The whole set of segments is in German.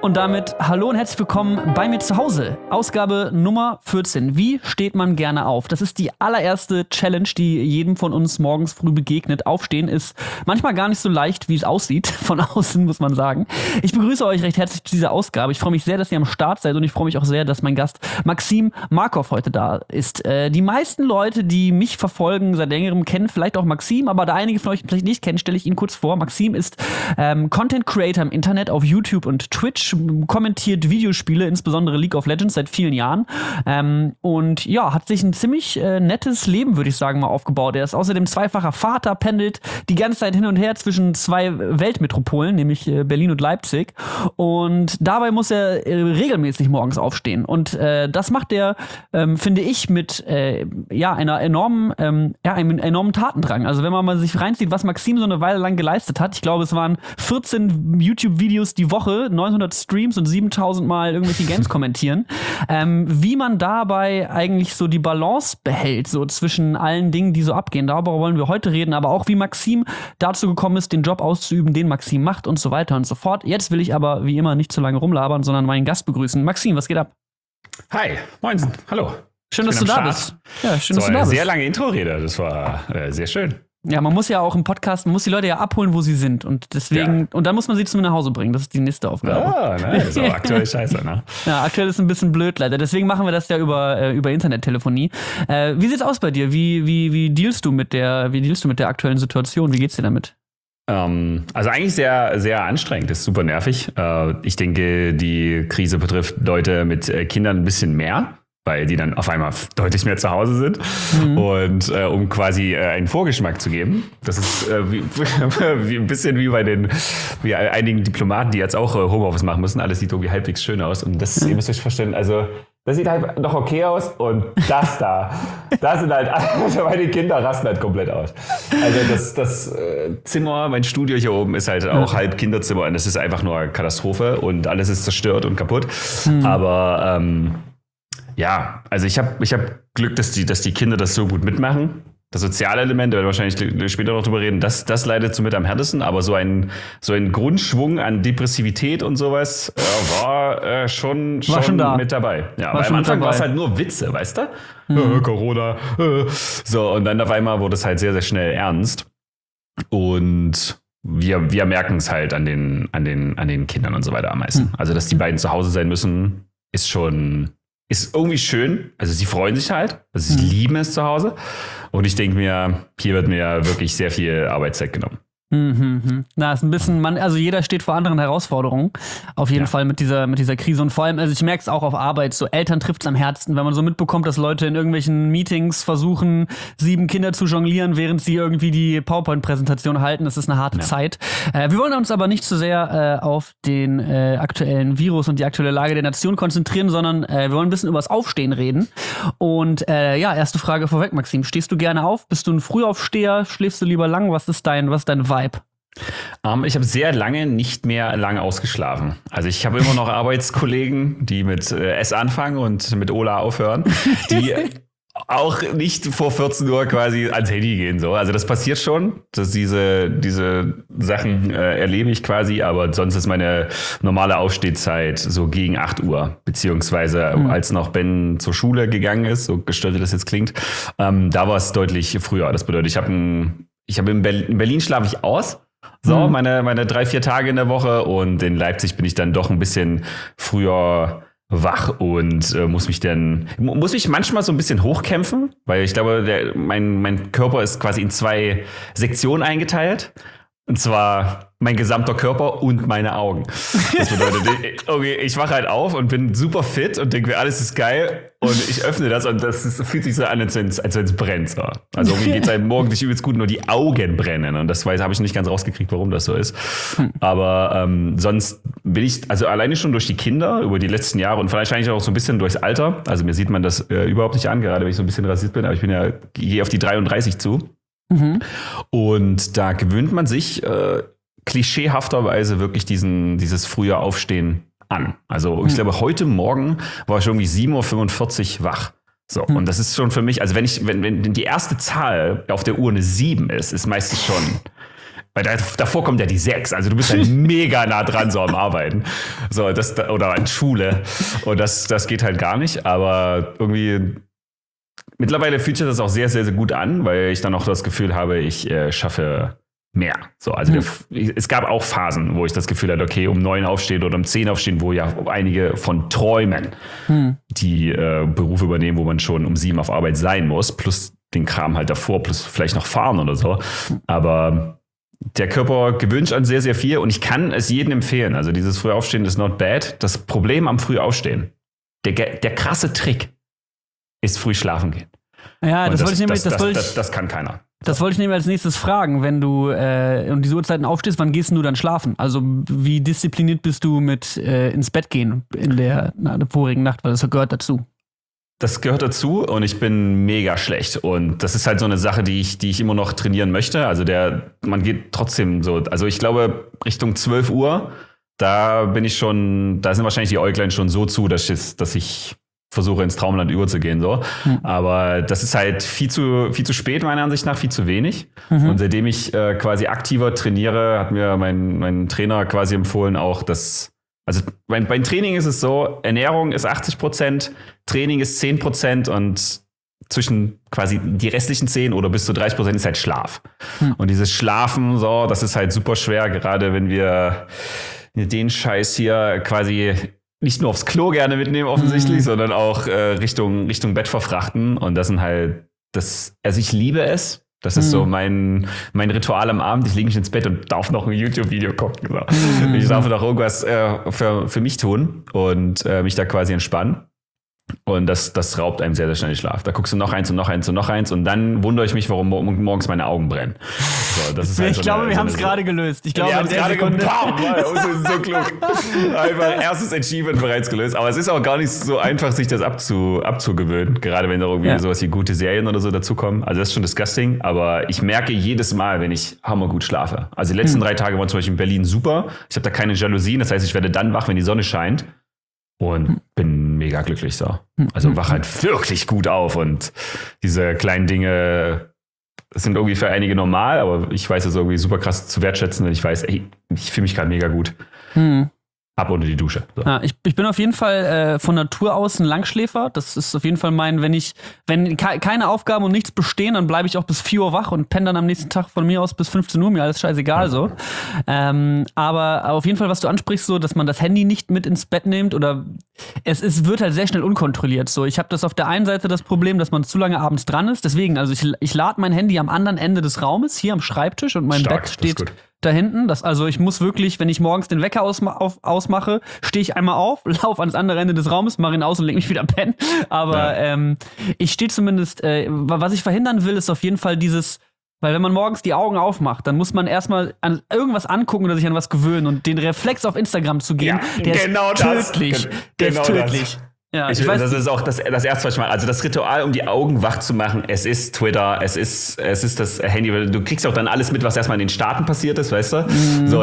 Und damit hallo und herzlich willkommen bei mir zu Hause. Ausgabe Nummer 14. Wie steht man gerne auf? Das ist die allererste Challenge, die jedem von uns morgens früh begegnet. Aufstehen ist manchmal gar nicht so leicht, wie es aussieht. Von außen, muss man sagen. Ich begrüße euch recht herzlich zu dieser Ausgabe. Ich freue mich sehr, dass ihr am Start seid und ich freue mich auch sehr, dass mein Gast Maxim Markov heute da ist. Die meisten Leute, die mich verfolgen seit längerem, kennen vielleicht auch Maxim, aber da einige von euch vielleicht nicht kennen, stelle ich ihn kurz vor. Maxim ist Content Creator im Internet auf YouTube und Twitch, kommentiert Videospiele, insbesondere League of Legends, seit vielen Jahren. Und ja, hat sich ein ziemlich nettes Leben, würde ich sagen, mal aufgebaut. Er ist außerdem zweifacher Vater, pendelt die ganze Zeit hin und her zwischen zwei Weltmetropolen, nämlich Berlin und Leipzig. Und dabei muss er regelmäßig morgens aufstehen. Und das macht er, finde ich, mit einem enormen Tatendrang. Also wenn man mal sich reinzieht, was Maxim so eine Weile lang geleistet hat, ich glaube, es waren 14 YouTube-Videos die Woche, 900 Streams und 7000 Mal irgendwelche Games kommentieren. Wie man dabei eigentlich so die Balance behält, so zwischen allen Dingen, die so abgehen. Darüber wollen wir heute reden, aber auch wie Maxim dazu gekommen ist, den Job auszuüben, den Maxim macht und so weiter und so fort. Jetzt will ich aber wie immer nicht zu lange rumlabern, sondern meinen Gast begrüßen. Maxim, was geht ab? Hi, moinsen, hallo. Schön, dass du da bist. Ja, schön, dass du da bist. Sehr lange Intro-Rede, das war sehr schön. Ja, man muss ja auch im Podcast, man muss die Leute ja abholen, wo sie sind. Und deswegen, und dann muss man sie zu mir nach Hause bringen. Das ist die nächste Aufgabe. Ah, nein, das ist auch aktuell scheiße, ne? Ja, aktuell ist ein bisschen blöd, leider. Deswegen machen wir das ja über Internettelefonie. Wie sieht's aus bei dir? Wie dealst du mit der aktuellen Situation? Wie geht's dir damit? Also eigentlich sehr, sehr anstrengend, das ist super nervig. Ich denke, die Krise betrifft Leute mit Kindern ein bisschen mehr, weil die dann auf einmal deutlich mehr zu Hause sind. Und um quasi einen Vorgeschmack zu geben, das ist wie ein bisschen wie einigen Diplomaten, die jetzt auch Homeoffice machen müssen. Alles sieht irgendwie halbwegs schön aus. Und das, ihr müsst euch vorstellen, also das sieht halt noch okay aus und das sind halt, also meine Kinder rasten halt komplett aus. Also das Zimmer, mein Studio hier oben ist halt auch halb Kinderzimmer und das ist einfach nur Katastrophe und alles ist zerstört und kaputt. Aber ja, also ich hab Glück, dass die Kinder das so gut mitmachen. Das soziale Element, da werden wir wahrscheinlich später noch drüber reden, das leidet somit am härtesten, aber so ein Grundschwung an Depressivität und sowas war schon da. Mit dabei. Ja, weil am Anfang war es halt nur Witze, weißt du? Corona. So, und dann auf einmal wurde es halt sehr, sehr schnell ernst. Und wir merken es halt an den Kindern und so weiter am meisten. Also, dass die beiden zu Hause sein müssen, ist irgendwie schön. Also sie freuen sich halt. Also sie lieben es zu Hause. Und ich denke mir, hier wird mir wirklich sehr viel Arbeitszeit genommen. Na, ist ein bisschen, also jeder steht vor anderen Herausforderungen. Auf jeden Fall mit dieser Krise. Und vor allem, also ich merke es auch auf Arbeit, so Eltern trifft es am Herzen, wenn man so mitbekommt, dass Leute in irgendwelchen Meetings versuchen, 7 Kinder zu jonglieren, während sie irgendwie die PowerPoint-Präsentation halten. Das ist eine harte Zeit. Wir wollen uns aber nicht zu sehr auf den aktuellen Virus und die aktuelle Lage der Nation konzentrieren, sondern wir wollen ein bisschen über das Aufstehen reden. Und erste Frage vorweg, Maxim. Stehst du gerne auf? Bist du ein Frühaufsteher? Schläfst du lieber lang? Was ist dein Vibe? Ich habe sehr lange nicht mehr lang ausgeschlafen. Also ich habe immer noch Arbeitskollegen, die mit S anfangen und mit Ola aufhören, die auch nicht vor 14 Uhr quasi ans Handy gehen. So. Also das passiert schon, dass diese Sachen erlebe ich quasi, aber sonst ist meine normale Aufstehzeit so gegen 8 Uhr, beziehungsweise als noch Ben zur Schule gegangen ist, so gestört wie das jetzt klingt, da war es deutlich früher. Das bedeutet, ich habe in Berlin schlafe ich aus. So, meine 3-4 Tage in der Woche und in Leipzig bin ich dann doch ein bisschen früher wach und muss mich manchmal so ein bisschen hochkämpfen, weil ich glaube, mein Körper ist quasi in 2 Sektionen eingeteilt. Und zwar mein gesamter Körper und meine Augen. Das bedeutet, ich wache halt auf und bin super fit und denke mir, alles ist geil. Und ich öffne das und fühlt sich so an, als wenn es brennt. So. Also irgendwie geht es einem morgen nicht übelst gut, nur die Augen brennen. Und das habe ich nicht ganz rausgekriegt, warum das so ist. Aber sonst bin ich, also alleine schon durch die Kinder über die letzten Jahre und wahrscheinlich auch so ein bisschen durchs Alter. Also mir sieht man das überhaupt nicht an, gerade wenn ich so ein bisschen rasiert bin. Aber ich gehe auf die 33 zu. Und da gewöhnt man sich klischeehafterweise wirklich dieses frühe Aufstehen an. Also ich glaube, heute Morgen war ich irgendwie 7:45 Uhr wach. So, und das ist schon für mich, also wenn die erste Zahl auf der Uhr eine 7 ist meistens schon Weil davor kommt ja die 6. Also du bist halt mega nah dran so am Arbeiten. So, oder an Schule. Und das geht halt gar nicht. Aber irgendwie mittlerweile fühlt sich das auch sehr, sehr, sehr gut an, weil ich dann auch das Gefühl habe, ich schaffe mehr. So, also es gab auch Phasen, wo ich das Gefühl hatte, okay, um 9 aufstehen oder um 10 aufstehen, wo ja einige von träumen, die Berufe übernehmen, wo man schon um 7 auf Arbeit sein muss, plus den Kram halt davor, plus vielleicht noch fahren oder so. Aber der Körper gewöhnt sich an sehr, sehr viel und ich kann es jedem empfehlen. Also dieses Frühaufstehen ist not bad. Das Problem am Frühaufstehen, der krasse Trick ist früh schlafen gehen. Ja, das kann keiner. Das wollte ich nämlich als nächstes fragen. Wenn du um diese Uhrzeiten aufstehst, wann gehst du dann schlafen? Also wie diszipliniert bist du mit ins Bett gehen in der vorigen Nacht? Weil das gehört dazu. Das gehört dazu und ich bin mega schlecht. Und das ist halt so eine Sache, die ich immer noch trainieren möchte. Also man geht trotzdem so, also ich glaube Richtung 12 Uhr, da sind wahrscheinlich die Äuglein schon so zu, dass ich versuche ins Traumland überzugehen. So. Aber das ist halt viel zu spät, meiner Ansicht nach, viel zu wenig. Und seitdem ich quasi aktiver trainiere, hat mir mein Trainer quasi empfohlen, auch also beim Training ist es so, Ernährung ist 80%, Training ist 10% und zwischen quasi die restlichen 10 oder bis zu 30% ist halt Schlaf. Und dieses Schlafen, so, das ist halt super schwer, gerade wenn wir den Scheiß hier quasi nicht nur aufs Klo gerne mitnehmen offensichtlich, sondern auch Richtung Bett verfrachten. Und das sind halt, also ich liebe es. Das ist so mein Ritual am Abend. Ich lege mich ins Bett und darf noch ein YouTube-Video gucken. So. Ich darf noch irgendwas für mich tun und mich da quasi entspannen. Und das raubt einem sehr, sehr schnell den Schlaf. Da guckst du noch eins und noch eins und noch eins und dann wundere ich mich, warum morgens meine Augen brennen. So, das ist halt ich glaube, wir haben es gerade gelöst. Ich glaube, wir haben es gerade so klug. Einfach erstes Achievement bereits gelöst. Aber es ist auch gar nicht so einfach, sich das abzugewöhnen. Gerade wenn da irgendwie sowas wie gute Serien oder so dazukommen. Also das ist schon disgusting. Aber ich merke jedes Mal, wenn ich hammergut schlafe. Also die letzten 3 Tage waren zum Beispiel in Berlin super. Ich habe da keine Jalousien. Das heißt, ich werde dann wach, wenn die Sonne scheint. Und bin mega glücklich so. Also wach halt wirklich gut auf und diese kleinen Dinge sind irgendwie für einige normal, aber ich weiß es irgendwie super krass zu wertschätzen und ich weiß, ey, ich fühle mich gerade mega gut. Ab unter die Dusche. So. Ja, ich bin auf jeden Fall von Natur aus ein Langschläfer. Das ist auf jeden Fall wenn keine Aufgaben und nichts bestehen, dann bleibe ich auch bis 4 Uhr wach und penne dann am nächsten Tag von mir aus bis 15 Uhr, mir alles scheißegal so. Aber auf jeden Fall, was du ansprichst, so, dass man das Handy nicht mit ins Bett nimmt oder es wird halt sehr schnell unkontrolliert. So, ich habe das auf der einen Seite das Problem, dass man zu lange abends dran ist. Deswegen, also ich lade mein Handy am anderen Ende des Raumes, hier am Schreibtisch und mein Bett steht da hinten. Also ich muss wirklich, wenn ich morgens den Wecker ausmache, stehe ich einmal auf, laufe ans andere Ende des Raumes, mache ihn aus und lege mich wieder pennen. Aber ich stehe zumindest, was ich verhindern will, ist auf jeden Fall weil wenn man morgens die Augen aufmacht, dann muss man erstmal an irgendwas angucken oder sich an was gewöhnen. Und den Reflex auf Instagram zu gehen, der ist tödlich. Der ist tödlich. Ja, das ist auch das erste, was ich mache. Also das Ritual, um die Augen wach zu machen, es ist Twitter, es ist das Handy. Du kriegst auch dann alles mit, was erstmal in den Staaten passiert ist, weißt du? So,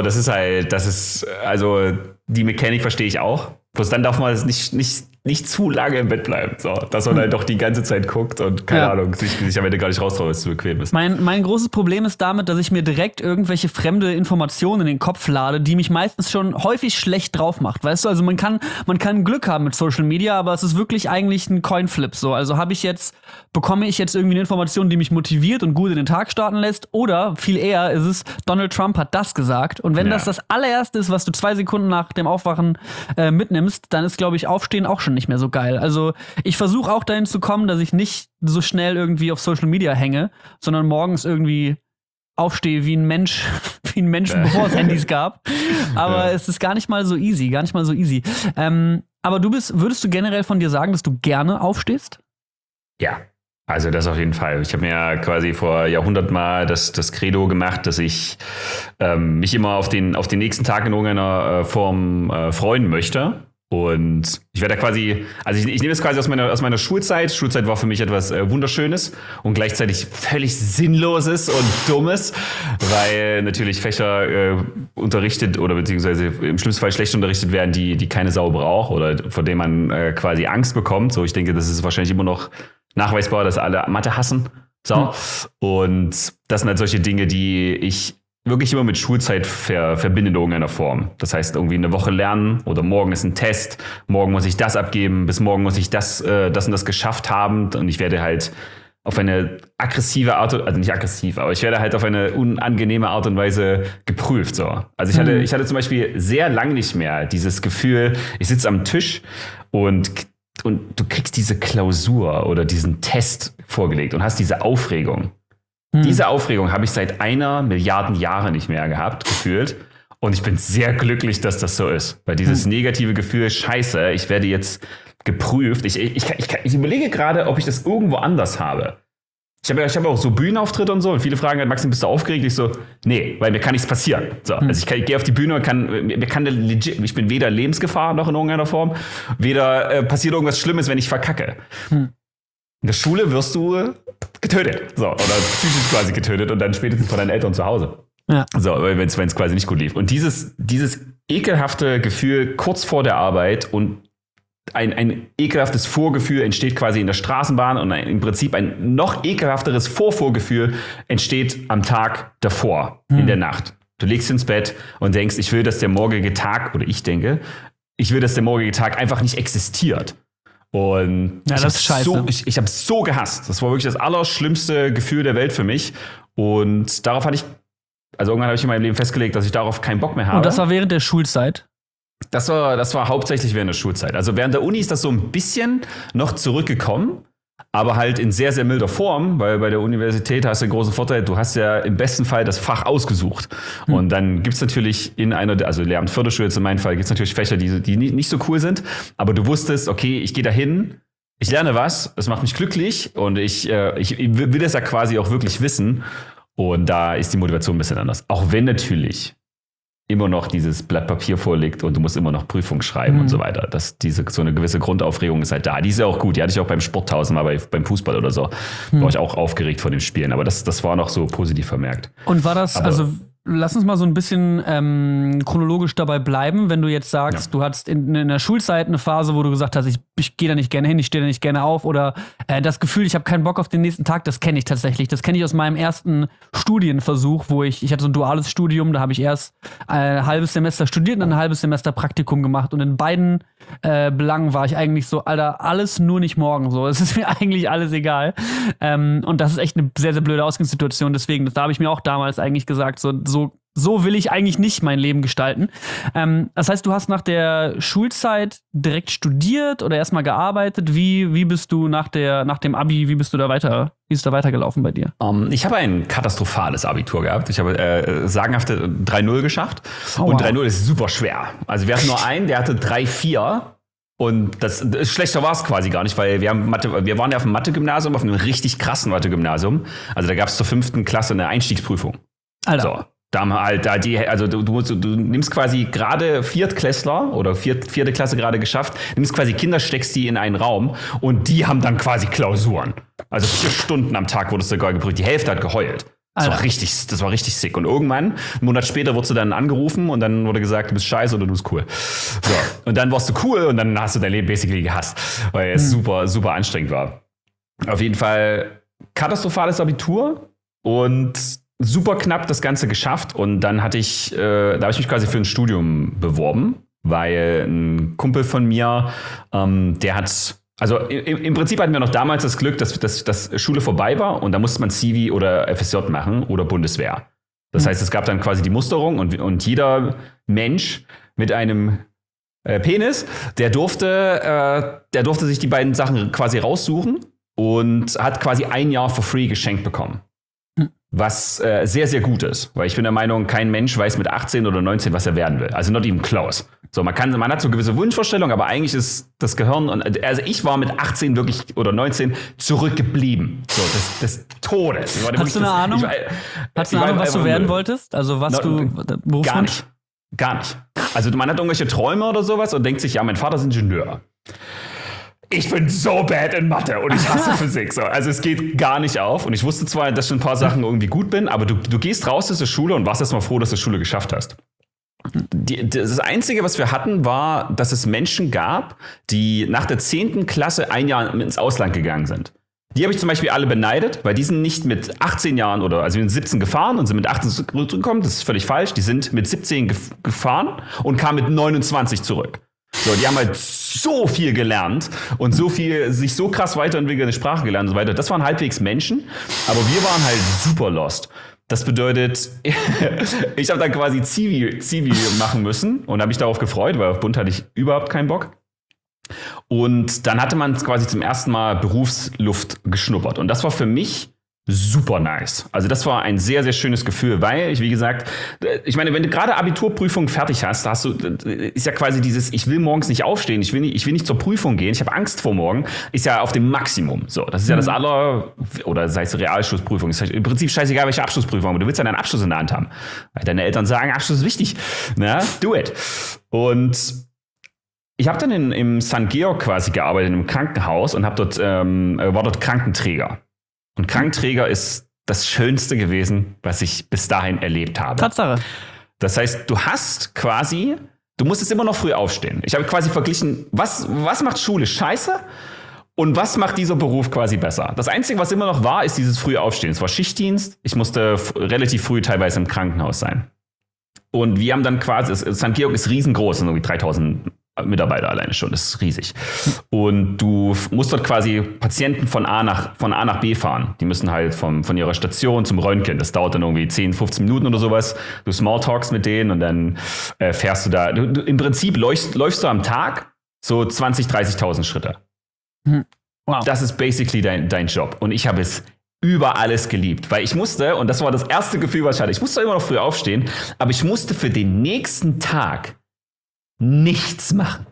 also die Mechanik verstehe ich auch. Bloß dann darf man nicht zu lange im Bett bleiben. So, dass man halt doch die ganze Zeit guckt und keine Ahnung, sich am Ende gar nicht raustraut, weil es zu bequem ist. Mein großes Problem ist damit, dass ich mir direkt irgendwelche fremde Informationen in den Kopf lade, die mich meistens schon häufig schlecht drauf macht. Weißt du, also man kann Glück haben mit Social Media, aber es ist wirklich eigentlich ein Coinflip. So, also bekomme ich jetzt irgendwie eine Information, die mich motiviert und gut in den Tag starten lässt, oder viel eher ist es, Donald Trump hat das gesagt. Und wenn das allererste ist, was du 2 Sekunden nach dem Aufwachen mitnimmst, dann ist, glaube ich, Aufstehen auch schon nicht mehr so geil. Also ich versuche auch dahin zu kommen, dass ich nicht so schnell irgendwie auf Social Media hänge, sondern morgens irgendwie aufstehe wie ein Mensch, bevor es Handys gab. Aber es ist gar nicht mal so easy. Aber würdest du generell von dir sagen, dass du gerne aufstehst? Ja. Also das auf jeden Fall. Ich habe mir ja quasi vor Jahrhunderten mal das Credo gemacht, dass ich mich immer auf den nächsten Tag in irgendeiner Form freuen möchte. Und ich werde da quasi, also ich nehme es quasi aus meiner Schulzeit. Schulzeit war für mich etwas Wunderschönes und gleichzeitig völlig Sinnloses und Dummes, weil natürlich Fächer unterrichtet oder beziehungsweise im schlimmsten Fall schlecht unterrichtet werden, die keine Sau braucht oder vor denen man quasi Angst bekommt. So, ich denke, das ist wahrscheinlich immer noch nachweisbar, dass alle Mathe hassen. So. Und das sind halt solche Dinge, die ich wirklich immer mit Schulzeit verbindet in irgendeiner Form. Das heißt, irgendwie eine Woche lernen oder morgen ist ein Test, morgen muss ich das abgeben, bis morgen muss ich das und das geschafft haben und ich werde halt auf eine aggressive Art, also nicht aggressiv, aber ich werde halt auf eine unangenehme Art und Weise geprüft. So. Also ich hatte zum Beispiel sehr lang nicht mehr dieses Gefühl, ich sitze am Tisch und du kriegst diese Klausur oder diesen Test vorgelegt und hast diese Aufregung. Diese Aufregung habe ich seit 1 Milliarde Jahre nicht mehr gehabt, gefühlt. Und ich bin sehr glücklich, dass das so ist. Weil dieses negative Gefühl, scheiße, ich werde jetzt geprüft. Ich überlege gerade, ob ich das irgendwo anders habe. Ich habe auch so Bühnenauftritte und so. Und viele fragen halt, Maxim, bist du aufgeregt? Ich so, nee, weil mir kann nichts passieren. So, also ich gehe auf die Bühne und ich bin weder Lebensgefahr noch in irgendeiner Form, weder passiert irgendwas Schlimmes, wenn ich verkacke. In der Schule wirst du getötet. So, oder psychisch quasi getötet und dann spätestens von deinen Eltern zu Hause. Ja. So, wenn es quasi nicht gut lief. Und dieses ekelhafte Gefühl kurz vor der Arbeit und ein ekelhaftes Vorgefühl entsteht quasi in der Straßenbahn und im Prinzip ein noch ekelhafteres Vorgefühl entsteht am Tag davor, in der Nacht. Du legst ins Bett und denkst, ich will, dass der morgige Tag, oder ich denke, ich will, dass der morgige Tag einfach nicht existiert. Und ja, das ist scheiße. Ich habe es so gehasst. Das war wirklich das allerschlimmste Gefühl der Welt für mich. Und darauf irgendwann habe ich in meinem Leben festgelegt, dass ich darauf keinen Bock mehr habe. Und das war während der Schulzeit? Das war hauptsächlich während der Schulzeit. Also während der Uni ist das so ein bisschen noch zurückgekommen, aber halt in sehr, sehr milder Form, weil bei der Universität hast du den großen Vorteil, du hast ja im besten Fall das Fach ausgesucht. Und dann gibt es natürlich also Lehramt Förderschule jetzt in meinem Fall, gibt es natürlich Fächer, die nicht so cool sind, aber du wusstest, okay, ich gehe da hin, ich lerne was, es macht mich glücklich und ich will das ja quasi auch wirklich wissen und da ist die Motivation ein bisschen anders. Auch wenn natürlich immer noch dieses Blatt Papier vorliegt und du musst immer noch Prüfungen schreiben und so weiter. So eine gewisse Grundaufregung ist halt da. Die ist ja auch gut. Die hatte ich auch beim Sport tausendmal, beim Fußball oder so. War ich auch aufgeregt vor den Spielen. Aber das war noch so positiv vermerkt. Und war das, lass uns mal so ein bisschen chronologisch dabei bleiben, wenn du jetzt sagst, du hattest in der Schulzeit eine Phase, wo du gesagt hast, ich gehe da nicht gerne hin, ich stehe da nicht gerne auf oder das Gefühl, ich habe keinen Bock auf den nächsten Tag, das kenne ich tatsächlich. Das kenne ich aus meinem ersten Studienversuch, wo ich hatte so ein duales Studium, da habe ich erst ein halbes Semester studiert und dann ein halbes Semester Praktikum gemacht und in beiden Belangen war ich eigentlich so, Alter, alles nur nicht morgen so. Es ist mir eigentlich alles egal. Und das ist echt eine sehr, sehr blöde Ausgangssituation. Deswegen, da habe ich mir auch damals eigentlich gesagt, so will ich eigentlich nicht mein Leben gestalten. Das heißt, du hast nach der Schulzeit direkt studiert oder erstmal gearbeitet. Wie bist du nach dem Abi, wie ist da weitergelaufen bei dir? Ich habe ein katastrophales Abitur gehabt. Ich habe sagenhafte 3,0 geschafft. Und 3,0 ist super schwer. Also wir hatten nur einen, der hatte 3,4. Und schlechter war es quasi gar nicht, weil wir waren ja auf dem Mathe-Gymnasium, auf einem richtig krassen Mathe-Gymnasium. Also da gab es zur 5. Klasse eine Einstiegsprüfung. Alter. So. Du nimmst quasi gerade Viertklässler oder vierte Klasse gerade geschafft, nimmst quasi Kinder, steckst die in einen Raum und die haben dann quasi Klausuren. Also 4 Stunden am Tag wurdest du sogar geprüft. Die Hälfte hat geheult. Das war richtig sick. Und irgendwann, einen Monat später, wurdest du dann angerufen und dann wurde gesagt, du bist scheiße oder du bist cool. So. Und dann warst du cool und dann hast du dein Leben basically gehasst, weil es super, super anstrengend war. Auf jeden Fall katastrophales Abitur und super knapp das Ganze geschafft und dann da habe ich mich quasi für ein Studium beworben, weil ein Kumpel von mir, der hat, also im Prinzip hatten wir noch damals das Glück, dass Schule vorbei war und da musste man Zivi oder FSJ machen oder Bundeswehr. Das heißt, es gab dann quasi die Musterung und jeder Mensch mit einem Penis, der durfte sich die beiden Sachen quasi raussuchen und hat quasi 1 Jahr for free geschenkt bekommen. Was sehr, sehr gut ist. Weil ich bin der Meinung, kein Mensch weiß mit 18 oder 19, was er werden will. Also not even close. So, man hat so gewisse Wunschvorstellungen, aber eigentlich ist das Gehirn, also ich war mit 18 wirklich oder 19 zurückgeblieben. So, des Todes. Hast du eine Ahnung? Hast du eine Ahnung, was du werden wolltest? Also was Berufswunsch? Gar nicht. Also man hat irgendwelche Träume oder sowas und denkt sich, ja, mein Vater ist Ingenieur. Ich bin so bad in Mathe und ich hasse Physik. So. Also es geht gar nicht auf. Und ich wusste zwar, dass ich in ein paar Sachen irgendwie gut bin, aber du gehst raus aus der Schule und warst erstmal froh, dass du die Schule geschafft hast. Das Einzige, was wir hatten, war, dass es Menschen gab, die nach der 10. Klasse 1 Jahr ins Ausland gegangen sind. Die habe ich zum Beispiel alle beneidet, weil die sind nicht mit 18 Jahren also wir sind 17 gefahren und sind mit 18 zurückgekommen. Das ist völlig falsch. Die sind mit 17 gefahren und kamen mit 29 zurück. So, die haben halt so viel gelernt und sich so krass weiterentwickelt, eine Sprache gelernt und so weiter. Das waren halbwegs Menschen, aber wir waren halt super lost. Das bedeutet, ich habe dann quasi Zivi machen müssen und habe mich darauf gefreut, weil auf Bund hatte ich überhaupt keinen Bock. Und dann hatte man quasi zum ersten Mal Berufsluft geschnuppert. Und das war für mich super nice. Also das war ein sehr, sehr schönes Gefühl, weil wie gesagt, ich meine, wenn du gerade Abiturprüfung fertig hast, ist ja quasi dieses, ich will morgens nicht aufstehen, ich will nicht zur Prüfung gehen, ich habe Angst vor morgen, ist ja auf dem Maximum. So, das ist ja das oder sei es Realschlussprüfung, ist im Prinzip scheißegal, welche Abschlussprüfung, aber du willst ja deinen Abschluss in der Hand haben. Weil deine Eltern sagen, Abschluss ist wichtig. Na, do it. Und ich habe dann im St. Georg quasi gearbeitet, in einem Krankenhaus und war dort Krankenträger. Und Krankenträger ist das Schönste gewesen, was ich bis dahin erlebt habe. Tatsache. Das heißt, du musstest immer noch früh aufstehen. Ich habe quasi verglichen, was macht Schule scheiße und was macht dieser Beruf quasi besser. Das Einzige, was immer noch war, ist dieses frühe Aufstehen. Es war Schichtdienst. Ich musste relativ früh teilweise im Krankenhaus sein. Und wir haben dann quasi, St. Georg ist riesengroß, sind irgendwie 3000 Mitarbeiter alleine schon, das ist riesig. Und du musst dort quasi Patienten von A nach B fahren. Die müssen halt von ihrer Station zum Röntgen. Das dauert dann irgendwie 10, 15 Minuten oder sowas. Du Smalltalks mit denen und dann fährst du da. Im Prinzip läufst du am Tag so 20.000, 30.000 Schritte. Wow. Das ist basically dein Job. Und ich habe es über alles geliebt, weil ich musste, und das war das erste Gefühl, was ich hatte, ich musste immer noch früh aufstehen, aber ich musste für den nächsten Tag nichts machen.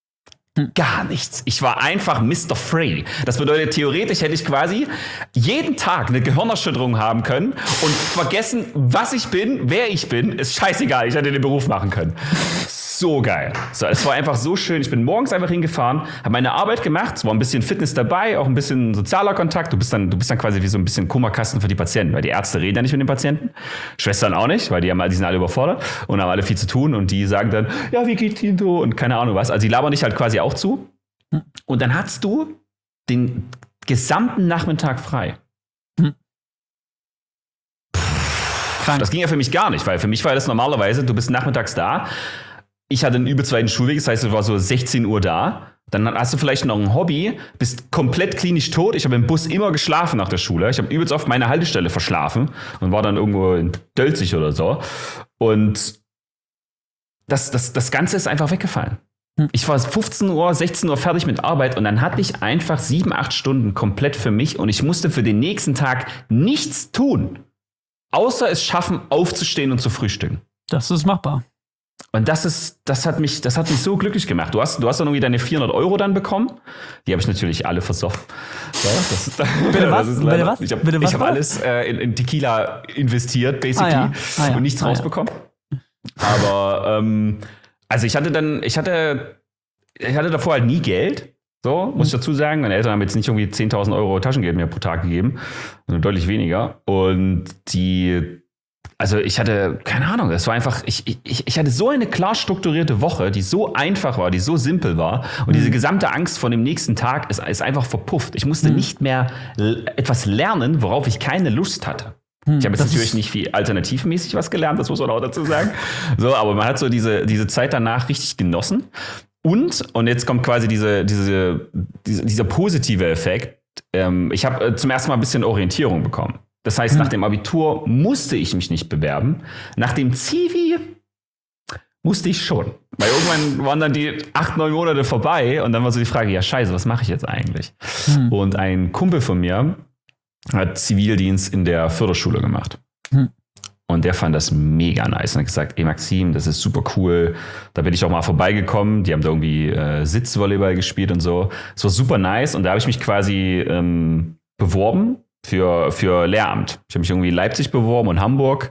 Gar nichts. Ich war einfach Mr. Free. Das bedeutet, theoretisch hätte ich quasi jeden Tag eine Gehirnerschütterung haben können und vergessen, was ich bin, wer ich bin. Ist scheißegal, ich hätte den Beruf machen können. So geil. So, es war einfach so schön. Ich bin morgens einfach hingefahren, habe meine Arbeit gemacht. Es war ein bisschen Fitness dabei, auch ein bisschen sozialer Kontakt. Du bist dann quasi wie so ein bisschen Kummerkasten für die Patienten, weil die Ärzte reden ja nicht mit den Patienten. Schwestern auch nicht, weil die sind alle überfordert und haben alle viel zu tun. Und die sagen dann, ja, wie geht's Ihnen so? Und keine Ahnung was. Also die labern dich halt quasi auch zu. Und dann hast du den gesamten Nachmittag frei. Das ging ja für mich gar nicht, weil für mich war das normalerweise, du bist nachmittags da. Ich hatte einen übelzweiten Schulweg, das heißt, du warst so 16 Uhr da. Dann hast du vielleicht noch ein Hobby, bist komplett klinisch tot. Ich habe im Bus immer geschlafen nach der Schule. Ich habe übelst oft meine Haltestelle verschlafen und war dann irgendwo in Dölzig oder so. Und das Ganze ist einfach weggefallen. Ich war 15 Uhr, 16 Uhr fertig mit Arbeit und dann hatte ich einfach 7, 8 Stunden komplett für mich und ich musste für den nächsten Tag nichts tun, außer es schaffen, aufzustehen und zu frühstücken. Das ist machbar. Und das hat mich so glücklich gemacht. Du hast dann irgendwie deine 400 € dann bekommen. Die habe ich natürlich alle versoffen. Ja, Bitte was? Ich habe alles in Tequila investiert, basically, und nichts rausbekommen. Aber also ich hatte davor halt nie Geld. So, muss ich dazu sagen. Meine Eltern haben jetzt nicht irgendwie 10.000 € Taschengeld mehr pro Tag gegeben, sondern deutlich weniger. Und also ich hatte, keine Ahnung, das war einfach, ich hatte so eine klar strukturierte Woche, die so einfach war, die so simpel war und diese gesamte Angst vor dem nächsten Tag ist einfach verpufft. Ich musste nicht mehr etwas lernen, worauf ich keine Lust hatte. Ich habe jetzt natürlich nicht viel alternativmäßig was gelernt, das muss man auch dazu sagen. So, aber man hat so diese Zeit danach richtig genossen. Und jetzt kommt quasi dieser positive Effekt. Ich habe zum ersten Mal ein bisschen Orientierung bekommen. Das heißt, nach dem Abitur musste ich mich nicht bewerben. Nach dem Zivi musste ich schon. Weil irgendwann waren dann die 8, 9 Monate vorbei und dann war so die Frage, ja scheiße, was mache ich jetzt eigentlich? Und ein Kumpel von mir hat Zivildienst in der Förderschule gemacht. Und der fand das mega nice und hat gesagt, ey Maxim, das ist super cool. Da bin ich auch mal vorbeigekommen. Die haben da irgendwie Sitzvolleyball gespielt und so. Es war super nice und da habe ich mich quasi beworben für Lehramt. Ich habe mich irgendwie in Leipzig beworben und Hamburg.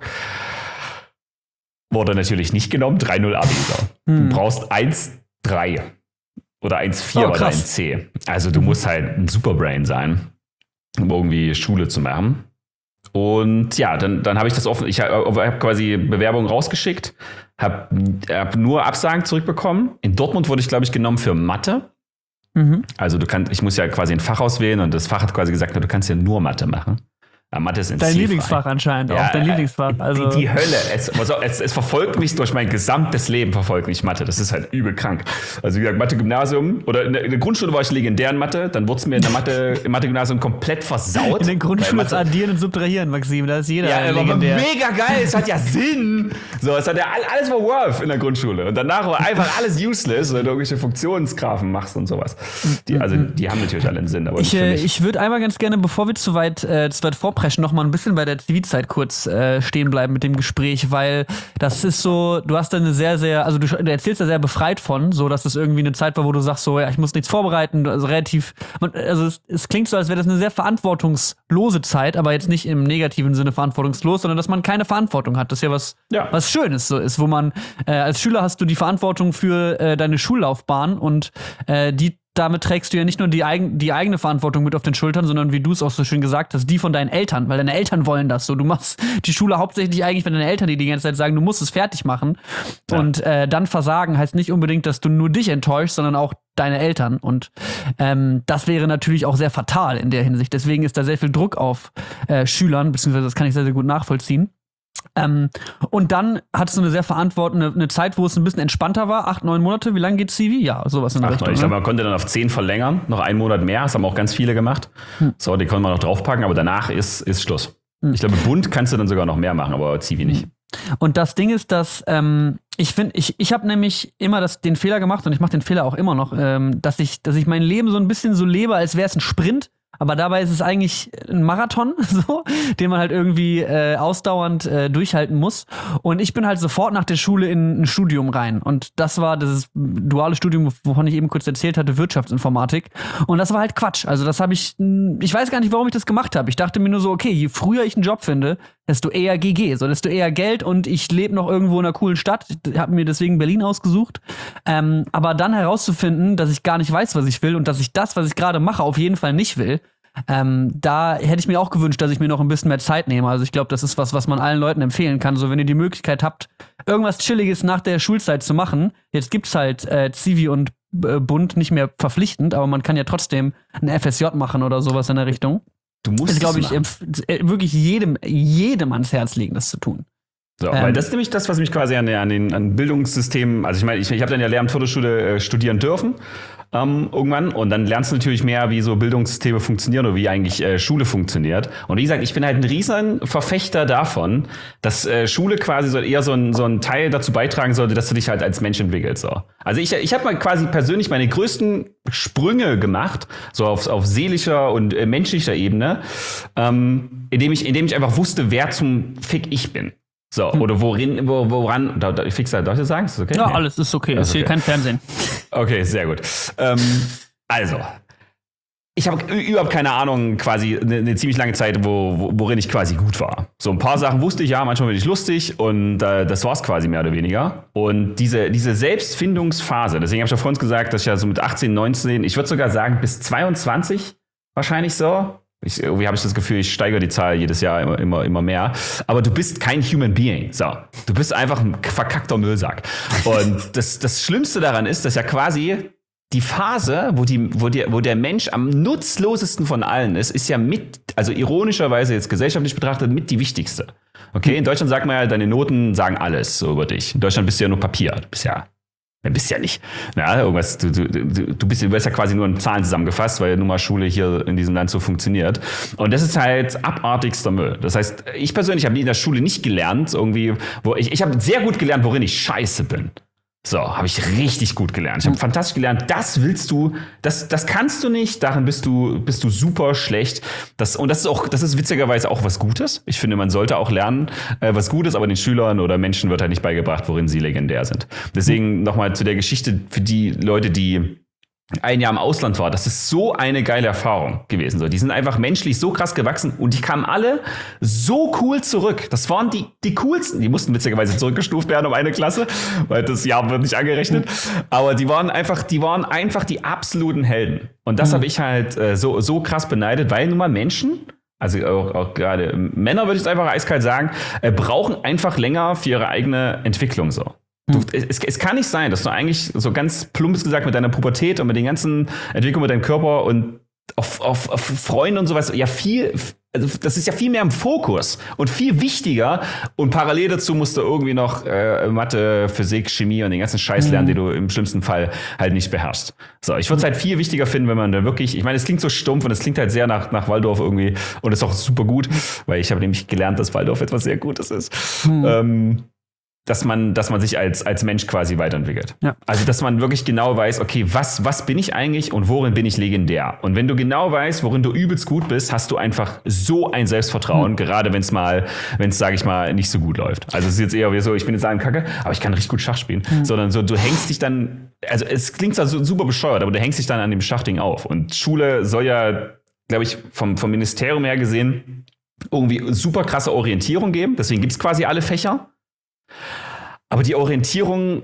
Wurde natürlich nicht genommen. 3,0 Abi. Du brauchst 1,3 oder 1,4 oder 1,C. Also du musst halt ein Superbrain sein, um irgendwie Schule zu machen. Und ja, dann habe ich das offen. Ich habe quasi Bewerbungen rausgeschickt, habe nur Absagen zurückbekommen. In Dortmund wurde ich, glaube ich, genommen für Mathe. Also ich muss ja quasi ein Fach auswählen und das Fach hat quasi gesagt, du kannst ja nur Mathe machen. Mathe ist dein Lieblingsfach anscheinend, auch dein Lieblingsfach. Also die Hölle. Es verfolgt mich durch mein gesamtes Leben, verfolgt mich Mathe. Das ist halt übel krank. Also wie gesagt, Mathe-Gymnasium oder in der Grundschule war ich legendär in Mathe, dann wurde es mir im Mathe-Gymnasium komplett versaut. In der Grundschule ist Addieren und Subtrahieren, Maxim, da ist jeder legendär. Mega geil, es hat ja Sinn. So, es hat ja alles war worth in der Grundschule und danach war einfach alles useless, weil du irgendwelche Funktionsgraphen machst und sowas. Die haben natürlich alle einen Sinn, aber ich würde einmal ganz gerne, bevor wir zu weit vorpreschen, noch mal ein bisschen bei der Zivilzeit kurz stehen bleiben mit dem Gespräch, weil das ist so, du hast da eine sehr, sehr, also du erzählst da sehr befreit von, so dass das irgendwie eine Zeit war, wo du sagst so, ja, ich muss nichts vorbereiten, also es klingt so, als wäre das eine sehr verantwortungslose Zeit, aber jetzt nicht im negativen Sinne verantwortungslos, sondern dass man keine Verantwortung hat. Das ist ja was Schönes so ist, wo man als Schüler hast du die Verantwortung für deine Schullaufbahn und damit trägst du ja nicht nur die eigene Verantwortung mit auf den Schultern, sondern wie du es auch so schön gesagt hast, die von deinen Eltern, weil deine Eltern wollen das so. Du machst die Schule hauptsächlich eigentlich für deine Eltern, die ganze Zeit sagen, du musst es fertig machen. Ja. Und dann versagen heißt nicht unbedingt, dass du nur dich enttäuschst, sondern auch deine Eltern. Und das wäre natürlich auch sehr fatal in der Hinsicht. Deswegen ist da sehr viel Druck auf Schülern, beziehungsweise das kann ich sehr, sehr gut nachvollziehen. Und dann hattest du eine sehr eine Zeit, wo es ein bisschen entspannter war. 8, 9 Monate, wie lange geht Civi? Ja, sowas in der Richtung. Ich glaube, man konnte dann auf 10 verlängern, noch 1 Monat mehr, das haben auch ganz viele gemacht. So, die konnte man noch draufpacken, aber danach ist Schluss. Ich glaube, Bund kannst du dann sogar noch mehr machen, aber Civi nicht. Und das Ding ist, dass ich finde, ich habe nämlich immer den Fehler gemacht und ich mache den Fehler auch immer noch, dass ich mein Leben so ein bisschen so lebe, als wäre es ein Sprint. Aber dabei ist es eigentlich ein Marathon, so, den man halt irgendwie ausdauernd durchhalten muss. Und ich bin halt sofort nach der Schule in ein Studium rein. Und das war das duale Studium, wovon ich eben kurz erzählt hatte, Wirtschaftsinformatik. Und das war halt Quatsch. Also das habe ich weiß gar nicht, warum ich das gemacht habe. Ich dachte mir nur so, okay, je früher ich einen Job finde, desto eher GG, so desto eher Geld und ich lebe noch irgendwo in einer coolen Stadt. Ich habe mir deswegen Berlin ausgesucht. Aber dann herauszufinden, dass ich gar nicht weiß, was ich will und dass ich das, was ich gerade mache, auf jeden Fall nicht will, da hätte ich mir auch gewünscht, dass ich mir noch ein bisschen mehr Zeit nehme. Also ich glaube, das ist was man allen Leuten empfehlen kann. So, wenn ihr die Möglichkeit habt, irgendwas Chilliges nach der Schulzeit zu machen. Jetzt gibt's halt Zivi und Bund nicht mehr verpflichtend, aber man kann ja trotzdem ein FSJ machen oder sowas in der Richtung. Du musst es, glaube ich, wirklich jedem ans Herz legen, das zu tun. So, weil das ist nämlich das, was mich quasi an Bildungssystemen, also ich meine, ich habe dann ja Lehramt Förderschule studieren dürfen, irgendwann, und dann lernst du natürlich mehr, wie so Bildungssysteme funktionieren oder wie eigentlich Schule funktioniert. Und wie gesagt, ich bin halt ein riesen Verfechter davon, dass Schule quasi eher so ein Teil dazu beitragen sollte, dass du dich halt als Mensch entwickelst. So. Also ich habe mal quasi persönlich meine größten Sprünge gemacht, so auf seelischer und menschlicher Ebene, indem ich einfach wusste, wer zum Fick ich bin. So, oder woran, Fixer, darf ich das sagen? Ist das okay? Ja, nee. Alles ist okay. Ist hier kein Fernsehen. Okay, sehr gut. Also, ich habe überhaupt keine Ahnung, quasi eine ziemlich lange Zeit, worin ich quasi gut war. So ein paar Sachen wusste ich, ja, manchmal bin ich lustig und das war's quasi mehr oder weniger. Und diese Selbstfindungsphase, deswegen habe ich ja vorhin gesagt, dass ich ja so mit 18, 19, ich würde sogar sagen bis 22 wahrscheinlich so. Irgendwie habe ich das Gefühl, ich steigere die Zahl jedes Jahr immer mehr. Aber du bist kein Human Being. So, du bist einfach ein verkackter Müllsack. Und das Schlimmste daran ist, dass ja quasi die Phase, wo der Mensch am nutzlosesten von allen ist ja also ironischerweise jetzt gesellschaftlich betrachtet, mit die wichtigste. Okay, in Deutschland sagt man ja, deine Noten sagen alles so über dich. In Deutschland bist du ja nur Papier. Du bist ja nicht. Ja, irgendwas, du wirst ja quasi nur in Zahlen zusammengefasst, weil nun mal Schule hier in diesem Land so funktioniert. Und das ist halt abartigster Müll. Das heißt, ich persönlich habe in der Schule nicht gelernt, irgendwie, ich habe sehr gut gelernt, worin ich scheiße bin. So, habe ich richtig gut gelernt. Ich habe fantastisch gelernt, das willst du, das kannst du nicht, darin bist du super schlecht. Das ist witzigerweise auch was Gutes. Ich finde, man sollte auch lernen, was Gutes, aber den Schülern oder Menschen wird halt nicht beigebracht, worin sie legendär sind. Deswegen nochmal zu der Geschichte für die Leute, die ein Jahr im Ausland war, das ist so eine geile Erfahrung gewesen. So, die sind einfach menschlich so krass gewachsen und die kamen alle so cool zurück. Das waren die coolsten. Die mussten witzigerweise zurückgestuft werden um eine Klasse, weil das Jahr wird nicht angerechnet. Aber die waren einfach die absoluten Helden. Und das habe ich halt so krass beneidet, weil nun mal Menschen, also auch gerade Männer, würde ich es einfach eiskalt sagen, brauchen einfach länger für ihre eigene Entwicklung so. Es kann nicht sein, dass du eigentlich so ganz plumpes gesagt mit deiner Pubertät und mit den ganzen Entwicklungen mit deinem Körper und auf Freunde und sowas, also das ist ja viel mehr im Fokus und viel wichtiger. Und parallel dazu musst du irgendwie noch Mathe, Physik, Chemie und den ganzen Scheiß lernen, den du im schlimmsten Fall halt nicht beherrschst. So, ich würde es halt viel wichtiger finden, wenn man da wirklich, ich meine, es klingt so stumpf und es klingt halt sehr nach Waldorf irgendwie und ist auch super gut, weil ich habe nämlich gelernt, dass Waldorf etwas sehr Gutes ist. Dass man sich als Mensch quasi weiterentwickelt. Ja. Also, dass man wirklich genau weiß, okay, was bin ich eigentlich und worin bin ich legendär? Und wenn du genau weißt, worin du übelst gut bist, hast du einfach so ein Selbstvertrauen, gerade wenn es, sage ich mal, nicht so gut läuft. Also, es ist jetzt eher wie so, ich bin jetzt ein Kacke, aber ich kann richtig gut Schach spielen. Sondern so, du hängst dich dann, also, es klingt zwar so super bescheuert, aber du hängst dich dann an dem Schachding auf. Und Schule soll ja, glaube ich, vom Ministerium her gesehen, irgendwie super krasse Orientierung geben. Deswegen gibt es quasi alle Fächer. Aber die Orientierung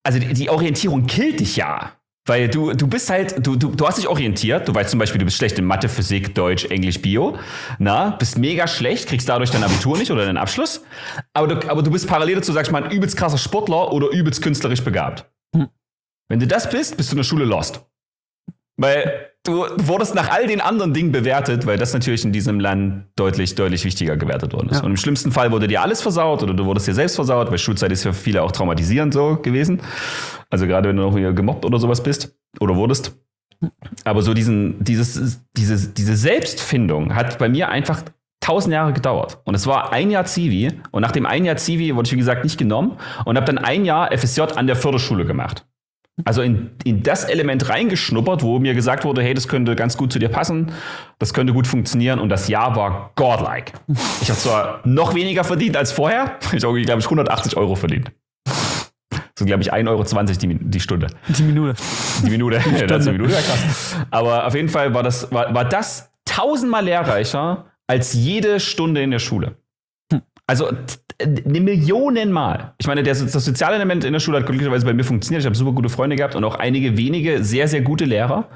killt dich ja. Weil du bist halt, du hast dich orientiert, du weißt zum Beispiel, du bist schlecht in Mathe, Physik, Deutsch, Englisch, Bio, bist mega schlecht, kriegst dadurch dein Abitur nicht oder deinen Abschluss, aber du bist parallel dazu, sag ich mal, ein übelst krasser Sportler oder übelst künstlerisch begabt. Wenn du das bist du in der Schule lost. Weil du wurdest nach all den anderen Dingen bewertet, weil das natürlich in diesem Land deutlich, deutlich wichtiger gewertet worden ist. Ja. Und im schlimmsten Fall wurde dir alles versaut oder du wurdest dir selbst versaut, weil Schulzeit ist für viele auch traumatisierend so gewesen. Also gerade wenn du noch gemobbt oder sowas bist oder wurdest. Aber so diese Selbstfindung hat bei mir einfach 1000 Jahre gedauert. Und es war ein Jahr Zivi. Und nach dem ein Jahr Zivi wurde ich, wie gesagt, nicht genommen und habe dann ein Jahr FSJ an der Förderschule gemacht. Also in das Element reingeschnuppert, wo mir gesagt wurde, hey, das könnte ganz gut zu dir passen, das könnte gut funktionieren und das Jahr war godlike. Ich habe zwar noch weniger verdient als vorher, ich habe, glaube ich, 180 € verdient. So, glaube ich, 1,20 € die Stunde. Die Minute. Die Minute, die Minute, ja krass. Aber auf jeden Fall war das 1000-mal lehrreicher als jede Stunde in der Schule. Also eine Millionenmal. Ich meine, das soziale Element in der Schule hat glücklicherweise bei mir funktioniert. Ich habe super gute Freunde gehabt und auch einige wenige sehr, sehr gute Lehrer.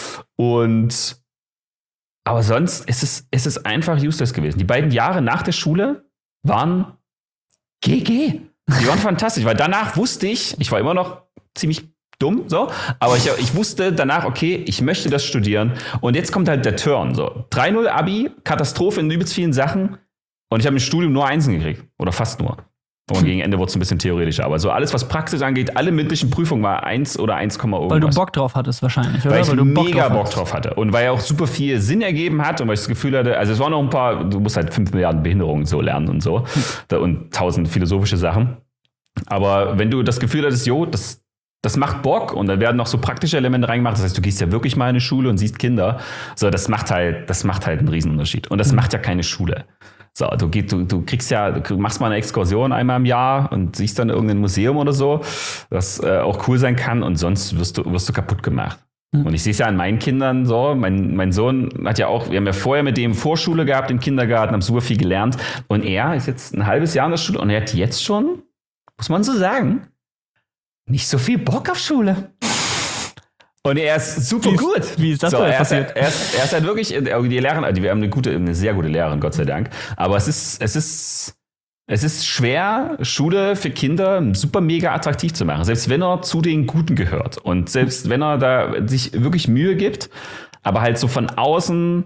Aber sonst ist es einfach useless gewesen. Die beiden Jahre nach der Schule waren GG. Die waren fantastisch, weil danach wusste ich war immer noch ziemlich dumm, so, aber ich wusste danach, okay, ich möchte das studieren. Und jetzt kommt halt der Turn. So 3-0 Abi, Katastrophe in übelst vielen Sachen. Und ich habe im Studium nur Einsen gekriegt. Oder fast nur. Und gegen Ende wurde es ein bisschen theoretischer. Aber so alles, was Praxis angeht, alle mündlichen Prüfungen war 1 oder 1, irgendwas. Weil du Bock drauf hattest wahrscheinlich, oder? Weil ich mega Bock drauf hatte. Und weil er auch super viel Sinn ergeben hat und weil ich das Gefühl hatte, also es waren noch ein paar, du musst halt 5 Milliarden Behinderungen so lernen und so. Und 1000 philosophische Sachen. Aber wenn du das Gefühl hattest, das macht Bock und dann werden noch so praktische Elemente reingemacht. Das heißt, du gehst ja wirklich mal in eine Schule und siehst Kinder. So, das macht halt einen Riesenunterschied. Und das macht ja keine Schule. So, du machst mal eine Exkursion einmal im Jahr und siehst dann irgendein Museum oder so, das auch cool sein kann und sonst wirst du kaputt gemacht. Und ich sehe es ja an meinen Kindern so, mein Sohn hat ja auch, wir haben ja vorher mit dem Vorschule gehabt im Kindergarten, haben super viel gelernt und er ist jetzt ein halbes Jahr in der Schule und er hat jetzt schon, muss man so sagen, nicht so viel Bock auf Schule. Und er ist super gut. Wie ist das denn passiert? Er ist halt wirklich, die Lehrerin, wir haben eine sehr gute Lehrerin, Gott sei Dank. Aber es ist schwer, Schule für Kinder super mega attraktiv zu machen. Selbst wenn er zu den Guten gehört. Und selbst wenn er da sich wirklich Mühe gibt, aber halt so von außen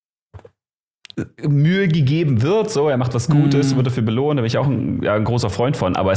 Mühe gegeben wird, so, er macht was Gutes, wird dafür belohnt, da bin ich auch ein großer Freund von. Aber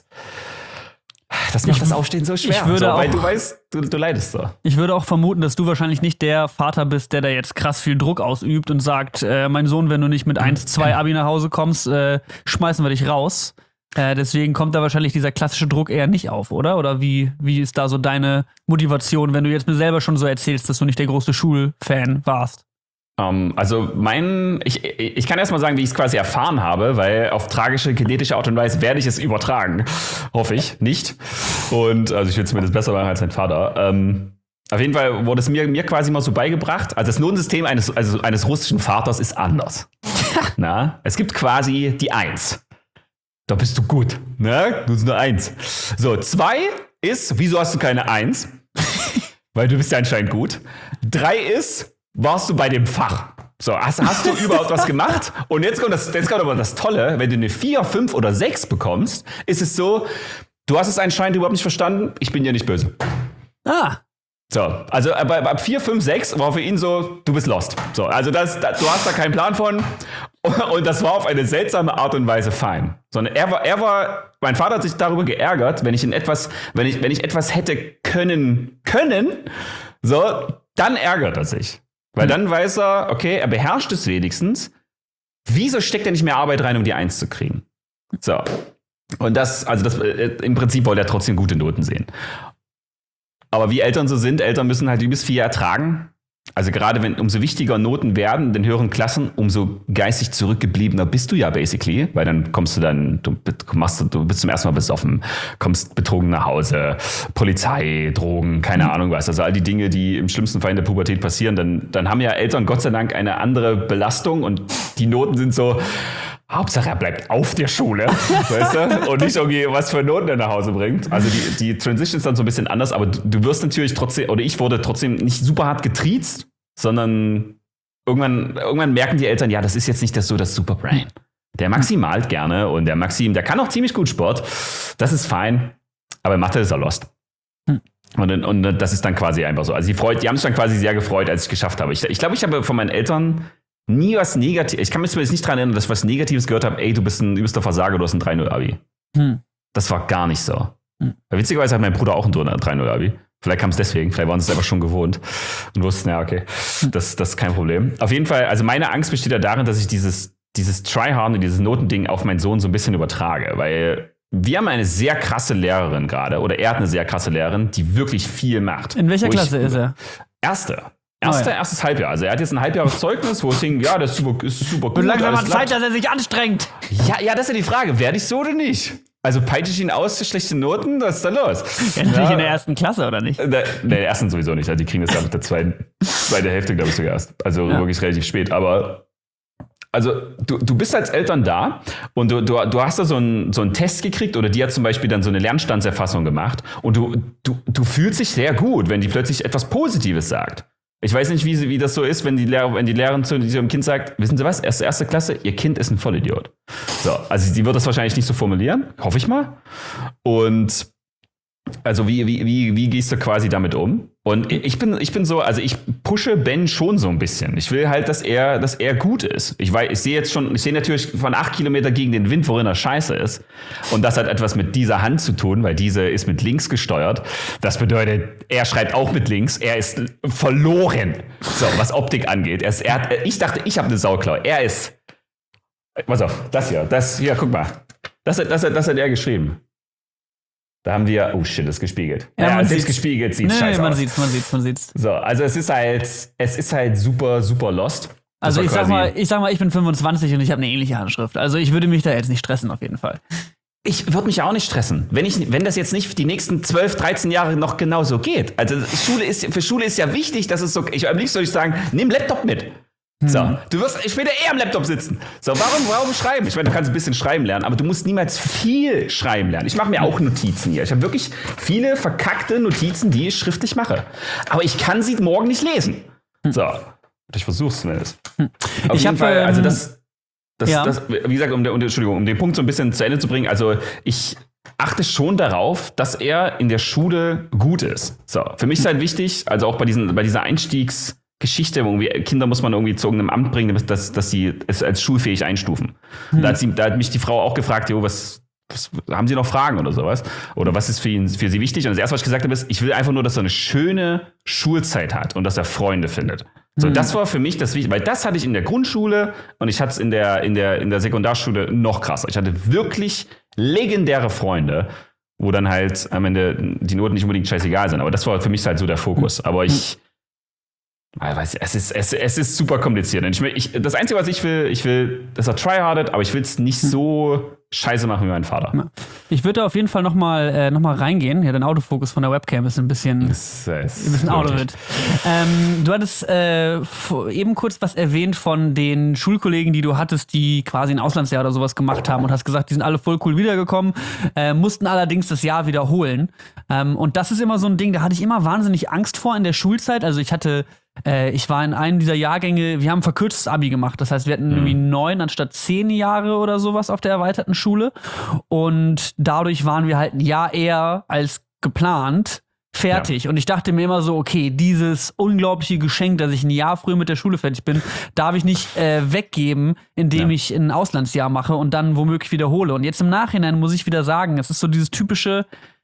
das macht das Aufstehen so schwer, weil du weißt, du leidest so. Ich würde auch vermuten, dass du wahrscheinlich nicht der Vater bist, der da jetzt krass viel Druck ausübt und sagt, mein Sohn, wenn du nicht mit 1-2 Abi nach Hause kommst, schmeißen wir dich raus. Deswegen kommt da wahrscheinlich dieser klassische Druck eher nicht auf, oder? Oder wie ist da so deine Motivation, wenn du jetzt mir selber schon so erzählst, dass du nicht der große Schulfan warst? Also ich kann erst mal sagen, wie ich es quasi erfahren habe, weil auf tragische, genetische Art und Weise werde ich es übertragen. Hoffe ich, nicht. Und also ich will es zumindest besser machen als mein Vater. Auf jeden Fall wurde es mir quasi mal so beigebracht. Also das Notensystem eines russischen Vaters ist anders. Es gibt quasi die 1. Da bist du gut. Ne? Du bist nur 1. So, 2 ist, wieso hast du keine 1? Weil du bist ja anscheinend gut. 3 ist, warst du bei dem Fach? So, hast du überhaupt was gemacht? Und jetzt kommt aber das Tolle, wenn du eine 4, 5 oder 6 bekommst, ist es so, du hast es anscheinend überhaupt nicht verstanden, ich bin dir nicht böse. Ah. So, also ab 4, 5, 6 war für ihn so, du bist lost. So, also du hast da keinen Plan von. Und das war auf eine seltsame Art und Weise fein. Sondern mein Vater hat sich darüber geärgert, wenn ich etwas hätte können, so, dann ärgert er sich. Weil dann weiß er, okay, er beherrscht es wenigstens. Wieso steckt er nicht mehr Arbeit rein, um die 1 zu kriegen? So. Und im Prinzip wollte er trotzdem gute Noten sehen. Aber wie Eltern so sind, Eltern müssen halt übelst viel ertragen. Also gerade umso wichtiger Noten werden in den höheren Klassen, umso geistig zurückgebliebener bist du ja basically, weil dann du bist zum ersten Mal besoffen, kommst betrogen nach Hause, Polizei, Drogen, keine Ahnung was. Also all die Dinge, die im schlimmsten Fall in der Pubertät passieren, dann haben ja Eltern Gott sei Dank eine andere Belastung und die Noten sind so, Hauptsache er bleibt auf der Schule, weißt du? Und nicht irgendwie was für Noten er nach Hause bringt. Also die Transition ist dann so ein bisschen anders, aber du wirst natürlich trotzdem, oder ich wurde trotzdem nicht super hart getriezt, sondern irgendwann merken die Eltern, ja, das ist jetzt nicht das Superbrain. Der Maxi malt gerne und der Maxi, der kann auch ziemlich gut Sport. Das ist fein, aber in Mathe ist er lost. Und das ist dann quasi einfach so. Also die haben sich dann quasi sehr gefreut, als ich es geschafft habe. Ich glaube, ich habe von meinen Eltern nie was Negatives. Ich kann mich zumindest nicht daran erinnern, dass ich was Negatives gehört habe. Ey, du bist ein übelster Versager, du hast ein 3-0-Abi. Das war gar nicht so. Witzigerweise hat mein Bruder auch ein 3-0-Abi. Vielleicht kam es deswegen, vielleicht waren sie es einfach schon gewohnt und wussten, ja, okay, das ist kein Problem. Auf jeden Fall, also meine Angst besteht ja darin, dass ich dieses Tryhard und dieses Notending auf meinen Sohn so ein bisschen übertrage, weil wir haben eine sehr krasse Lehrerin gerade, oder er hat eine sehr krasse Lehrerin, die wirklich viel macht. In welcher Klasse ist er? Erstes Halbjahr. Also er hat jetzt ein Halbjahreszeugnis, wo ich denke, ja, das ist super gut. Und langsam mal Zeit, dass er sich anstrengt. Ja, das ist ja die Frage. Werde ich so oder nicht? Also peitsche ich ihn aus für schlechte Noten? Was ist da los? Endlich in der 1. Klasse, oder nicht? In der ersten sowieso nicht. Also die kriegen das dann mit der zweiten Hälfte, glaube ich, sogar erst. Also wirklich relativ spät. Aber also du bist als Eltern da und du hast da so einen Test gekriegt oder die hat zum Beispiel dann so eine Lernstandserfassung gemacht und du fühlst dich sehr gut, wenn die plötzlich etwas Positives sagt. Ich weiß nicht, wie das so ist, wenn die Lehrerin zu ihrem Kind sagt, wissen Sie was, erste Klasse, Ihr Kind ist ein Vollidiot. So, also sie wird das wahrscheinlich nicht so formulieren, hoffe ich mal. Und also wie gehst du quasi damit um? Und ich bin so, also ich pushe Ben schon so ein bisschen. Ich will halt, dass er gut ist. Ich sehe natürlich von 8 Kilometer gegen den Wind, worin er scheiße ist. Und das hat etwas mit dieser Hand zu tun, weil diese ist mit links gesteuert. Das bedeutet, er schreibt auch mit links. Er ist verloren, so was Optik angeht. Ich dachte, ich habe eine Sauklaue. Er ist, pass auf, das hier, guck mal. Das hat er geschrieben. Da haben wir, oh shit, ist gespiegelt. Ja, selbst gespiegelt sieht scheiße aus. Man sieht's. So, also es ist halt super, super lost. Also ich sag mal, ich bin 25 und ich habe eine ähnliche Handschrift. Also ich würde mich da jetzt nicht stressen, auf jeden Fall. Ich würde mich auch nicht stressen, wenn das jetzt nicht die nächsten 12, 13 Jahre noch genauso geht. Also für Schule ist ja wichtig, dass es so, am liebsten würde ich sagen, nimm Laptop mit. So, du wirst später eher am Laptop sitzen. So, warum schreiben? Ich meine, du kannst ein bisschen schreiben lernen, aber du musst niemals viel schreiben lernen. Ich mache mir auch Notizen hier. Ich habe wirklich viele verkackte Notizen, die ich schriftlich mache. Aber ich kann sie morgen nicht lesen. So, ich versuch's zumindest. Auf jeden Fall, also das, wie gesagt, um den Punkt so ein bisschen zu Ende zu bringen, also ich achte schon darauf, dass er in der Schule gut ist. So, für mich ist halt wichtig, also auch bei dieser Einstiegsgeschichte, irgendwie Kinder muss man irgendwie zu irgendeinem Amt bringen, dass sie es als schulfähig einstufen. Da hat mich die Frau auch gefragt, was haben Sie noch Fragen oder sowas? Oder was ist für Sie wichtig? Und das erste, was ich gesagt habe, ist, ich will einfach nur, dass er eine schöne Schulzeit hat und dass er Freunde findet. So, das war für mich das Wichtige, weil das hatte ich in der Grundschule und ich hatte es in der Sekundarschule noch krasser. Ich hatte wirklich legendäre Freunde, wo dann halt am Ende die Noten nicht unbedingt scheißegal sind. Aber das war für mich halt so der Fokus. Aber es ist super kompliziert. Und das Einzige, was ich will, dass er tryhardet, aber ich will es nicht so scheiße machen wie mein Vater. Ich würde da auf jeden Fall noch mal reingehen. Ja, dein Autofokus von der Webcam ist ein bisschen out of it. Du hattest eben kurz was erwähnt von den Schulkollegen, die du hattest, die quasi ein Auslandsjahr oder sowas gemacht haben und hast gesagt, die sind alle voll cool wiedergekommen, mussten allerdings das Jahr wiederholen. Und das ist immer so ein Ding, da hatte ich immer wahnsinnig Angst vor in der Schulzeit. Also ich hatte Ich war in einem dieser Jahrgänge, wir haben verkürztes Abi gemacht. Das heißt, wir hatten irgendwie 9 anstatt 10 Jahre oder sowas auf der erweiterten Schule. Und dadurch waren wir halt ein Jahr eher als geplant fertig. Ja. Und ich dachte mir immer so, okay, dieses unglaubliche Geschenk, dass ich ein Jahr früher mit der Schule fertig bin, darf ich nicht weggeben, indem ich ein Auslandsjahr mache und dann womöglich wiederhole. Und jetzt im Nachhinein muss ich wieder sagen, es ist so dieses typische,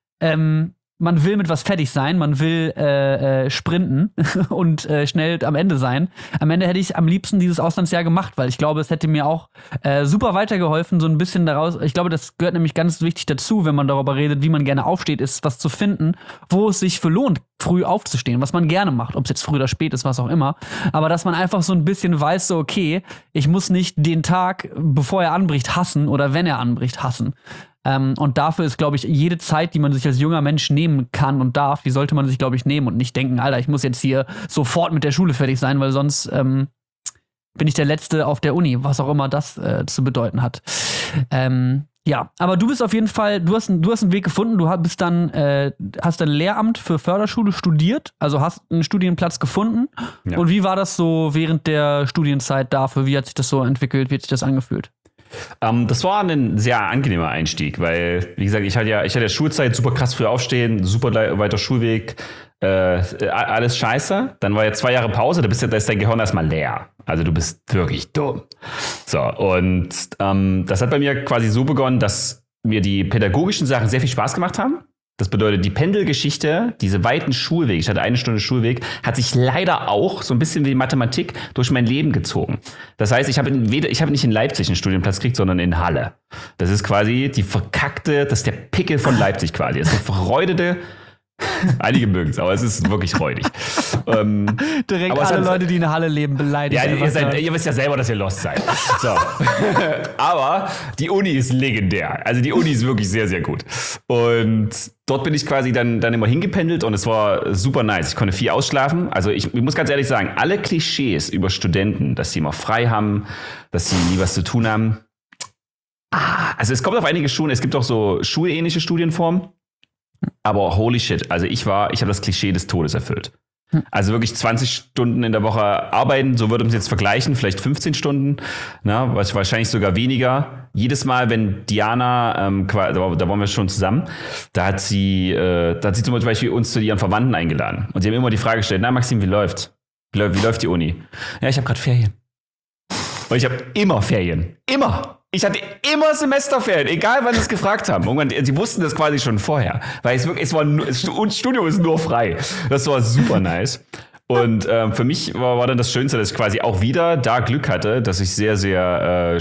man will mit was fertig sein, man will sprinten und schnell am Ende sein. Am Ende hätte ich am liebsten dieses Auslandsjahr gemacht, weil ich glaube, es hätte mir auch super weitergeholfen, so ein bisschen daraus. Ich glaube, das gehört nämlich ganz wichtig dazu, wenn man darüber redet, wie man gerne aufsteht, ist was zu finden, wo es sich für lohnt, früh aufzustehen, was man gerne macht, ob es jetzt früh oder spät ist, was auch immer. Aber dass man einfach so ein bisschen weiß, so okay, ich muss nicht den Tag, bevor er anbricht, hassen oder wenn er anbricht, hassen. Und dafür ist, glaube ich, jede Zeit, die man sich als junger Mensch nehmen kann und darf, die sollte man sich, glaube ich, nehmen und nicht denken, Alter, ich muss jetzt hier sofort mit der Schule fertig sein, weil sonst bin ich der Letzte auf der Uni, was auch immer das zu bedeuten hat. Ja, aber du bist auf jeden Fall, du hast einen Weg gefunden, du hast dann Lehramt für Förderschule studiert, also hast einen Studienplatz gefunden. Ja. Und wie war das so während der Studienzeit dafür? Wie hat sich das so entwickelt? Wie hat sich das angefühlt? Das war ein sehr angenehmer Einstieg, weil, wie gesagt, ich hatte ja Schulzeit, super krass früh aufstehen, super weiter Schulweg, alles scheiße. Dann war ja 2 Jahre Pause, da ist dein Gehirn erstmal leer. Also du bist wirklich dumm. So, und das hat bei mir quasi so begonnen, dass mir die pädagogischen Sachen sehr viel Spaß gemacht haben. Das bedeutet, die Pendelgeschichte, diese weiten Schulwege, ich hatte 1 Stunde Schulweg, hat sich leider auch so ein bisschen wie Mathematik durch mein Leben gezogen. Das heißt, ich habe nicht in Leipzig einen Studienplatz gekriegt, sondern in Halle. Das ist quasi das ist der Pickel von Leipzig quasi. Das ist eine verreudete, einige mögen es, aber es ist wirklich räudig. Direkt aber alle Leute, die in Halle leben, beleidigt. Ja, ihr wisst ja selber, dass ihr lost seid. So. Aber die Uni ist legendär. Also die Uni ist wirklich sehr, sehr gut. Und dort bin ich quasi dann immer hingependelt und es war super nice. Ich konnte viel ausschlafen. Also ich muss ganz ehrlich sagen, alle Klischees über Studenten, dass sie immer frei haben, dass sie nie was zu tun haben. Also es kommt auf einige Schulen, es gibt auch so schulähnliche Studienformen. Aber holy shit, also ich habe das Klischee des Todes erfüllt. Also wirklich 20 Stunden in der Woche arbeiten, so würde man es jetzt vergleichen, vielleicht 15 Stunden, wahrscheinlich sogar weniger. Jedes Mal, wenn Diana, da waren wir schon zusammen, da hat sie zum Beispiel uns zu ihren Verwandten eingeladen. Und sie haben immer die Frage gestellt, na Maxim, wie läuft die Uni? Ja, ich habe gerade Ferien. Und ich habe immer Ferien. Immer. Ich hatte immer Semesterferien, egal wann sie es gefragt haben. Irgendwann, sie wussten das quasi schon vorher. Weil das Studium ist nur frei. Das war super nice. Und für mich war dann das Schönste, dass ich quasi auch wieder da Glück hatte, dass ich sehr, sehr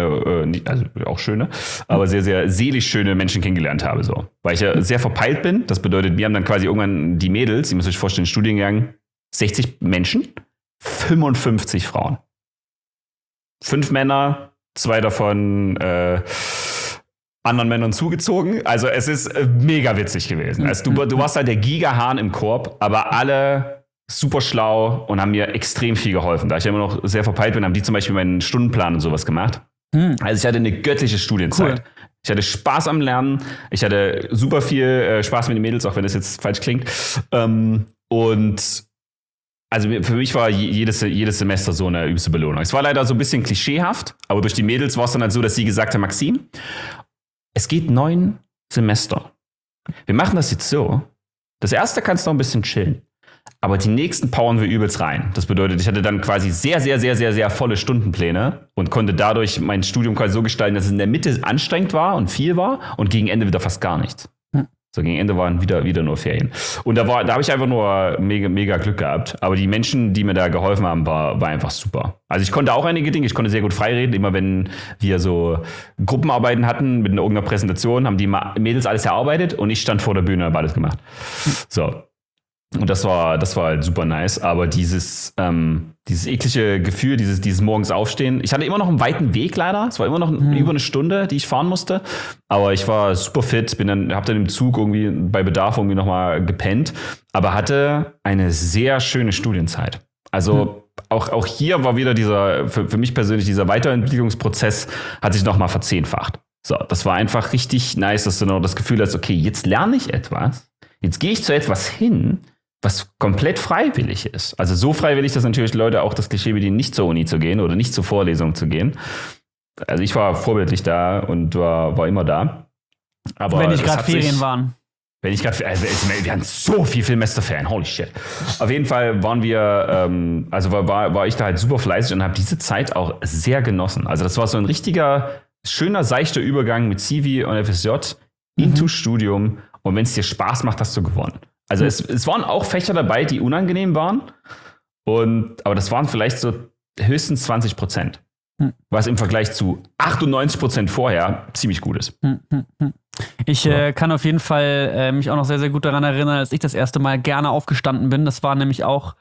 aber sehr, sehr seelisch schöne Menschen kennengelernt habe. So. Weil ich ja sehr verpeilt bin. Das bedeutet, wir haben dann quasi irgendwann die Mädels, ihr müsst euch vorstellen, Studiengang, 60 Menschen, 55 Frauen. 5 Männer, 2 davon anderen Männern zugezogen. Also es ist mega witzig gewesen. Also du warst halt der Gigahahn im Korb, aber alle super schlau und haben mir extrem viel geholfen. Da ich ja immer noch sehr verpeilt bin, haben die zum Beispiel meinen Stundenplan und sowas gemacht. Also ich hatte eine göttliche Studienzeit. Cool. Ich hatte Spaß am Lernen. Ich hatte super viel Spaß mit den Mädels, auch wenn das jetzt falsch klingt. Und also für mich war jedes Semester so eine übelste Belohnung. Es war leider so ein bisschen klischeehaft, aber durch die Mädels war es dann halt so, dass sie gesagt haben, Maxim, es geht 9 Semester. Wir machen das jetzt so. Das erste kannst du noch ein bisschen chillen. Aber die nächsten powern wir übelst rein. Das bedeutet, ich hatte dann quasi sehr, sehr, sehr, sehr, sehr volle Stundenpläne und konnte dadurch mein Studium quasi so gestalten, dass es in der Mitte anstrengend war und viel war und gegen Ende wieder fast gar nichts. So gegen Ende waren wieder nur Ferien. Und da habe ich einfach nur mega, mega Glück gehabt. Aber die Menschen, die mir da geholfen haben, war einfach super. Also ich konnte auch einige Dinge, ich konnte sehr gut freireden. Immer wenn wir so Gruppenarbeiten hatten mit irgendeiner Präsentation, haben die Mädels alles erarbeitet und ich stand vor der Bühne und habe alles gemacht. So. Und das war halt super nice, aber dieses eklige Gefühl, dieses morgens aufstehen. Ich hatte immer noch einen weiten Weg leider. Es war immer noch über eine Stunde, die ich fahren musste. Aber ich war super fit, habe dann im Zug irgendwie bei Bedarf irgendwie nochmal gepennt, aber hatte eine sehr schöne Studienzeit. Also auch hier war wieder für mich persönlich dieser Weiterentwicklungsprozess hat sich nochmal verzehnfacht. So, das war einfach richtig nice, dass du noch das Gefühl hast, okay, jetzt lerne ich etwas, jetzt gehe ich zu etwas hin, was komplett freiwillig ist. Also so freiwillig, dass natürlich Leute auch das Klischee bedienen, nicht zur Uni zu gehen oder nicht zur Vorlesung zu gehen. Also ich war vorbildlich da und war immer da. Aber wenn nicht gerade Ferien waren. Wenn ich gerade, wir hatten so viel Semesterferien, holy shit. Auf jeden Fall waren wir, war ich da halt super fleißig und habe diese Zeit auch sehr genossen. Also das war so ein richtiger, schöner, seichter Übergang mit Civi und FSJ into Studium. Und wenn es dir Spaß macht, hast du gewonnen. Also es waren auch Fächer dabei, die unangenehm waren. Aber das waren vielleicht so höchstens 20%. Was im Vergleich zu 98% vorher ziemlich gut ist. Ich kann auf jeden Fall mich auch noch sehr, sehr gut daran erinnern, als ich das erste Mal gerne aufgestanden bin. Das war nämlich auch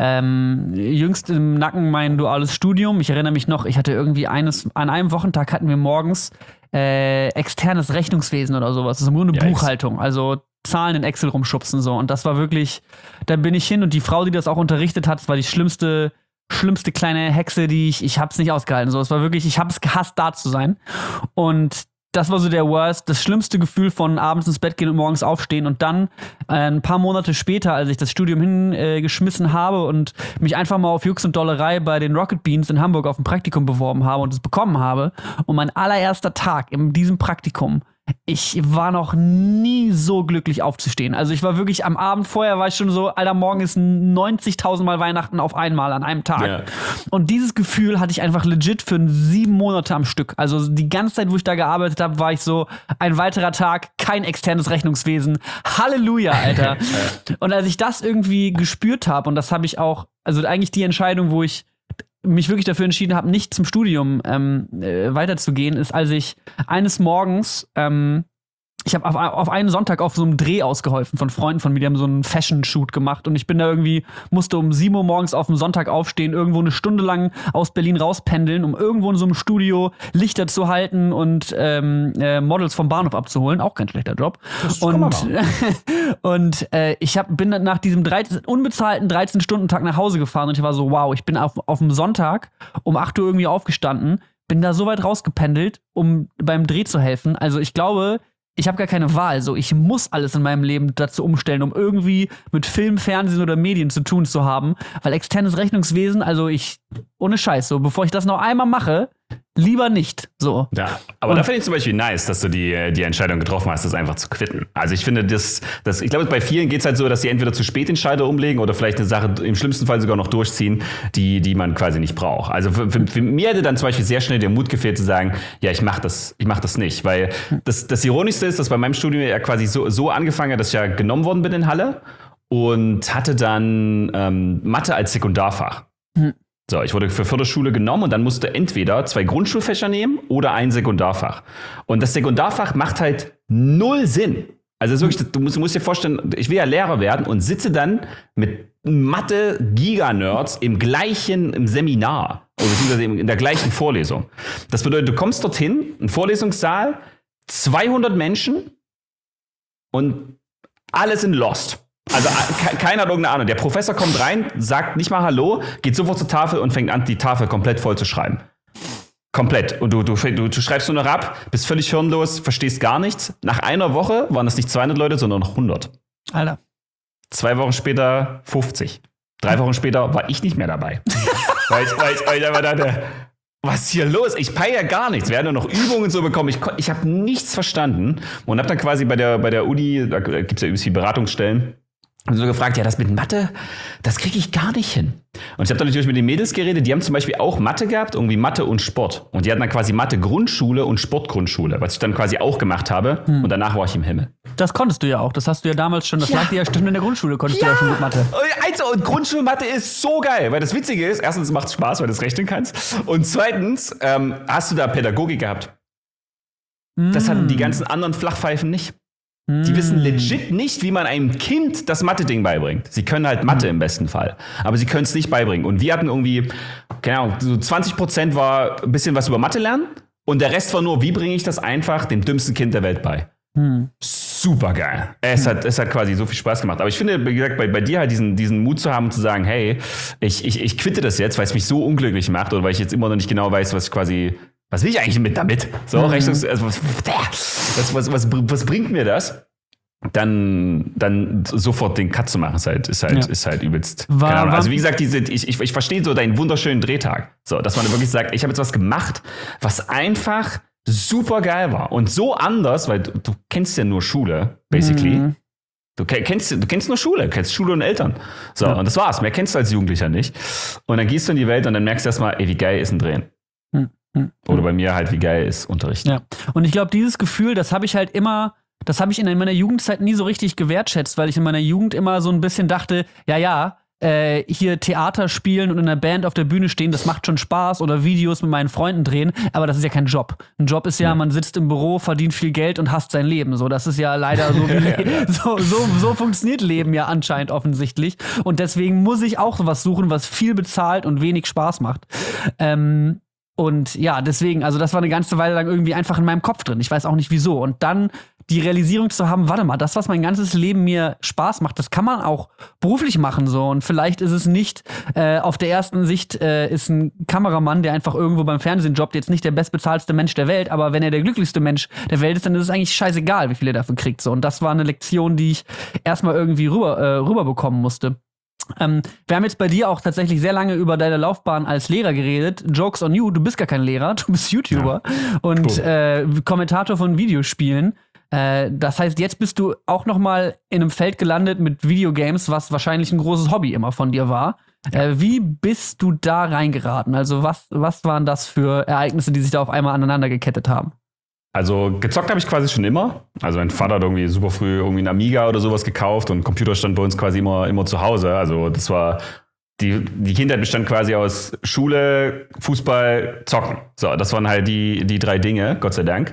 jüngst im Nacken mein duales Studium. Ich erinnere mich noch, ich hatte irgendwie an einem Wochentag hatten wir morgens externes Rechnungswesen oder sowas. Das ist im Grunde Buchhaltung, also Zahlen in Excel rumschubsen so. Und das war wirklich, da bin ich hin und die Frau, die das auch unterrichtet hat, das war die schlimmste kleine Hexe, die ich hab's nicht ausgehalten. So, es war wirklich, ich hab's gehasst, da zu sein. Und das war so das schlimmste Gefühl von abends ins Bett gehen und morgens aufstehen und dann ein paar Monate später, als ich das Studium hingeschmissen habe und mich einfach mal auf Jux und Dollerei bei den Rocket Beans in Hamburg auf ein Praktikum beworben habe und es bekommen habe und mein allererster Tag in diesem Praktikum, ich war noch nie so glücklich aufzustehen. Also ich war wirklich am Abend vorher, war ich schon so, Alter, morgen ist 90.000 Mal Weihnachten auf einmal an einem Tag. Yeah. Und dieses Gefühl hatte ich einfach legit für 7 Monate am Stück. Also die ganze Zeit, wo ich da gearbeitet habe, war ich so, ein weiterer Tag, kein externes Rechnungswesen. Halleluja, Alter. Und als ich das irgendwie gespürt habe, und das habe ich auch, also eigentlich die Entscheidung, wo ich mich wirklich dafür entschieden habe, nicht zum Studium weiterzugehen, ist, als ich eines Morgens, ich habe auf einen Sonntag auf so einem Dreh ausgeholfen von Freunden von mir, die haben so einen Fashion-Shoot gemacht und ich bin da irgendwie, musste um 7 Uhr morgens auf dem Sonntag aufstehen, irgendwo eine Stunde lang aus Berlin rauspendeln, um irgendwo in so einem Studio Lichter zu halten und Models vom Bahnhof abzuholen. Auch kein schlechter Job. Und ich bin dann nach diesem unbezahlten 13-Stunden-Tag nach Hause gefahren und ich war so, wow, ich bin auf dem Sonntag um 8 Uhr irgendwie aufgestanden, bin da so weit rausgependelt, um beim Dreh zu helfen. Also ich glaube, ich habe gar keine Wahl. So, ich muss alles in meinem Leben dazu umstellen, um irgendwie mit Film, Fernsehen oder Medien zu tun zu haben. Weil externes Rechnungswesen, also ohne Scheiß, so, bevor ich das noch einmal mache, lieber nicht. So. Ja, aber da finde ich zum Beispiel nice, dass du die Entscheidung getroffen hast, das einfach zu quitten. Also ich finde, ich glaube, bei vielen geht es halt so, dass sie entweder zu spät den Schalter umlegen oder vielleicht eine Sache im schlimmsten Fall sogar noch durchziehen, die man quasi nicht braucht. Also für mir hätte dann zum Beispiel sehr schnell der Mut gefehlt zu sagen, ja, ich mach das nicht. Weil das Ironischste ist, dass bei meinem Studium ja quasi so angefangen hat, dass ich ja genommen worden bin in Halle und hatte dann Mathe als Sekundarfach. So, ich wurde für Förderschule genommen und dann musste entweder 2 Grundschulfächer nehmen oder ein Sekundarfach. Und das Sekundarfach macht halt 0 Sinn. Also es ist wirklich, du musst dir vorstellen, ich will ja Lehrer werden und sitze dann mit Mathe-Giga-Nerds im Seminar oder beziehungsweise in der gleichen Vorlesung. Das bedeutet, du kommst dorthin, ein Vorlesungssaal, 200 Menschen und alle sind lost. Also keiner hat irgendeine Ahnung. Der Professor kommt rein, sagt nicht mal Hallo, geht sofort zur Tafel und fängt an, die Tafel komplett voll zu schreiben. Komplett. Und du schreibst nur noch ab, bist völlig hirnlos, verstehst gar nichts. Nach einer Woche waren das nicht 200 Leute, sondern noch 100. Alter. 2 Wochen später 50. 3 Wochen später war ich nicht mehr dabei. weil ich einfach dachte, was ist hier los? Ich peile ja gar nichts. Wir haben nur noch Übungen so bekommen. Ich habe nichts verstanden und habe dann quasi bei der Uni, da gibt es ja übrigens die Beratungsstellen, und so gefragt, ja, das mit Mathe, das kriege ich gar nicht hin. Und ich habe dann natürlich mit den Mädels geredet, die haben zum Beispiel auch Mathe gehabt, irgendwie Mathe und Sport. Und die hatten dann quasi Mathe-Grundschule und Sport-Grundschule, was ich dann quasi auch gemacht habe. Und danach war ich im Himmel. Das konntest du ja auch, das hast du ja damals schon, das lag dir ja schon in der Grundschule, konntest du ja schon mit Mathe. Also, und Grundschulmathe ist so geil, weil das Witzige ist, erstens macht es Spaß, weil du es rechnen kannst. Und zweitens hast du da Pädagogik gehabt. Das hatten die ganzen anderen Flachpfeifen nicht. Die wissen legit nicht, wie man einem Kind das Mathe-Ding beibringt. Sie können halt Mathe im besten Fall, aber sie können es nicht beibringen. Und wir hatten irgendwie, keine Ahnung, so 20% war ein bisschen was über Mathe lernen und der Rest war nur, wie bringe ich das einfach dem dümmsten Kind der Welt bei. Super geil. Es hat quasi so viel Spaß gemacht. Aber ich finde, wie gesagt, bei dir halt diesen Mut zu haben und zu sagen, hey, ich quitte das jetzt, weil es mich so unglücklich macht oder weil ich jetzt immer noch nicht genau weiß, was will ich eigentlich damit? So, was bringt mir das? dann sofort den Cut zu machen, ist halt übelst. Keine Ahnung. Also wie gesagt, ich verstehe so deinen wunderschönen Drehtag. So, dass man wirklich sagt, ich habe jetzt was gemacht, was einfach super geil war. Und so anders, weil du kennst ja nur Schule, basically. Du kennst nur Schule, du kennst Schule und Eltern. So, und das war's. Mehr kennst du als Jugendlicher nicht. Und dann gehst du in die Welt und dann merkst du erstmal, wie geil ist ein Drehen. Oder bei mir halt, wie geil ist Unterrichten. Ja. Und ich glaube, dieses Gefühl, das habe ich in meiner Jugendzeit nie so richtig gewertschätzt, weil ich in meiner Jugend immer so ein bisschen dachte, hier Theater spielen und in einer Band auf der Bühne stehen, das macht schon Spaß oder Videos mit meinen Freunden drehen, aber das ist ja kein Job. Ein Job ist ja, man sitzt im Büro, verdient viel Geld und hasst sein Leben. So, das ist ja leider so wie so funktioniert Leben ja anscheinend offensichtlich. Und deswegen muss ich auch was suchen, was viel bezahlt und wenig Spaß macht. Und ja, deswegen, also das war eine ganze Weile lang irgendwie einfach in meinem Kopf drin. Ich weiß auch nicht wieso. Und dann die Realisierung zu haben, warte mal, das, was mein ganzes Leben mir Spaß macht, das kann man auch beruflich machen so. Und vielleicht ist es nicht, auf der ersten Sicht ist ein Kameramann, der einfach irgendwo beim Fernsehen jobbt, jetzt nicht der bestbezahlteste Mensch der Welt, aber wenn er der glücklichste Mensch der Welt ist, dann ist es eigentlich scheißegal, wie viel er dafür kriegt. So. Und das war eine Lektion, die ich erstmal irgendwie rüberbekommen musste. Wir haben jetzt bei dir auch tatsächlich sehr lange über deine Laufbahn als Lehrer geredet. Jokes on you, du bist gar kein Lehrer, du bist YouTuber und Kommentator von Videospielen. Das heißt, jetzt bist du auch noch mal in einem Feld gelandet mit Videogames, was wahrscheinlich ein großes Hobby immer von dir war. Ja. Wie bist du da reingeraten? Also was waren das für Ereignisse, die sich da auf einmal aneinander gekettet haben? Also gezockt habe ich quasi schon immer. Also mein Vater hat irgendwie super früh irgendwie einen Amiga oder sowas gekauft und Computer stand bei uns quasi immer zu Hause. Also das war die Kindheit bestand quasi aus Schule, Fußball, Zocken. So, das waren halt die drei Dinge, Gott sei Dank.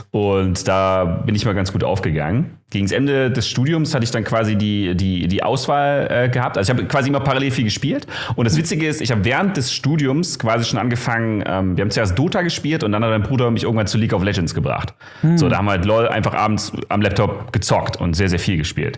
Und da bin ich mal ganz gut aufgegangen. Gegen das Ende des Studiums hatte ich dann quasi die Auswahl gehabt. Also ich habe quasi immer parallel viel gespielt. Und das Witzige ist, ich habe während des Studiums quasi schon angefangen, wir haben zuerst Dota gespielt und dann hat mein Bruder mich irgendwann zu League of Legends gebracht. So, da haben wir halt LOL einfach abends am Laptop gezockt und sehr, sehr viel gespielt.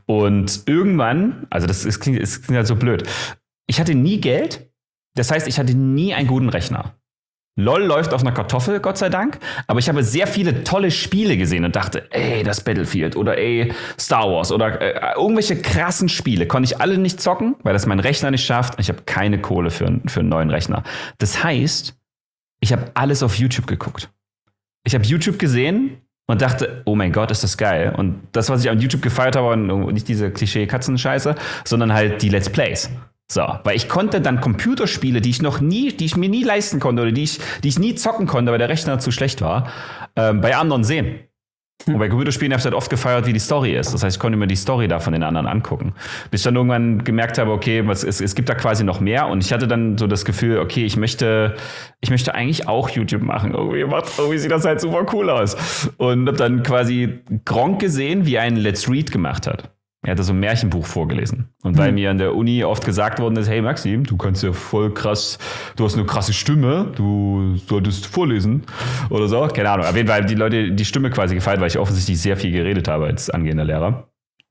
Und irgendwann, also es klingt halt so blöd, ich hatte nie Geld, das heißt, ich hatte nie einen guten Rechner. LOL läuft auf einer Kartoffel, Gott sei Dank, aber ich habe sehr viele tolle Spiele gesehen und dachte, das Battlefield oder Star Wars oder irgendwelche krassen Spiele. Konnte ich alle nicht zocken, weil das mein Rechner nicht schafft. Ich habe keine Kohle für einen neuen Rechner. Das heißt, ich habe alles auf YouTube geguckt. Ich habe YouTube gesehen und dachte, oh mein Gott, ist das geil. Und das, was ich an YouTube gefeiert habe, war nicht diese Klischee-Katzenscheiße, sondern halt die Let's Plays. So, weil ich konnte dann Computerspiele, die ich mir nie leisten konnte oder die ich nie zocken konnte, weil der Rechner zu schlecht war, bei anderen sehen. Und bei Computerspielen habe ich halt oft gefeiert, wie die Story ist. Das heißt, ich konnte mir die Story da von den anderen angucken. Bis ich dann irgendwann gemerkt habe, okay, es gibt da quasi noch mehr. Und ich hatte dann so das Gefühl, okay, ich möchte eigentlich auch YouTube machen. Irgendwie sieht das halt super cool aus. Und habe dann quasi Gronkh gesehen, wie er einen Let's Read gemacht hat. Er hatte so ein Märchenbuch vorgelesen. Und weil mir an der Uni oft gesagt worden ist, hey Maxim, du kannst ja voll krass, du hast eine krasse Stimme, du solltest vorlesen oder so. Keine Ahnung. Auf jeden Fall haben die Leute die Stimme quasi gefeiert, weil ich offensichtlich sehr viel geredet habe als angehender Lehrer.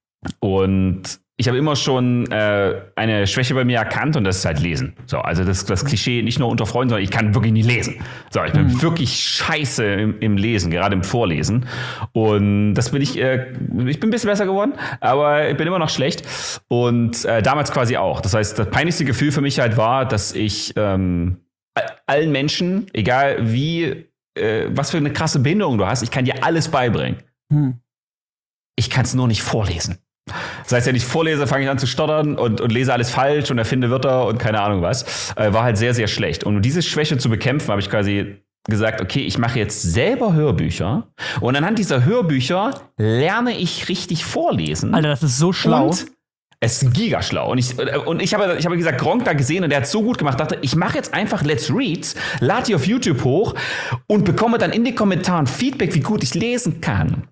Und ich habe immer schon eine Schwäche bei mir erkannt und das ist halt Lesen. So, also das Klischee nicht nur unter Freunden, sondern ich kann wirklich nie lesen. So, ich bin wirklich scheiße im Lesen, gerade im Vorlesen. Und das bin ich bin ein bisschen besser geworden, aber ich bin immer noch schlecht. Und damals quasi auch. Das heißt, das peinlichste Gefühl für mich halt war, dass ich allen Menschen, egal was für eine krasse Behinderung du hast, ich kann dir alles beibringen. Ich kann es nur nicht vorlesen. Das heißt, wenn ich vorlese, fange ich an zu stottern und lese alles falsch und erfinde Wörter und keine Ahnung was. War halt sehr, sehr schlecht. Und um diese Schwäche zu bekämpfen, habe ich quasi gesagt, okay, ich mache jetzt selber Hörbücher und anhand dieser Hörbücher lerne ich richtig vorlesen. Alter, das ist so schlau. Und es ist gigaschlau. Und ich habe gesagt, Gronkh da gesehen und der hat so gut gemacht, dachte, ich mache jetzt einfach Let's Reads, lade die auf YouTube hoch und bekomme dann in den Kommentaren Feedback, wie gut ich lesen kann.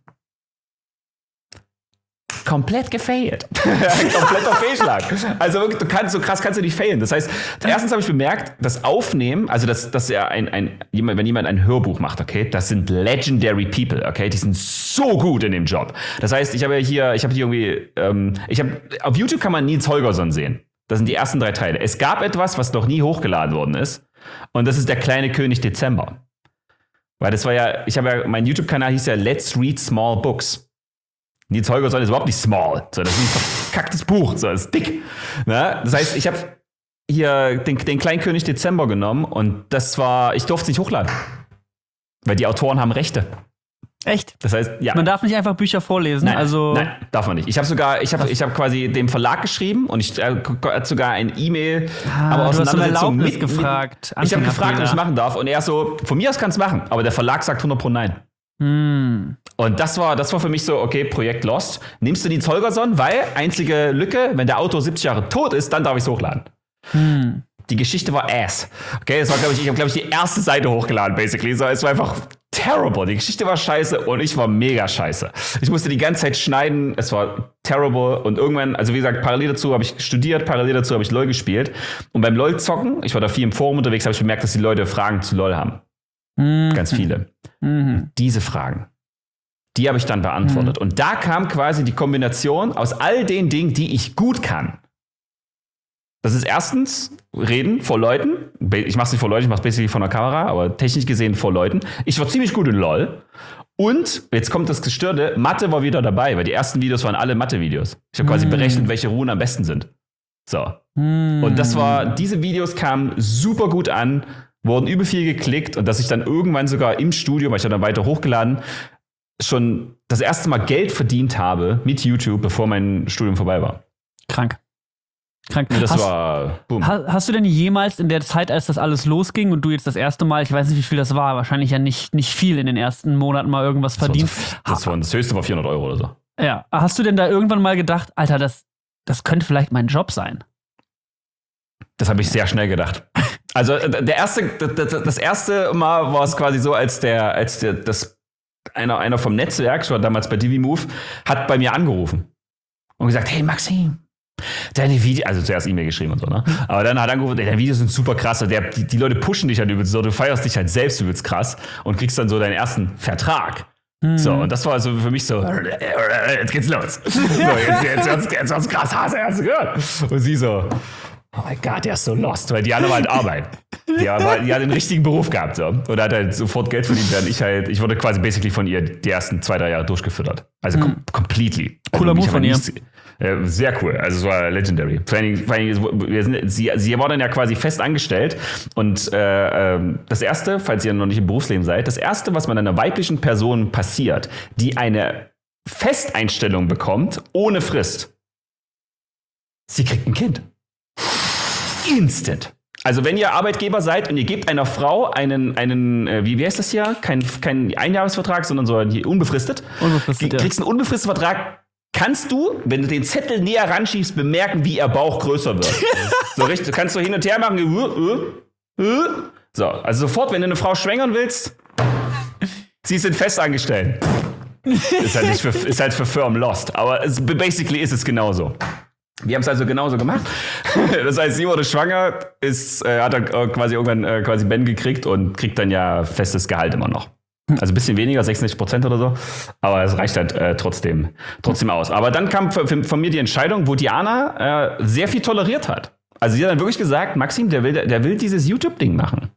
Komplett gefailt. Kompletter Fehlschlag. Also wirklich, so krass kannst du nicht failen. Das heißt, erstens habe ich bemerkt, das Aufnehmen, also dass ja wenn jemand ein Hörbuch macht, okay, das sind legendary people, okay, die sind so gut in dem Job. Das heißt, auf YouTube kann man Nils Holgersson sehen. Das sind die ersten 3 Teile. Es gab etwas, was noch nie hochgeladen worden ist, und das ist der kleine König Dezember. Weil das war ja, mein YouTube-Kanal hieß ja Let's Read Small Books. Nils Holgersson ist überhaupt nicht small. So, das ist ein verkacktes Buch. So, das ist dick. Na? Das heißt, ich habe hier den Kleinkönig Dezember genommen und ich durfte es nicht hochladen. Weil die Autoren haben Rechte. Echt? Das heißt, ja. Man darf nicht einfach Bücher vorlesen. Nein, darf man nicht. Ich habe quasi dem Verlag geschrieben und ich hatte sogar ein E-Mail, aber Auseinandersetzung mit gefragt. Ich habe gefragt, ob ich es machen darf und er so, von mir aus kannst du machen, aber der Verlag sagt 100% nein. Und das war für mich so, okay, Projekt Lost. Nimmst du Nils Holgersson, weil einzige Lücke, wenn der Autor 70 Jahre tot ist, dann darf ich es hochladen. Die Geschichte war ass. Okay, das war, ich habe die erste Seite hochgeladen, basically. So, es war einfach terrible. Die Geschichte war scheiße und ich war mega scheiße. Ich musste die ganze Zeit schneiden. Es war terrible. Und irgendwann, also wie gesagt, parallel dazu habe ich studiert, parallel dazu habe ich LOL gespielt. Und beim LOL-Zocken, ich war da viel im Forum unterwegs, habe ich bemerkt, dass die Leute Fragen zu LOL haben. Ganz viele. Diese Fragen, die habe ich dann beantwortet. Und da kam quasi die Kombination aus all den Dingen, die ich gut kann. Das ist erstens Reden vor Leuten. Ich mache es nicht vor Leuten, ich mache es basically vor einer Kamera, aber technisch gesehen vor Leuten. Ich war ziemlich gut in LOL. Und jetzt kommt das Gestörte, Mathe war wieder dabei, weil die ersten Videos waren alle Mathe-Videos. Ich habe quasi berechnet, welche Runen am besten sind. So. Und diese Videos kamen super gut an, wurden übel viel geklickt und dass ich dann irgendwann sogar im Studio, weil ich dann weiter hochgeladen, schon das erste Mal Geld verdient habe mit YouTube, bevor mein Studium vorbei war. Krank. Boom. Hast du denn jemals in der Zeit, als das alles losging und du jetzt das erste Mal, ich weiß nicht, wie viel das war, wahrscheinlich ja nicht viel in den ersten Monaten mal irgendwas verdient? Das höchste war 400 Euro oder so. Ja. Hast du denn da irgendwann mal gedacht, Alter, das könnte vielleicht mein Job sein? Das habe ich sehr schnell gedacht. Also das erste Mal war es quasi so, als einer vom Netzwerk, ich war damals bei Divimove, hat bei mir angerufen und gesagt, hey Maxim, deine Videos, also zuerst E-Mail geschrieben und so, ne? Aber dann hat er angerufen, deine Videos sind super krass. Die Leute pushen dich halt übelst so, du feierst dich halt selbst übelst krass und kriegst dann so deinen ersten Vertrag. So, und das war also für mich so, jetzt geht's los. So, jetzt wird's krass, hast du gehört? Und sie so, oh mein Gott, der ist so lost, weil die alle halt arbeiten. Die hat den richtigen Beruf gehabt. So. Und hat halt sofort Geld verdient, während ich wurde quasi basically von ihr die ersten 2-3 Jahre durchgefüttert. Also completely. Cooler Move von ihr. Sehr cool. Also es war legendary. Vor allem, sie war dann ja quasi fest angestellt. Und das Erste, falls ihr noch nicht im Berufsleben seid, das Erste, was man einer weiblichen Person passiert, die eine Festeinstellung bekommt, ohne Frist, sie kriegt ein Kind. Instant. Also wenn ihr Arbeitgeber seid und ihr gebt einer Frau einen wie heißt das hier? Kein Einjahresvertrag, sondern so unbefristet. Kriegst einen unbefristeten Vertrag, kannst du, wenn du den Zettel näher ranschiebst, bemerken, wie ihr Bauch größer wird. So richtig, kannst du hin und her machen. So, also sofort, wenn du eine Frau schwängern willst, sie sind festangestellt. Ist halt für Firmen lost. Aber basically ist es genauso. Wir haben es also genauso gemacht. Das heißt, sie wurde schwanger, hat dann quasi irgendwann quasi Ben gekriegt und kriegt dann ja festes Gehalt immer noch. Also ein bisschen weniger, 66% oder so. Aber es reicht halt trotzdem aus. Aber dann kam von mir die Entscheidung, wo Diana sehr viel toleriert hat. Also sie hat dann wirklich gesagt, Maxim, der will dieses YouTube-Ding machen.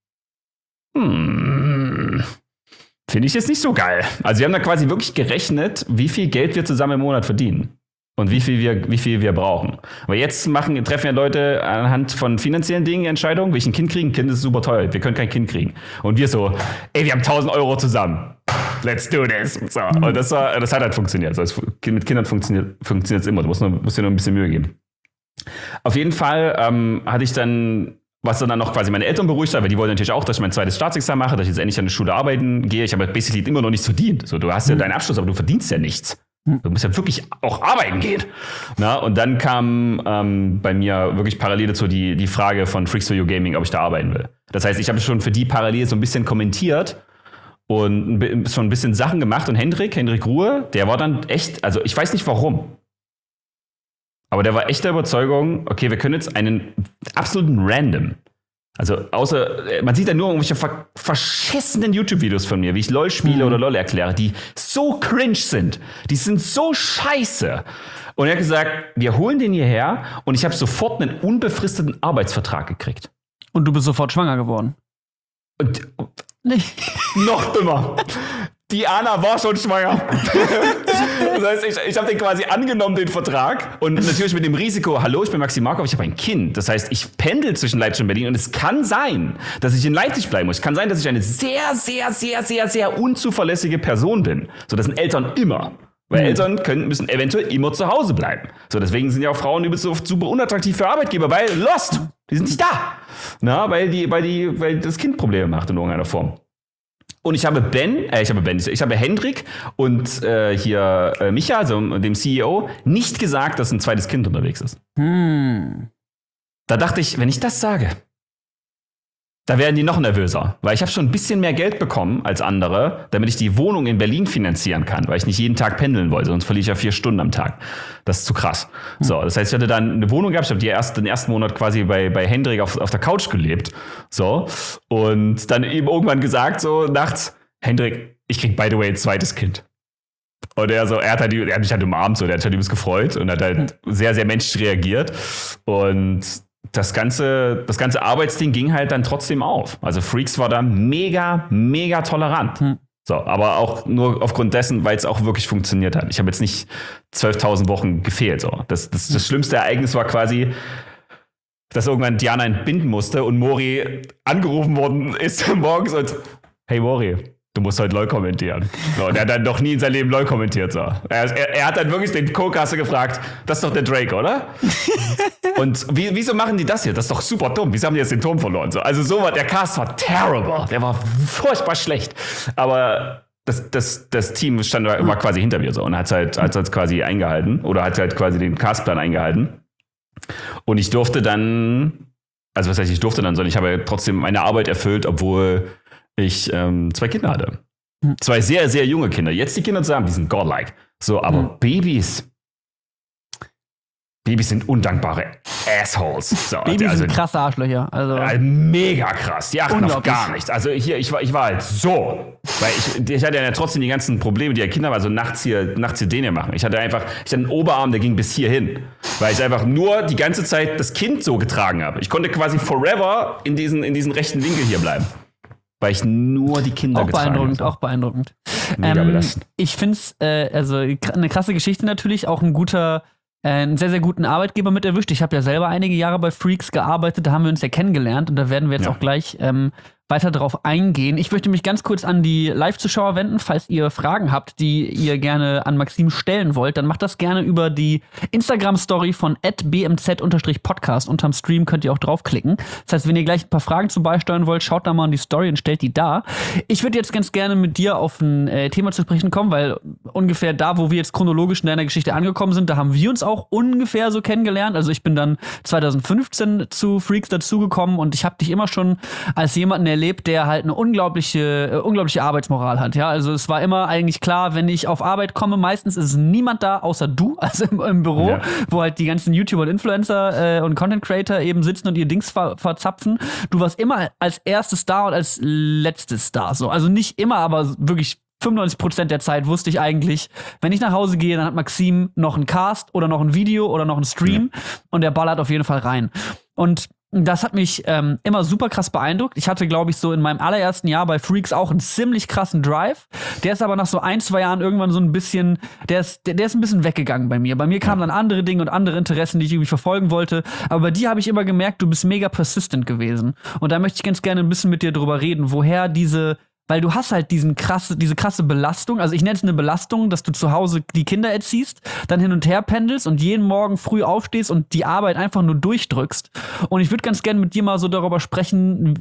Finde ich jetzt nicht so geil. Also wir haben da quasi wirklich gerechnet, wie viel Geld wir zusammen im Monat verdienen. Und wie viel wir brauchen. Aber jetzt treffen ja Leute anhand von finanziellen Dingen Entscheidungen. Will ich ein Kind kriegen? Ein Kind ist super teuer. Wir können kein Kind kriegen. Und wir so, wir haben 1.000 Euro zusammen. Let's do this. So. Und das hat halt funktioniert. Also mit Kindern funktioniert es immer. Du musst dir nur ein bisschen Mühe geben. Auf jeden Fall hatte ich dann, was dann noch quasi meine Eltern beruhigt hat, weil die wollten natürlich auch, dass ich mein zweites Staatsexamen mache, dass ich jetzt endlich an der Schule arbeiten gehe. Ich habe basically immer noch nichts verdient. So, du hast ja deinen Abschluss, aber du verdienst ja nichts. Du musst ja wirklich auch arbeiten gehen. Na, und dann kam bei mir wirklich parallel dazu die Frage von Freaks for You Gaming, ob ich da arbeiten will. Das heißt, ich habe schon für die parallel so ein bisschen kommentiert und schon ein bisschen Sachen gemacht. Und Hendrik Ruhe, der war dann echt, also ich weiß nicht warum, aber der war echt der Überzeugung, okay, wir können jetzt einen absoluten Random, also außer, man sieht ja nur irgendwelche verschissenen YouTube-Videos von mir, wie ich LOL spiele oder LOL erkläre, die so cringe sind. Die sind so scheiße. Und er hat gesagt, wir holen den hierher und ich habe sofort einen unbefristeten Arbeitsvertrag gekriegt. Und du bist sofort schwanger geworden. Und noch dümmer. Die Anna war schon schwanger. Das heißt, ich habe den quasi angenommen, den Vertrag. Und natürlich mit dem Risiko, hallo, ich bin Maxim Markov, ich habe ein Kind. Das heißt, ich pendel zwischen Leipzig und Berlin. Und es kann sein, dass ich in Leipzig bleiben muss. Es kann sein, dass ich eine sehr, sehr, sehr, sehr, sehr unzuverlässige Person bin. So, das sind Eltern immer. Weil Eltern müssen eventuell immer zu Hause bleiben. So, deswegen sind ja auch Frauen übelst oft super unattraktiv für Arbeitgeber, weil lost, die sind nicht da. Na, weil das Kind Probleme macht in irgendeiner Form. Und ich habe Hendrik und Micha, also dem CEO, nicht gesagt, dass ein zweites Kind unterwegs ist. Da dachte ich, wenn ich das sage, da werden die noch nervöser. Weil ich habe schon ein bisschen mehr Geld bekommen als andere, damit ich die Wohnung in Berlin finanzieren kann, weil ich nicht jeden Tag pendeln wollte, sonst verliere ich ja 4 Stunden am Tag. Das ist zu krass. So, das heißt, ich hatte dann eine Wohnung gehabt, ich habe den ersten Monat quasi bei Hendrik auf der Couch gelebt. So, und dann eben irgendwann gesagt, so nachts, Hendrik, ich krieg by the way ein zweites Kind. Und er hat mich halt umarmt, so, der hat sich halt übelst gefreut und hat halt sehr, sehr menschlich reagiert. Und das ganze Arbeitsding ging halt dann trotzdem auf. Also Freaks war da mega, mega tolerant. So, aber auch nur aufgrund dessen, weil es auch wirklich funktioniert hat. Ich habe jetzt nicht 12.000 Wochen gefehlt. So. Das schlimmste Ereignis war quasi, dass irgendwann Diana entbinden musste und Mori angerufen worden ist morgens und hey Mori, du musst heute LOL kommentieren. So, und er hat dann noch nie in seinem Leben LOL kommentiert. So. Er hat dann wirklich den Co-Caster gefragt, das ist doch der Drake, oder? Und wieso machen die das hier? Das ist doch super dumm. Wieso haben die jetzt den Turm verloren? So, also der Cast war terrible. Der war furchtbar schlecht. Aber das Team war quasi hinter mir so und hat es quasi eingehalten oder hat halt quasi den Castplan eingehalten. Und ich durfte dann, also was heißt ich durfte dann, sondern ich habe trotzdem meine Arbeit erfüllt, obwohl ich 2 Kinder hatte. 2 sehr, sehr junge Kinder. Jetzt die Kinder zusammen, die sind godlike. So, aber Babys sind undankbare Assholes. So, Babys sind krasse Arschlöcher. Also mega krass. Die achten auf gar nichts. Also hier, ich war halt so. Weil ich hatte ja trotzdem die ganzen Probleme, die ja Kinder also nachts hier den hier machen. Ich hatte einen Oberarm, der ging bis hierhin. Weil ich einfach nur die ganze Zeit das Kind so getragen habe. Ich konnte quasi forever in diesen rechten Winkel hier bleiben. Weil ich nur die Kinder getragen habe. Auch beeindruckend. Mega belastend. Ich finde es eine krasse Geschichte natürlich, auch einen sehr, sehr guten Arbeitgeber mit erwischt. Ich habe ja selber einige Jahre bei Freaks gearbeitet, da haben wir uns ja kennengelernt und da werden wir jetzt auch gleich weiter darauf eingehen. Ich möchte mich ganz kurz an die Live-Zuschauer wenden. Falls ihr Fragen habt, die ihr gerne an Maxim stellen wollt, dann macht das gerne über die Instagram-Story von @bmz_podcast. Unterm Stream könnt ihr auch draufklicken. Das heißt, wenn ihr gleich ein paar Fragen zum Beisteuern wollt, schaut da mal in die Story und stellt die da. Ich würde jetzt ganz gerne mit dir auf ein Thema zu sprechen kommen, weil ungefähr da, wo wir jetzt chronologisch in deiner Geschichte angekommen sind, da haben wir uns auch ungefähr so kennengelernt. Also ich bin dann 2015 zu Freaks dazugekommen und ich habe dich immer schon als jemanden erlebt, der halt eine unglaubliche Arbeitsmoral hat. Ja, also es war immer eigentlich klar, wenn ich auf Arbeit komme, meistens ist niemand da, außer du, also im Büro, wo halt die ganzen YouTuber und Influencer und Content Creator eben sitzen und ihr Dings verzapfen. Du warst immer als erstes da und als letztes da. So. Also nicht immer, aber wirklich 95% der Zeit wusste ich eigentlich, wenn ich nach Hause gehe, dann hat Maxim noch einen Cast oder noch ein Video oder noch einen Stream und der ballert auf jeden Fall rein. Und das hat mich immer super krass beeindruckt. Ich hatte, glaube ich, so in meinem allerersten Jahr bei Freaks auch einen ziemlich krassen Drive. Der ist aber nach so 1-2 Jahren irgendwann so ein bisschen, der ist ein bisschen weggegangen bei mir. Bei mir kamen dann andere Dinge und andere Interessen, die ich irgendwie verfolgen wollte. Aber bei dir habe ich immer gemerkt, du bist mega persistent gewesen. Und da möchte ich ganz gerne ein bisschen mit dir drüber reden, woher weil du hast halt diese krasse Belastung, also ich nenne es eine Belastung, dass du zu Hause die Kinder erziehst, dann hin und her pendelst und jeden Morgen früh aufstehst und die Arbeit einfach nur durchdrückst. Und ich würde ganz gerne mit dir mal so darüber sprechen,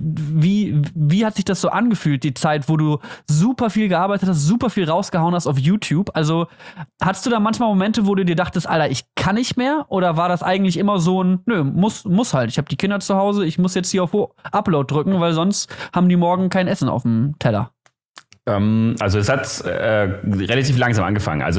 wie hat sich das so angefühlt, die Zeit, wo du super viel gearbeitet hast, super viel rausgehauen hast auf YouTube. Also hattest du da manchmal Momente, wo du dir dachtest, Alter, ich kann nicht mehr? Oder war das eigentlich immer so ein, nö, muss halt, ich habe die Kinder zu Hause, ich muss jetzt hier auf Upload drücken, weil sonst haben die morgen kein Essen auf dem Teller? Also es hat relativ langsam angefangen. Also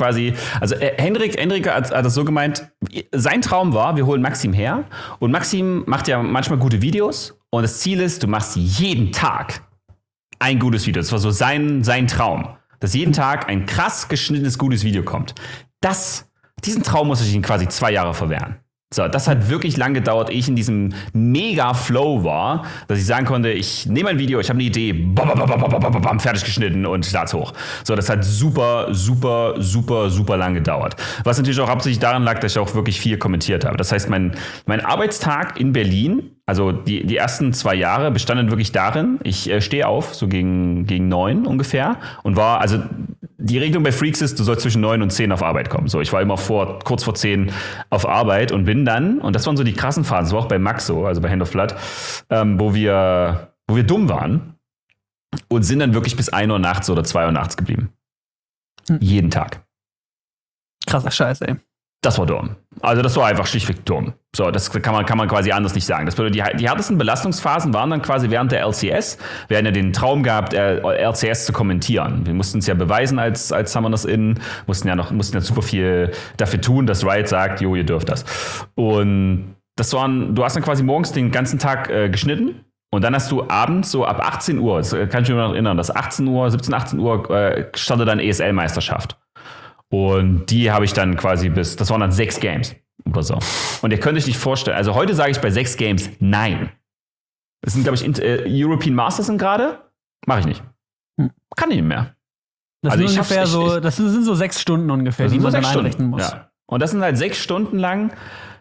Hendrik hat das so gemeint, sein Traum war, wir holen Maxim her und Maxim macht ja manchmal gute Videos und das Ziel ist, du machst jeden Tag ein gutes Video. Das war so sein Traum, dass jeden Tag ein krass geschnittenes, gutes Video kommt. Diesen Traum muss ich ihm quasi 2 Jahre verwehren. So, das hat wirklich lang gedauert, ehe ich in diesem Mega-Flow war, dass ich sagen konnte, ich nehme ein Video, ich habe eine Idee, bam, fertig geschnitten und start's hoch. So, das hat super lang gedauert. Was natürlich auch hauptsächlich daran lag, dass ich auch wirklich viel kommentiert habe. Das heißt, mein Arbeitstag in Berlin, also die ersten 2 Jahre, bestanden wirklich darin, ich stehe auf, so gegen 9 ungefähr, und war, also die Regelung bei Freaks ist, du sollst zwischen 9 und 10 auf Arbeit kommen. So, ich war immer kurz vor 10 auf Arbeit und bin dann, und das waren so die krassen Phasen, das war auch bei Max so, also bei Hand of Blood, wo wir dumm waren und sind dann wirklich bis 1 Uhr nachts oder 2 Uhr nachts geblieben. Jeden Tag. Krasser Scheiß, ey. Das war dumm. Also das war einfach schlichtweg dumm. So, das kann man quasi anders nicht sagen. Das bedeutet, die härtesten Belastungsphasen waren dann quasi während der LCS. Wir hatten ja den Traum gehabt, LCS zu kommentieren. Wir mussten es ja beweisen als Summoners In, mussten ja super viel dafür tun, dass Riot sagt, jo, ihr dürft das. Und du hast dann quasi morgens den ganzen Tag geschnitten. Und dann hast du abends so ab 18 Uhr, das kann ich mich noch erinnern, dass 17, 18 Uhr startet dann ESL-Meisterschaft. Und die habe ich dann quasi das waren dann 6 Games oder so. Und ihr könnt euch nicht vorstellen, also heute sage ich bei 6 Games nein. Das sind, glaube ich, European Masters sind gerade. Mache ich nicht. Kann ich nicht mehr. Das sind ungefähr das sind so 6 Stunden ungefähr, die man dann einrichten muss. Ja. Und das sind halt 6 Stunden lang.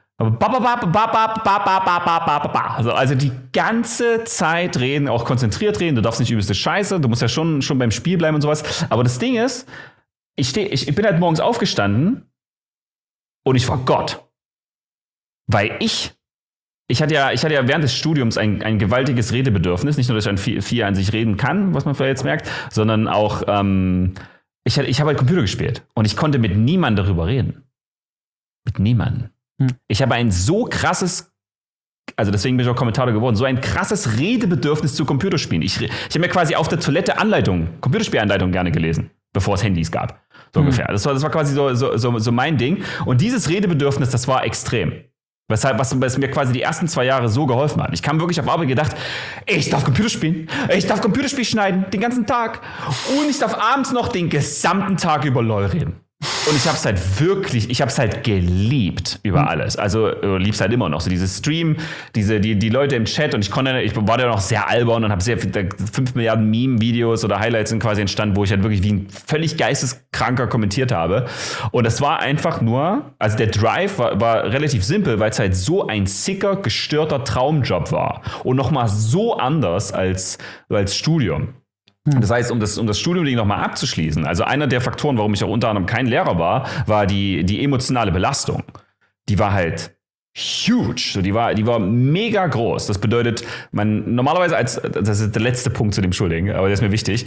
Also die ganze Zeit reden, auch konzentriert reden. Du darfst nicht übelste Scheiße, du musst ja schon beim Spiel bleiben und sowas. Aber das Ding ist, ich bin halt morgens aufgestanden und ich war Gott. Weil ich hatte ja während des Studiums ein gewaltiges Redebedürfnis. Nicht nur, dass ich viel an sich reden kann, was man vielleicht jetzt merkt, sondern auch, ich habe halt Computer gespielt und ich konnte mit niemandem darüber reden. Mit niemandem. Ich habe ein so krasses, also deswegen bin ich auch Kommentator geworden, so ein krasses Redebedürfnis zu Computerspielen. Ich habe mir quasi auf der Toilette Computerspielanleitungen gerne gelesen, bevor es Handys gab. So ungefähr. Das war quasi so mein Ding. Und dieses Redebedürfnis, das war extrem. Was mir quasi die ersten 2 Jahre so geholfen hat. Ich kam wirklich auf Arbeit gedacht, ich darf Computer spielen. Ich darf Computerspiel schneiden, den ganzen Tag. Und ich darf abends noch den gesamten Tag über LOL reden. Und ich hab's halt geliebt über alles. Also, lieb's halt immer noch. So dieses Stream, die Leute im Chat und ich war da noch sehr albern und habe 5 Milliarden Meme-Videos oder Highlights sind quasi entstanden, wo ich halt wirklich wie ein völlig geisteskranker kommentiert habe. Und das war einfach nur, also der Drive war relativ simpel, weil es halt so ein sicker, gestörter Traumjob war. Und nochmal so anders als Studium. Das heißt, um das Studium nochmal abzuschließen, also einer der Faktoren, warum ich auch unter anderem kein Lehrer war die emotionale Belastung. Die war halt huge. So, die war mega groß. Das bedeutet, normalerweise das ist der letzte Punkt zu dem Schuldigen, aber der ist mir wichtig,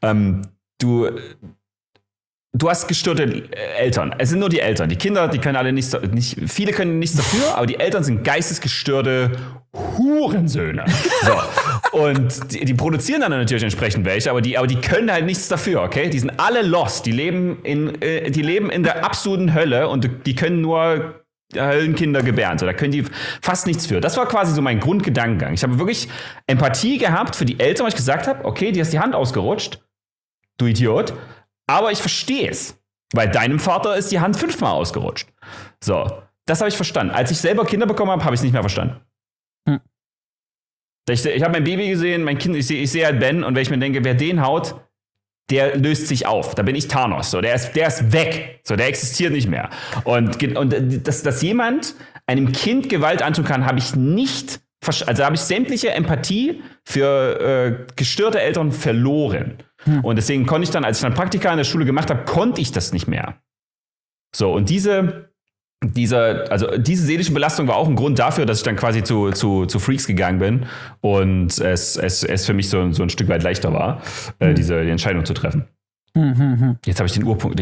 du hast gestörte Eltern. Es sind nur die Eltern. Die Kinder, die können alle viele können nichts dafür, aber die Eltern sind geistesgestörte Hurensöhne. So. Und die produzieren dann natürlich entsprechend welche, aber die können halt nichts dafür, okay? Die sind alle lost. Die leben in der absoluten Hölle und die können nur Höllenkinder gebären. So, da können die fast nichts für. Das war quasi so mein Grundgedankengang. Ich habe wirklich Empathie gehabt für die Eltern, weil ich gesagt habe, okay, dir ist die Hand ausgerutscht, du Idiot. Aber ich verstehe es, weil deinem Vater ist die Hand 5-mal ausgerutscht. So, das habe ich verstanden. Als ich selber Kinder bekommen habe ich es nicht mehr verstanden. Ich habe mein Baby gesehen, mein Kind, ich sehe halt Ben und wenn ich mir denke, wer den haut, der löst sich auf. Da bin ich Thanos. So, der ist weg. So, der existiert nicht mehr. Und dass jemand einem Kind Gewalt antun kann, habe ich nicht verstanden. Also habe ich sämtliche Empathie für gestörte Eltern verloren. Und deswegen konnte ich dann, als ich dann Praktika in der Schule gemacht habe, konnte ich das nicht mehr. So, und diese seelische Belastung war auch ein Grund dafür, dass ich dann quasi zu Freaks gegangen bin und es für mich so ein Stück weit leichter war, die Entscheidung zu treffen. Jetzt habe ich den Urpunkt,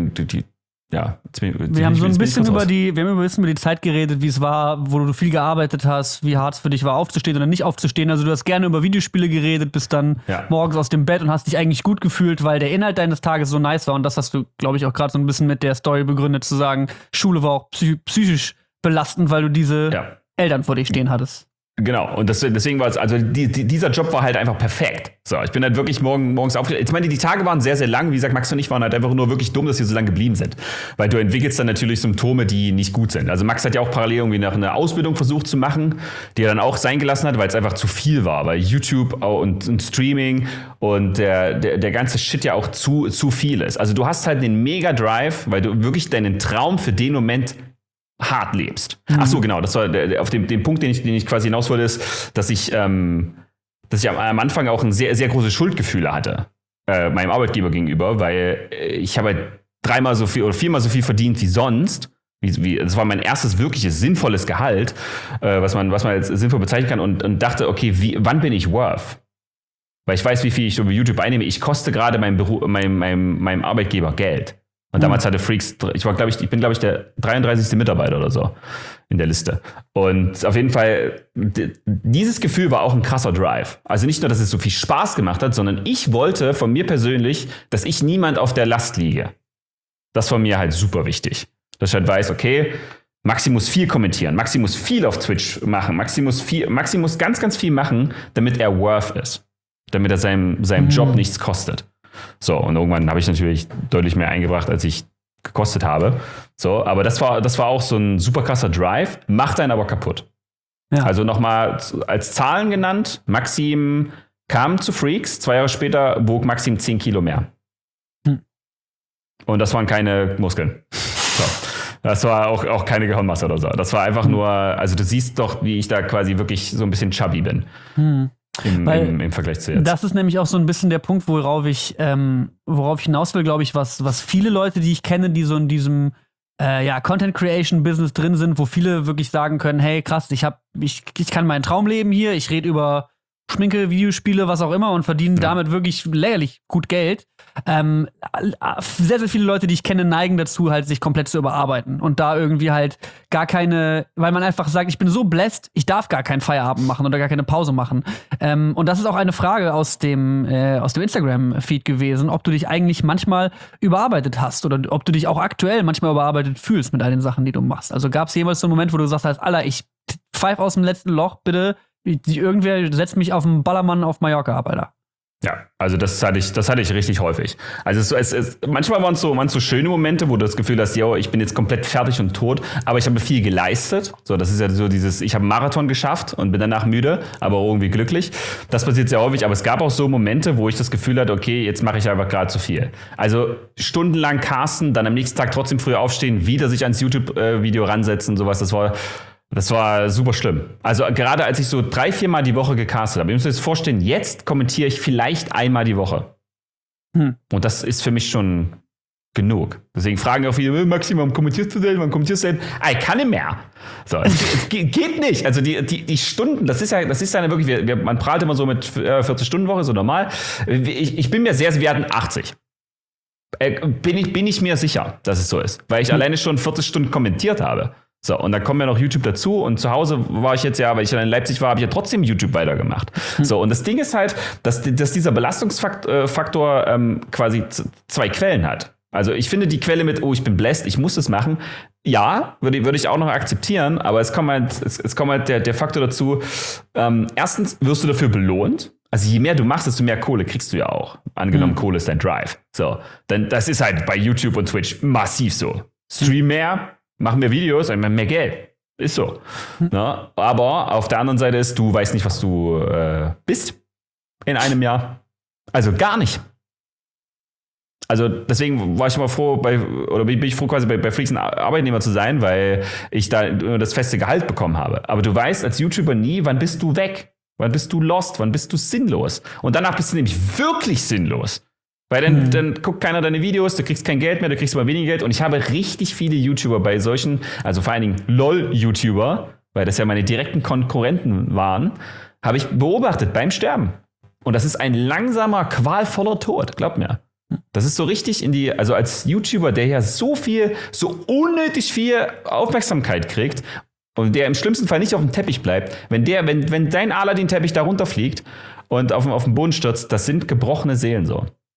wir haben ein bisschen über die Zeit geredet, wie es war, wo du viel gearbeitet hast, wie hart es für dich war, aufzustehen oder nicht aufzustehen. Also du hast gerne über Videospiele geredet, bist dann morgens aus dem Bett und hast dich eigentlich gut gefühlt, weil der Inhalt deines Tages so nice war. Und das hast du, glaube ich, auch gerade so ein bisschen mit der Story begründet, zu sagen, Schule war auch psychisch belastend, weil du diese Eltern vor dir stehen hattest. Genau, und deswegen war es, also dieser Job war halt einfach perfekt. So, ich bin halt wirklich morgens aufgestanden. Ich meine, die Tage waren sehr, sehr lang. Wie gesagt, Max und ich waren halt einfach nur wirklich dumm, dass wir so lange geblieben sind. Weil du entwickelst dann natürlich Symptome, die nicht gut sind. Also Max hat ja auch parallel irgendwie nach einer Ausbildung versucht zu machen, die er dann auch sein gelassen hat, weil es einfach zu viel war. Weil YouTube und Streaming und der ganze Shit ja auch zu viel ist. Also du hast halt den Mega-Drive, weil du wirklich deinen Traum für den Moment hart lebst. Ach so, genau, das war auf den Punkt, den ich quasi hinaus wollte, ist, dass ich am Anfang auch ein sehr, sehr großes Schuldgefühle hatte, meinem Arbeitgeber gegenüber, weil ich habe halt 3-mal so viel oder 4-mal so viel verdient wie sonst. Das war mein erstes wirkliches sinnvolles Gehalt, was man jetzt sinnvoll bezeichnen kann und dachte, okay, wann bin ich worth? Weil ich weiß, wie viel ich über YouTube einnehme. Ich koste gerade meinem Arbeitgeber Geld. Und damals hatte Freaks, ich bin, glaube ich, der 33. Mitarbeiter oder so in der Liste. Und auf jeden Fall, dieses Gefühl war auch ein krasser Drive. Also nicht nur, dass es so viel Spaß gemacht hat, sondern ich wollte von mir persönlich, dass ich niemand auf der Last liege. Das war mir halt super wichtig. Dass ich halt weiß, okay, Maxi muss viel kommentieren, Maxi muss viel auf Twitch machen, Maxi muss ganz, ganz viel machen, damit er worth ist. Damit er seinem Job nichts kostet. So, und irgendwann habe ich natürlich deutlich mehr eingebracht, als ich gekostet habe. So, aber das war auch so ein super krasser Drive, macht einen aber kaputt. Ja. Also nochmal als Zahlen genannt, Maxim kam zu Freaks, 2 Jahre später wog Maxim 10 Kilo mehr. Und das waren keine Muskeln. So. Das war auch keine Gehirnmasse oder so. Das war einfach nur, also du siehst doch, wie ich da quasi wirklich so ein bisschen chubby bin. Im Vergleich zu jetzt. Das ist nämlich auch so ein bisschen der Punkt, worauf ich hinaus will, glaube ich, was viele Leute, die ich kenne, die so in diesem Content Creation Business drin sind, wo viele wirklich sagen können, hey, krass, ich kann meinen Traum leben hier, ich rede über Schminke, Videospiele, was auch immer und verdiene damit wirklich lächerlich gut Geld. Sehr, sehr viele Leute, die ich kenne, neigen dazu, halt sich komplett zu überarbeiten und da irgendwie halt gar keine, weil man einfach sagt, ich bin so blessed, ich darf gar keinen Feierabend machen oder gar keine Pause machen. Und das ist auch eine Frage aus dem Instagram-Feed gewesen, ob du dich eigentlich manchmal überarbeitet hast oder ob du dich auch aktuell manchmal überarbeitet fühlst mit all den Sachen, die du machst. Also gab es jemals so einen Moment, wo du gesagt hast, Alter, ich pfeif aus dem letzten Loch, bitte, irgendwer setzt mich auf den Ballermann auf Mallorca ab, Alter. Ja, also das hatte ich richtig häufig. Also manchmal waren es so schöne Momente, wo du das Gefühl hast, yo, ich bin jetzt komplett fertig und tot, aber ich habe viel geleistet. So, das ist ja so dieses, ich habe einen Marathon geschafft und bin danach müde, aber irgendwie glücklich. Das passiert sehr häufig, aber es gab auch so Momente, wo ich das Gefühl hatte, okay, jetzt mache ich einfach gerade zu viel. Also stundenlang casten, dann am nächsten Tag trotzdem früh aufstehen, wieder sich ans YouTube-Video ransetzen, sowas, das war super schlimm. Also gerade als ich so 3-4 Mal die Woche gecastet habe, ihr müsst euch das vorstellen, jetzt kommentiere ich vielleicht einmal die Woche. Und das ist für mich schon genug. Deswegen fragen auch viele, Maxi, wann kommentierst du denn? Ich kann nicht mehr. So, es geht nicht. Also die Stunden, das ist ja wirklich, man prahlt immer so mit 40-Stunden-Woche, so normal. Ich bin mir wir hatten 80. Bin ich mir sicher, dass es so ist. Weil ich alleine schon 40 Stunden kommentiert habe. So, und dann kommen ja noch YouTube dazu und zu Hause war ich jetzt weil ich dann in Leipzig war, habe ich ja trotzdem YouTube weitergemacht. So, und das Ding ist halt, dass dieser Belastungsfaktor quasi 2 Quellen hat. Also ich finde die Quelle mit, ich bin blessed, ich muss es machen, ja, würde ich auch noch akzeptieren, aber es kommt halt der Faktor dazu, erstens wirst du dafür belohnt. Also je mehr du machst, desto mehr Kohle kriegst du ja auch. Angenommen, Kohle ist dein Drive. So, denn das ist halt bei YouTube und Twitch massiv so. Stream mehr, mach mehr Videos, einmal mehr Geld. Ist so. Na, aber auf der anderen Seite ist, du weißt nicht, was du bist in einem Jahr. Also gar nicht. Also deswegen war ich immer froh, bin ich froh, quasi bei Freaks ein Arbeitnehmer zu sein, weil ich da das feste Gehalt bekommen habe. Aber du weißt als YouTuber nie, wann bist du weg? Wann bist du lost? Wann bist du sinnlos? Und danach bist du nämlich wirklich sinnlos. Weil dann guckt keiner deine Videos, du kriegst kein Geld mehr, du kriegst immer weniger Geld. Und ich habe richtig viele YouTuber bei solchen, also vor allen Dingen LOL-YouTuber, weil das ja meine direkten Konkurrenten waren, habe ich beobachtet beim Sterben. Und das ist ein langsamer, qualvoller Tod, glaub mir. Das ist so richtig also als YouTuber, der ja so unnötig viel Aufmerksamkeit kriegt und der im schlimmsten Fall nicht auf dem Teppich bleibt, wenn dein Aladdin-Teppich da runterfliegt und auf den Boden stürzt, das sind gebrochene Seelen so.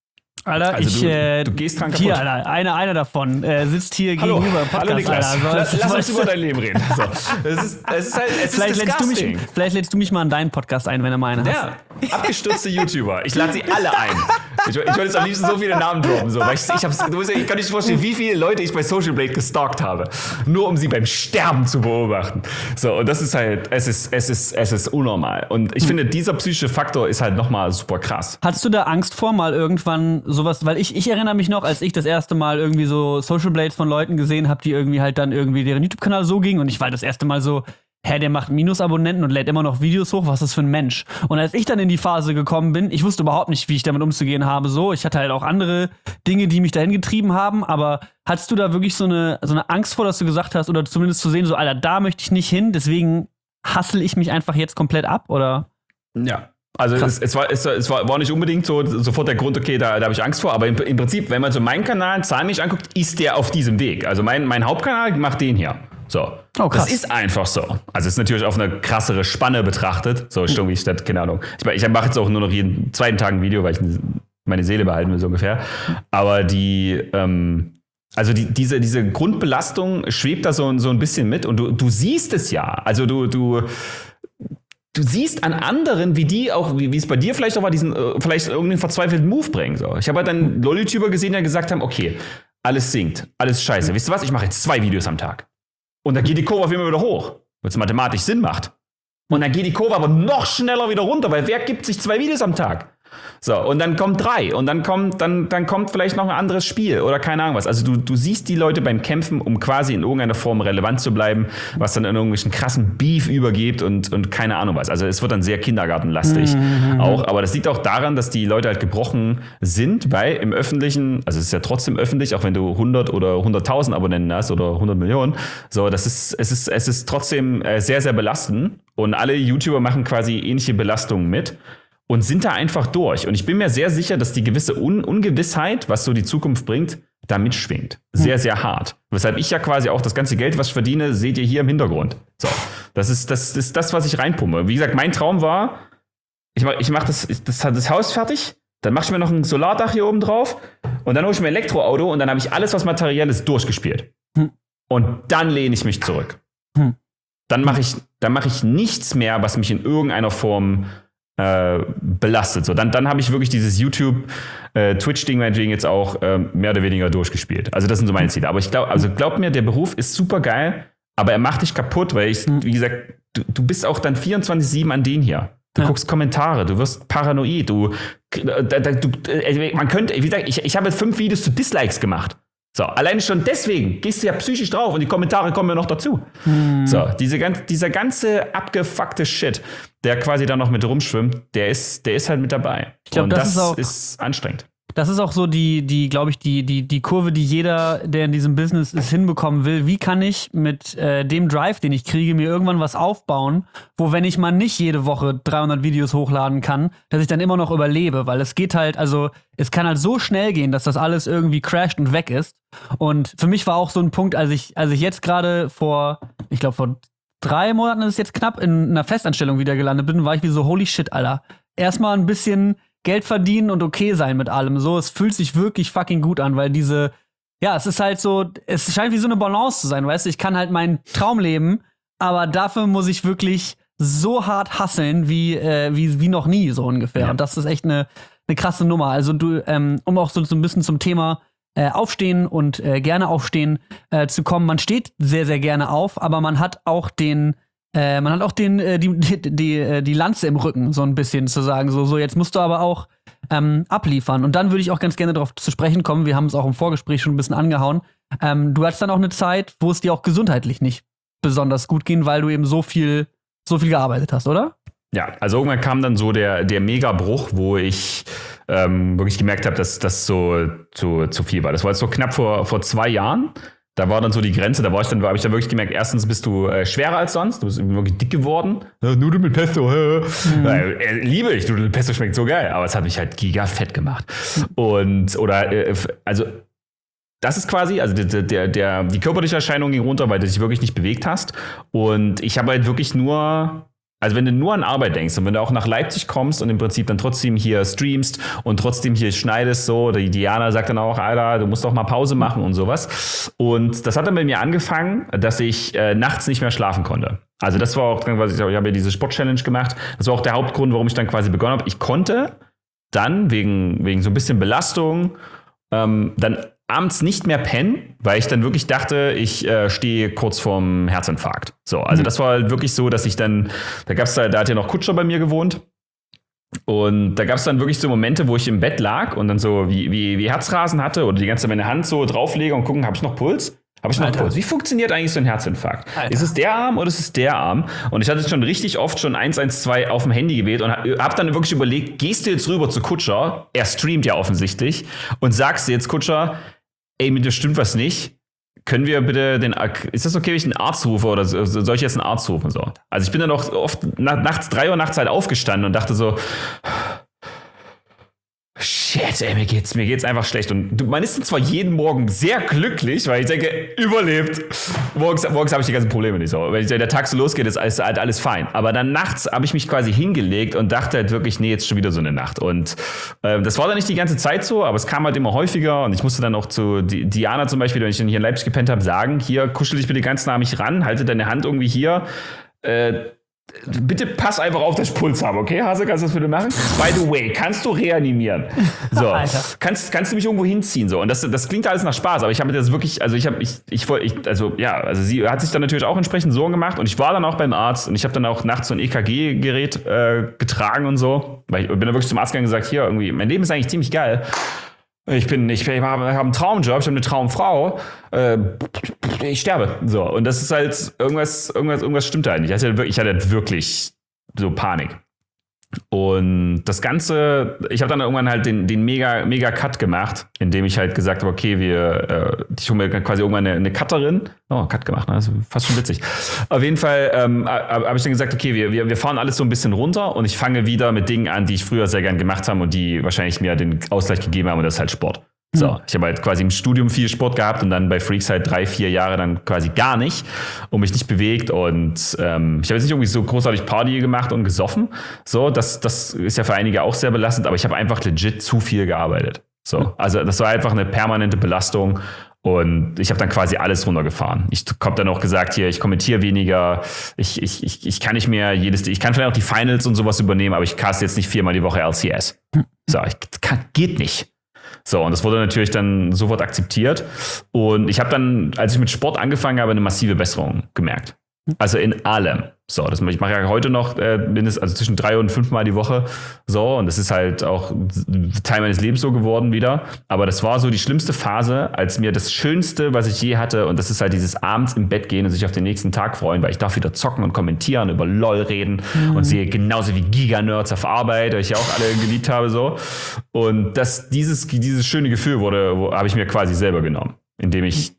Alter, Also du gehst dran hier, kaputt. Alter, einer davon sitzt hier gegenüber im Podcast, Hallo Niklas. Alter. Lass uns über dein Leben reden. So. Es ist disgusting. Vielleicht lädst du mich mal in deinen Podcast ein, wenn du mal einen hast. Ja, abgestürzte YouTuber. Ich lade sie alle ein. Ich wollte jetzt am liebsten so viele Namen droppen. So, weil ich kann dir nicht vorstellen, wie viele Leute ich bei Social Blade gestalkt habe. Nur um sie beim Sterben zu beobachten. So, und das ist halt, es ist unnormal. Und ich finde, dieser psychische Faktor ist halt nochmal super krass. Hattest du da Angst vor, mal irgendwann sowas, weil ich erinnere mich noch, als ich das erste Mal irgendwie so Social Blades von Leuten gesehen habe, die irgendwie halt dann irgendwie deren YouTube-Kanal so ging und ich war das erste Mal so, der macht Minusabonnenten und lädt immer noch Videos hoch, was ist das für ein Mensch? Und als ich dann in die Phase gekommen bin, ich wusste überhaupt nicht, wie ich damit umzugehen habe, so, ich hatte halt auch andere Dinge, die mich dahin getrieben haben, aber hattest du da wirklich so eine Angst vor, dass du gesagt hast, oder zumindest zu sehen, so, Alter, da möchte ich nicht hin, deswegen hassle ich mich einfach jetzt komplett ab, oder? Ja. Also es war nicht unbedingt so sofort der Grund, okay, da habe ich Angst vor, aber im Prinzip, wenn man so meinen Kanal zahlenmäßig anguckt, ist der auf diesem Weg. Also mein Hauptkanal macht den hier. So. Oh, krass. Das ist einfach so. Also es ist natürlich auf eine krassere Spanne betrachtet. So irgendwie statt, keine Ahnung. Ich mache jetzt auch nur noch jeden zweiten Tag ein Video, weil ich meine Seele behalten will, so ungefähr. Aber diese Grundbelastung schwebt da so ein bisschen mit und du siehst es ja. Also du siehst an anderen, wie die auch, wie es bei dir vielleicht auch war, diesen vielleicht irgendeinen verzweifelten Move bringen. So. Ich habe halt dann LOL-YouTuber gesehen, die gesagt haben, okay, alles sinkt, alles scheiße. Wisst ihr was, ich mache jetzt 2 Videos am Tag. Und dann geht die Kurve auf immer wieder hoch, weil es mathematisch Sinn macht. Und dann geht die Kurve aber noch schneller wieder runter, weil wer gibt sich 2 Videos am Tag? So, und dann kommt 3 und dann kommt vielleicht noch ein anderes Spiel oder keine Ahnung was. Also du siehst die Leute beim Kämpfen, um quasi in irgendeiner Form relevant zu bleiben, was dann in irgendwelchen krassen Beef übergeht und keine Ahnung was. Also es wird dann sehr kindergartenlastig auch. Aber das liegt auch daran, dass die Leute halt gebrochen sind, weil im Öffentlichen, also es ist ja trotzdem öffentlich, auch wenn du 100 oder 100.000 Abonnenten hast oder 100 Millionen, so, es ist trotzdem sehr, sehr belastend und alle YouTuber machen quasi ähnliche Belastungen mit. Und sind da einfach durch. Und ich bin mir sehr sicher, dass die gewisse Ungewissheit, was so die Zukunft bringt, da mitschwingt. Sehr, sehr hart. Weshalb ich ja quasi auch das ganze Geld, was ich verdiene, seht ihr hier im Hintergrund. So, das ist das, was ich reinpumpe. Wie gesagt, mein Traum war, ich mach das Haus fertig, dann mache ich mir noch ein Solardach hier oben drauf und dann hole ich mir ein Elektroauto und dann habe ich alles, was materiell ist, durchgespielt. Und dann lehne ich mich zurück. Dann mache ich nichts mehr, was mich in irgendeiner Form belastet. So, dann habe ich wirklich dieses YouTube-Twitch-Ding meinetwegen jetzt auch mehr oder weniger durchgespielt. Also das sind so meine Ziele. Aber glaub mir, der Beruf ist super geil, aber er macht dich kaputt, weil wie gesagt, du bist auch dann 24/7 an den hier. Du guckst Kommentare, du wirst paranoid, man könnte, wie gesagt, ich habe 5 Videos zu Dislikes gemacht. So, alleine schon deswegen gehst du ja psychisch drauf und die Kommentare kommen ja noch dazu. So, dieser ganze abgefuckte Shit, der quasi da noch mit rumschwimmt, der ist halt mit dabei. Ich glaube, das ist anstrengend. Das ist auch so glaube ich, die Kurve, die jeder, der in diesem Business ist, hinbekommen will. Wie kann ich mit dem Drive, den ich kriege, mir irgendwann was aufbauen, wo, wenn ich mal nicht jede Woche 300 Videos hochladen kann, dass ich dann immer noch überlebe? Weil es geht halt, also es kann halt so schnell gehen, dass das alles irgendwie crasht und weg ist. Und für mich war auch so ein Punkt, als ich jetzt gerade vor 3 Monaten ist es jetzt knapp, in einer Festanstellung wieder gelandet bin, war ich wie so, holy shit, Alter. Erstmal ein bisschen Geld verdienen und okay sein mit allem. So, es fühlt sich wirklich fucking gut an, weil es ist halt so, es scheint wie so eine Balance zu sein, weißt du? Ich kann halt meinen Traum leben, aber dafür muss ich wirklich so hart hustlen wie noch nie, so ungefähr. Ja. Und das ist echt eine krasse Nummer. Also um auch so ein bisschen zum Thema Aufstehen und gerne aufstehen zu kommen. Man steht sehr, sehr gerne auf, aber man hat auch die Lanze im Rücken, so ein bisschen zu sagen, so jetzt musst du aber auch abliefern. Und dann würde ich auch ganz gerne darauf zu sprechen kommen, wir haben es auch im Vorgespräch schon ein bisschen angehauen. Du hattest dann auch eine Zeit, wo es dir auch gesundheitlich nicht besonders gut ging, weil du eben so viel gearbeitet hast, oder? Ja, also irgendwann kam dann so der Megabruch, wo ich wirklich gemerkt habe, dass das so zu viel war. Das war jetzt so knapp vor 2 Jahren. Da war dann so die Grenze, habe ich dann wirklich gemerkt, erstens bist du schwerer als sonst, du bist wirklich dick geworden. Nudeln mit Pesto, liebe ich, Nudeln mit Pesto schmeckt so geil, aber es hat mich halt gigafett gemacht. Also das ist quasi, also die körperliche Erscheinung ging runter, weil du dich wirklich nicht bewegt hast. Und ich habe halt wirklich nur Also wenn du nur an Arbeit denkst und wenn du auch nach Leipzig kommst und im Prinzip dann trotzdem hier streamst und trotzdem hier schneidest, so, die Diana sagt dann auch, Alter, du musst doch mal Pause machen und sowas. Und das hat dann bei mir angefangen, dass ich nachts nicht mehr schlafen konnte. Also das war auch, ich habe ja diese Sport-Challenge gemacht. Das war auch der Hauptgrund, warum ich dann quasi begonnen habe. Ich konnte dann wegen so ein bisschen Belastung dann abends nicht mehr pennen, weil ich dann wirklich dachte, ich stehe kurz vorm Herzinfarkt. So, also das war halt wirklich so, dass ich dann, da hat ja noch Kutscher bei mir gewohnt. Und da gab es dann wirklich so Momente, wo ich im Bett lag und dann so wie Herzrasen hatte oder die ganze Zeit meine Hand so drauflege und gucken, habe ich noch Puls? Habe ich noch Puls? Wie funktioniert eigentlich so ein Herzinfarkt? Alter. Ist es der Arm oder ist es der Arm? Und ich hatte schon richtig oft schon 112 auf dem Handy gewählt und habe dann wirklich überlegt, gehst du jetzt rüber zu Kutscher? Er streamt ja offensichtlich und sagst du jetzt, Kutscher, ey, mit dir stimmt was nicht. Können wir bitte ist das okay, wenn ich einen Arzt rufe oder soll ich jetzt einen Arzt rufen? So. Also ich bin dann auch oft nachts 3 Uhr nachts halt aufgestanden und dachte so, shit, ey, mir geht's einfach schlecht. Und man ist dann zwar jeden Morgen sehr glücklich, weil ich denke, überlebt. Morgens habe ich die ganzen Probleme nicht so. Wenn der Tag so losgeht, ist halt alles fein. Aber dann nachts habe ich mich quasi hingelegt und dachte halt wirklich, nee, jetzt schon wieder so eine Nacht. Und das war dann nicht die ganze Zeit so, aber es kam halt immer häufiger. Und ich musste dann auch zu Diana zum Beispiel, wenn ich dann hier in Leipzig gepennt habe, sagen, hier, kuschel dich bitte ganz nah an mich ran, halte deine Hand irgendwie hier. Bitte pass einfach auf, dass ich Puls habe, okay, Hase? Kannst du das bitte machen? By the way, kannst du reanimieren? So, kannst du mich irgendwo hinziehen? So, und das klingt alles nach Spaß, aber ich habe das wirklich, also also sie hat sich dann natürlich auch entsprechend Sorgen gemacht und ich war dann auch beim Arzt und ich habe dann auch nachts so ein EKG-Gerät getragen und so, weil ich bin dann wirklich zum Arzt gegangen und gesagt, hier, irgendwie, mein Leben ist eigentlich ziemlich geil. Ich habe einen Traumjob, ich habe eine Traumfrau, ich sterbe. So, und das ist halt, irgendwas stimmt da nicht. Ich hatte halt wirklich so Panik. Und das Ganze, ich habe dann irgendwann halt den mega Cut gemacht, indem ich halt gesagt habe, okay, ich hole mir quasi irgendwann eine Cutterin. Oh, Cut gemacht, ne? Das ist fast schon witzig. Auf jeden Fall habe ich dann gesagt, okay, wir fahren alles so ein bisschen runter und ich fange wieder mit Dingen an, die ich früher sehr gern gemacht habe und die wahrscheinlich mir den Ausgleich gegeben haben und das ist halt Sport. So, ich habe halt quasi im Studium viel Sport gehabt und dann bei Freaks halt 3-4 Jahre dann quasi gar nicht und mich nicht bewegt und ich habe jetzt nicht irgendwie so großartig Party gemacht und gesoffen. So, das ist ja für einige auch sehr belastend, aber ich habe einfach legit zu viel gearbeitet. So, also das war einfach eine permanente Belastung und ich habe dann quasi alles runtergefahren. Ich habe dann auch gesagt, hier, ich kommentiere weniger, ich kann nicht mehr ich kann vielleicht auch die Finals und sowas übernehmen, aber ich caste jetzt nicht 4-mal die Woche LCS. So, geht nicht. So, und das wurde natürlich dann sofort akzeptiert. Und ich habe dann, als ich mit Sport angefangen habe, eine massive Besserung gemerkt. Also in allem. So, ich mache ja heute noch mindestens zwischen 3 und 5 Mal die Woche. So, und das ist halt auch Teil meines Lebens so geworden wieder. Aber das war so die schlimmste Phase, als mir das Schönste, was ich je hatte, und das ist halt dieses abends im Bett gehen und sich auf den nächsten Tag freuen, weil ich darf wieder zocken und kommentieren, über LOL reden und sehe genauso wie Giga-Nerds auf Arbeit, weil ich ja auch alle geliebt habe, so. Und dieses schöne Gefühl habe ich mir quasi selber genommen, indem ich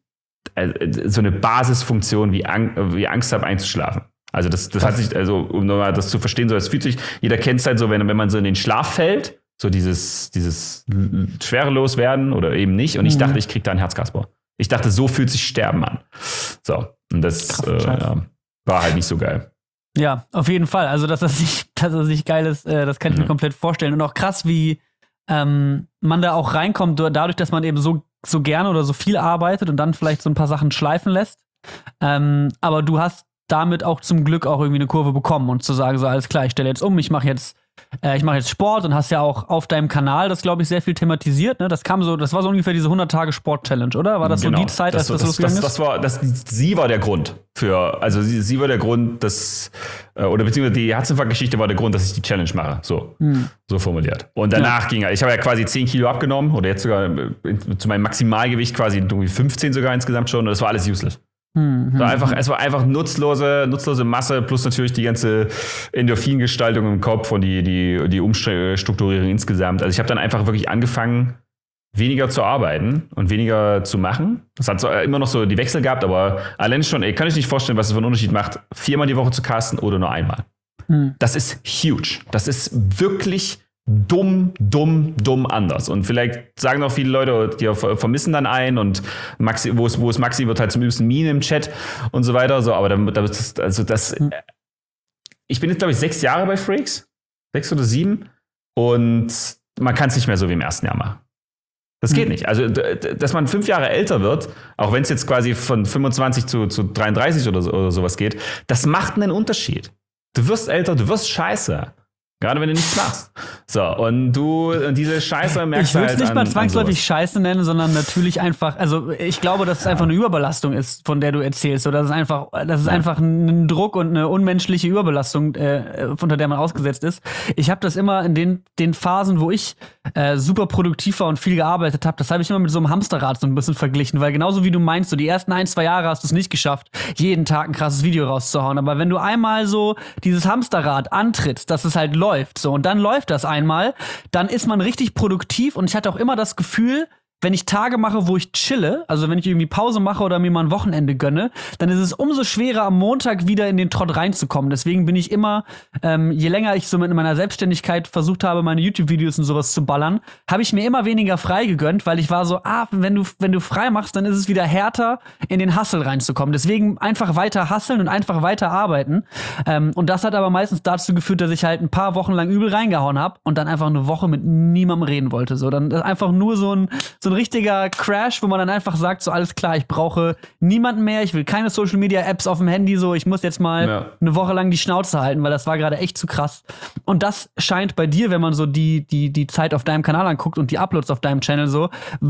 so eine Basisfunktion wie Angst habe einzuschlafen. Also das hat sich, also um nochmal das zu verstehen, so es fühlt sich, jeder kennt es halt so, wenn man so in den Schlaf fällt, so dieses schwerelos werden oder eben nicht. Und ich dachte, ich kriege da einen Herzkasper. Ich dachte, so fühlt sich Sterben an. So, und das war halt nicht so geil. Ja, auf jeden Fall. Also, dass das nicht geil ist, das kann ich mir komplett vorstellen. Und auch krass, wie man da auch reinkommt, dadurch, dass man eben so gerne oder so viel arbeitet und dann vielleicht so ein paar Sachen schleifen lässt. Aber du hast damit auch zum Glück auch irgendwie eine Kurve bekommen und zu sagen, so alles klar, ich stelle jetzt um, ich mache jetzt Sport und hast ja auch auf deinem Kanal das, glaube ich, sehr viel thematisiert. Ne? Das war so ungefähr diese 100-Tage-Sport-Challenge, oder? War das so die Zeit, als das losgegangen ist? Sie war der Grund sie war der Grund, oder beziehungsweise die Herzinfarkt-Geschichte war der Grund, dass ich die Challenge mache. So formuliert. Und danach ich habe ja quasi 10 Kilo abgenommen oder jetzt sogar zu meinem Maximalgewicht quasi irgendwie 15 sogar insgesamt schon und das war alles useless. Es war einfach nutzlose Masse plus natürlich die ganze Endorphingestaltung im Kopf und die Umstrukturierung insgesamt. Also ich habe dann einfach wirklich angefangen, weniger zu arbeiten und weniger zu machen. Das hat zwar immer noch so die Wechsel gehabt, aber allein schon, kann ich nicht vorstellen, was es für einen Unterschied macht, 4-mal die Woche zu casten oder nur einmal. Das ist huge. Das ist wirklich dumm anders. Und vielleicht sagen auch viele Leute, die vermissen dann einen und Maxi, wo es Maxi wird halt zum übsten Meme im Chat und so weiter. So, aber das ich bin jetzt, glaube ich, 6 Jahre bei Freaks. 6 oder 7. Und man kann es nicht mehr so wie im ersten Jahr machen. Das geht nicht. Also, dass man 5 Jahre älter wird, auch wenn es jetzt quasi von 25 zu 33 oder sowas geht, das macht einen Unterschied. Du wirst älter, du wirst scheiße. Gerade wenn du nichts machst. So, und diese Scheiße merkst du halt. Ich würde es nicht mal zwangsläufig Scheiße nennen, sondern natürlich einfach, also ich glaube, dass es einfach eine Überbelastung ist, von der du erzählst. Oder dass es einfach ein Druck und eine unmenschliche Überbelastung, unter der man ausgesetzt ist. Ich habe das immer in den Phasen, wo ich super produktiv war und viel gearbeitet habe, das habe ich immer mit so einem Hamsterrad so ein bisschen verglichen. Weil genauso wie du meinst, so die ersten 1-2 Jahre hast du es nicht geschafft, jeden Tag ein krasses Video rauszuhauen. Aber wenn du einmal so dieses Hamsterrad antrittst, dass es halt läuft, so, und dann läuft das einmal, dann ist man richtig produktiv und ich hatte auch immer das Gefühl, wenn ich Tage mache, wo ich chille, also wenn ich irgendwie Pause mache oder mir mal ein Wochenende gönne, dann ist es umso schwerer, am Montag wieder in den Trott reinzukommen. Deswegen bin ich immer, je länger ich so mit meiner Selbstständigkeit versucht habe, meine YouTube-Videos und sowas zu ballern, habe ich mir immer weniger frei gegönnt, weil ich war so, wenn du frei machst, dann ist es wieder härter, in den Hustle reinzukommen. Deswegen einfach weiter hustlen und einfach weiter arbeiten. Und das hat aber meistens dazu geführt, dass ich halt ein paar Wochen lang übel reingehauen habe und dann einfach eine Woche mit niemandem reden wollte. So, dann einfach nur so ein richtiger Crash, wo man dann einfach sagt, so alles klar, ich brauche niemanden mehr, ich will keine Social-Media-Apps auf dem Handy, so ich muss jetzt mal eine Woche lang die Schnauze halten, weil das war gerade echt zu krass. Und das scheint bei dir, wenn man so die Zeit auf deinem Kanal anguckt und die Uploads auf deinem Channel so,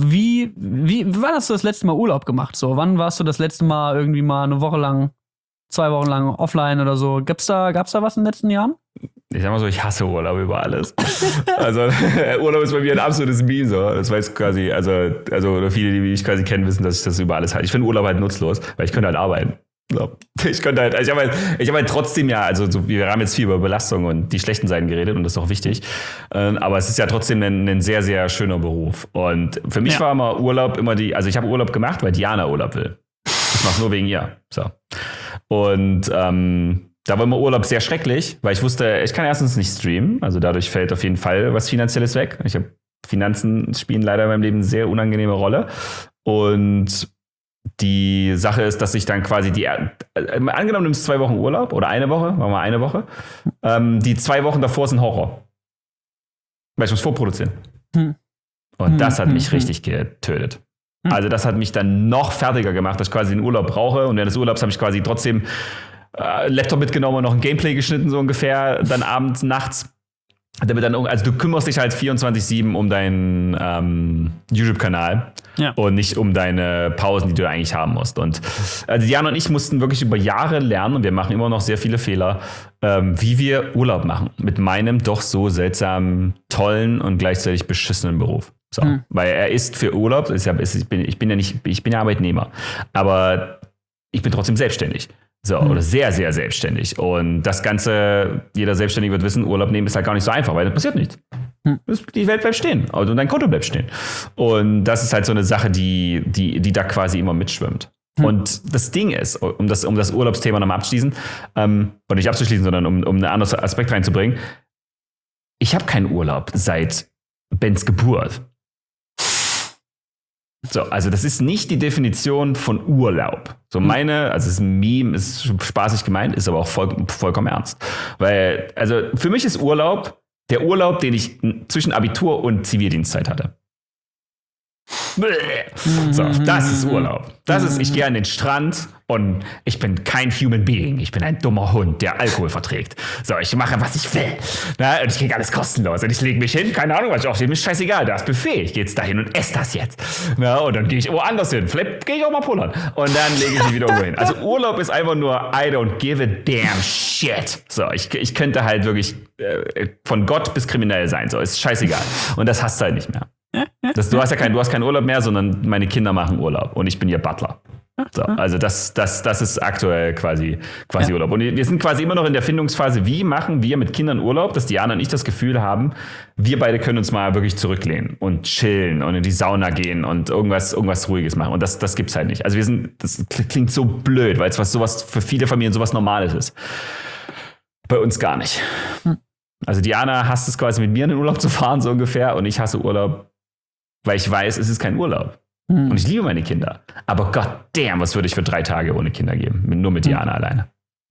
wann hast du das letzte Mal Urlaub gemacht? So, wann warst du das letzte Mal irgendwie mal eine Woche lang, 2 Wochen lang offline oder so? Gab's da was in den letzten Jahren? Ich sag mal so, ich hasse Urlaub über alles. Also Urlaub ist bei mir ein absolutes Meme. So. Das weiß quasi, also viele, die mich quasi kennen, wissen, dass ich das über alles halte. Ich finde Urlaub halt nutzlos, weil ich könnte halt arbeiten. So. Ich habe halt trotzdem wir haben jetzt viel über Belastung und die schlechten Seiten geredet und das ist auch wichtig. Aber es ist ja trotzdem ein sehr, sehr schöner Beruf. Und für mich war immer Urlaub also ich habe Urlaub gemacht, weil Diana Urlaub will. Ich mache nur wegen ihr. So. Und da war immer Urlaub sehr schrecklich, weil ich wusste, ich kann erstens nicht streamen, also dadurch fällt auf jeden Fall was Finanzielles weg. Finanzen spielen leider in meinem Leben eine sehr unangenehme Rolle. Und die Sache ist, dass ich dann quasi angenommen, du nimmst 2 Wochen Urlaub oder eine Woche, machen wir eine Woche, die 2 Wochen davor sind Horror. Weil ich muss vorproduzieren. Und das hat mich richtig getötet. Also das hat mich dann noch fertiger gemacht, dass ich quasi den Urlaub brauche. Und während des Urlaubs habe ich quasi trotzdem Laptop mitgenommen und noch ein Gameplay geschnitten, so ungefähr, dann abends, nachts. Also du kümmerst dich halt 24/7 um deinen YouTube-Kanal und nicht um deine Pausen, die du eigentlich haben musst. Und also Diana und ich mussten wirklich über Jahre lernen, und wir machen immer noch sehr viele Fehler, wie wir Urlaub machen. Mit meinem doch so tollen und gleichzeitig beschissenen Beruf. So. Weil er ist für Urlaub, ich bin ja Arbeitnehmer, aber ich bin trotzdem selbstständig. So, oder sehr, sehr selbstständig. Und das Ganze, jeder Selbstständige wird wissen, Urlaub nehmen ist halt gar nicht so einfach, weil das passiert nichts. Die Welt bleibt stehen, also dein Konto bleibt stehen. Und das ist halt so eine Sache, die da quasi immer mitschwimmt. Und das Ding ist, um das Urlaubsthema nochmal abzuschließen, oder nicht abzuschließen, sondern um einen anderen Aspekt reinzubringen, ich habe keinen Urlaub seit Bens Geburt. So, also das ist nicht die Definition von Urlaub. So also es ist ein Meme, ist spaßig gemeint, ist aber auch vollkommen ernst. Weil, also für mich ist Urlaub der Urlaub, den ich zwischen Abitur und Zivildienstzeit hatte. So, das ist Urlaub. Ich gehe an den Strand und ich bin kein Human Being. Ich bin ein dummer Hund, der Alkohol verträgt. So, ich mache, was ich will. Und ich kriege alles kostenlos. Und ich lege mich hin, keine Ahnung, was ich aufstehe. Mir ist scheißegal, da ist Buffet. Ich gehe jetzt dahin und esse das jetzt. Und dann gehe ich woanders hin. Vielleicht gehe ich auch mal pullern. Und dann lege ich mich wieder irgendwo hin. Also Urlaub ist einfach nur I don't give a damn shit. So, ich könnte halt wirklich von Gott bis kriminell sein. So, ist scheißegal. Und das hast du halt nicht mehr. Du hast keinen Urlaub mehr, sondern meine Kinder machen Urlaub und ich bin ihr Butler. So, also das ist aktuell quasi Urlaub. Und wir sind quasi immer noch in der Findungsphase, wie machen wir mit Kindern Urlaub, dass Diana und ich das Gefühl haben, wir beide können uns mal wirklich zurücklehnen und chillen und in die Sauna gehen und irgendwas Ruhiges machen. Und das gibt's halt nicht. Also das klingt so blöd, weil es sowas für viele Familien sowas Normales ist. Bei uns gar nicht. Also Diana hasst es quasi mit mir in den Urlaub zu fahren, so ungefähr, und ich hasse Urlaub, weil ich weiß, es ist kein Urlaub. Und ich liebe meine Kinder. Aber goddamn, was würde ich für 3 Tage ohne Kinder geben? Nur mit Diana alleine.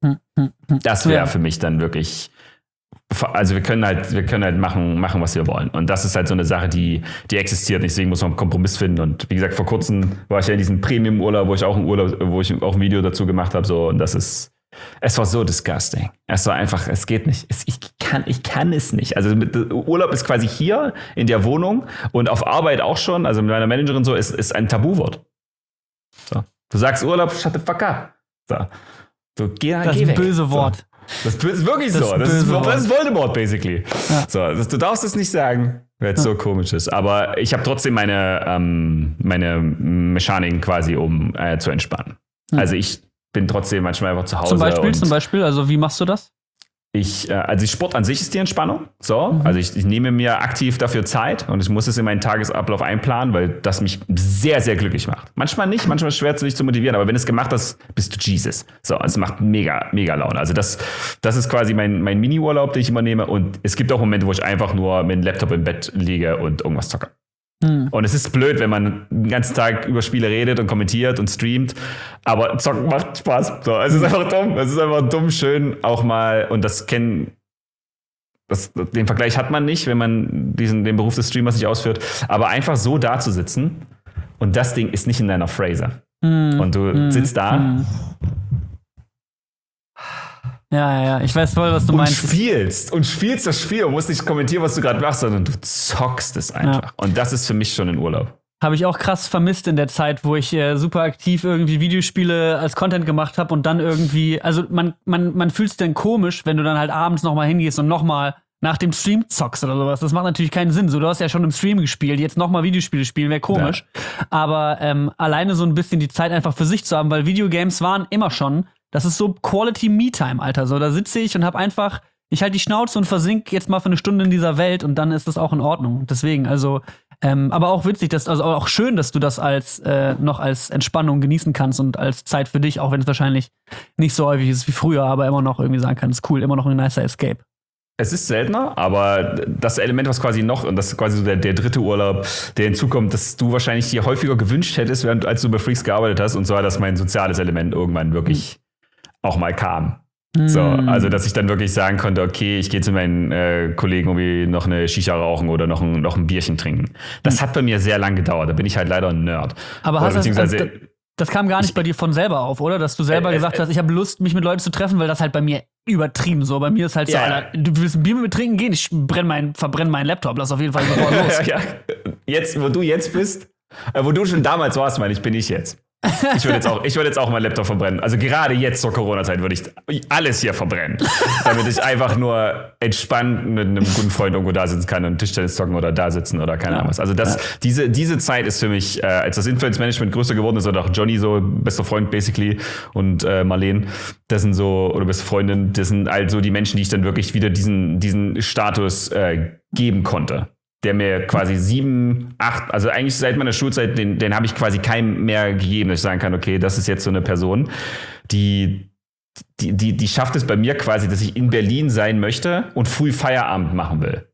Das wäre für mich dann wirklich, also wir können halt machen, was wir wollen. Und das ist halt so eine Sache, die existiert. Deswegen muss man einen Kompromiss finden. Und wie gesagt, vor kurzem war ich ja in diesem Premium-Urlaub, wo ich auch ein Video dazu gemacht habe. So, und es war so disgusting. Es war einfach, es geht nicht. Ich kann es nicht. Also Urlaub ist quasi hier in der Wohnung und auf Arbeit auch schon, also mit meiner Managerin so, ist ein Tabuwort. So. Du sagst Urlaub, shut the fuck up. So. So, geh weg. Böse Wort. So. Das ist wirklich so. Das ist Voldemort, basically. Ja. So, du darfst es nicht sagen, weil es so komisch ist. Aber ich habe trotzdem meine Mechaniken quasi, um zu entspannen. Also ich bin trotzdem manchmal einfach zu Hause. Zum Beispiel, also wie machst du das? Also Sport an sich ist die Entspannung. So, also ich nehme mir aktiv dafür Zeit und ich muss es in meinen Tagesablauf einplanen, weil das mich sehr, sehr glücklich macht. Manchmal nicht, manchmal ist es schwer, dich zu motivieren, aber wenn du es gemacht hast, bist du Jesus. So, es macht mega, mega Laune. Also das ist quasi mein Mini-Urlaub, den ich immer nehme, und es gibt auch Momente, wo ich einfach nur mit dem Laptop im Bett liege und irgendwas zocke. Und es ist blöd, wenn man den ganzen Tag über Spiele redet und kommentiert und streamt, aber zocken macht Spaß. So, es ist einfach dumm. Es ist einfach dumm, schön auch mal, und den Vergleich hat man nicht, wenn man den Beruf des Streamers nicht ausführt, aber einfach so da zu sitzen und das Ding ist nicht in deiner Phrase. Und du sitzt da. Ja, ich weiß voll, was du meinst. Und spielst das Spiel und musst nicht kommentieren, was du gerade machst, sondern du zockst es einfach. Ja. Und das ist für mich schon ein Urlaub. Habe ich auch krass vermisst in der Zeit, wo ich super aktiv irgendwie Videospiele als Content gemacht habe und dann irgendwie, also man fühlt sich dann komisch, wenn du dann halt abends nochmal hingehst und nochmal nach dem Stream zockst oder sowas. Das macht natürlich keinen Sinn. So, du hast ja schon im Stream gespielt, jetzt nochmal Videospiele spielen, wäre komisch. Ja. Aber alleine so ein bisschen die Zeit einfach für sich zu haben, weil Videogames waren immer schon, das ist so Quality Me-Time, Alter. So, da sitze ich und hab einfach, ich halte die Schnauze und versink jetzt mal für eine Stunde in dieser Welt und dann ist das auch in Ordnung. Deswegen, also, aber auch witzig, also auch schön, dass du das noch als Entspannung genießen kannst und als Zeit für dich, auch wenn es wahrscheinlich nicht so häufig ist wie früher, aber immer noch irgendwie sagen kannst, cool, immer noch ein nicer Escape. Es ist seltener, aber das Element, was quasi noch, und das ist quasi so der dritte Urlaub, der hinzukommt, dass du wahrscheinlich dir häufiger gewünscht hättest, als du bei Freaks gearbeitet hast, und zwar, dass mein soziales Element irgendwann wirklich auch mal kam. So, also dass ich dann wirklich sagen konnte, okay, ich gehe zu meinen Kollegen irgendwie noch eine Shisha rauchen oder noch ein Bierchen trinken. Das hat bei mir sehr lang gedauert, da bin ich halt leider ein Nerd. Aber das kam gar nicht bei dir von selber auf, oder? Dass du selber gesagt hast, ich habe Lust, mich mit Leuten zu treffen, weil das halt bei mir übertrieben so. Bei mir ist halt so, Alter, du willst ein Bier mit mir trinken gehen? Ich verbrenne meinen Laptop, lass auf jeden Fall sofort los. Ja. Jetzt, wo du jetzt bist, wo du schon damals warst, bin ich jetzt. Ich würde jetzt auch meinen Laptop verbrennen. Also gerade jetzt zur Corona-Zeit würde ich alles hier verbrennen. Damit ich einfach nur entspannt mit einem guten Freund irgendwo da sitzen kann und Tischtennis zocken oder da sitzen oder keine Ahnung was. Also diese Zeit ist für mich, als das Influence-Management größer geworden ist, oder auch Johnny so, bester Freund basically, und Marlene, das sind so, oder beste Freundin, das sind halt so die Menschen, die ich dann wirklich wieder diesen Status geben konnte. Der mir quasi 7, 8, also eigentlich seit meiner Schulzeit, den habe ich quasi keinem mehr gegeben, dass ich sagen kann, okay, das ist jetzt so eine Person, die schafft es bei mir quasi, dass ich in Berlin sein möchte und früh Feierabend machen will.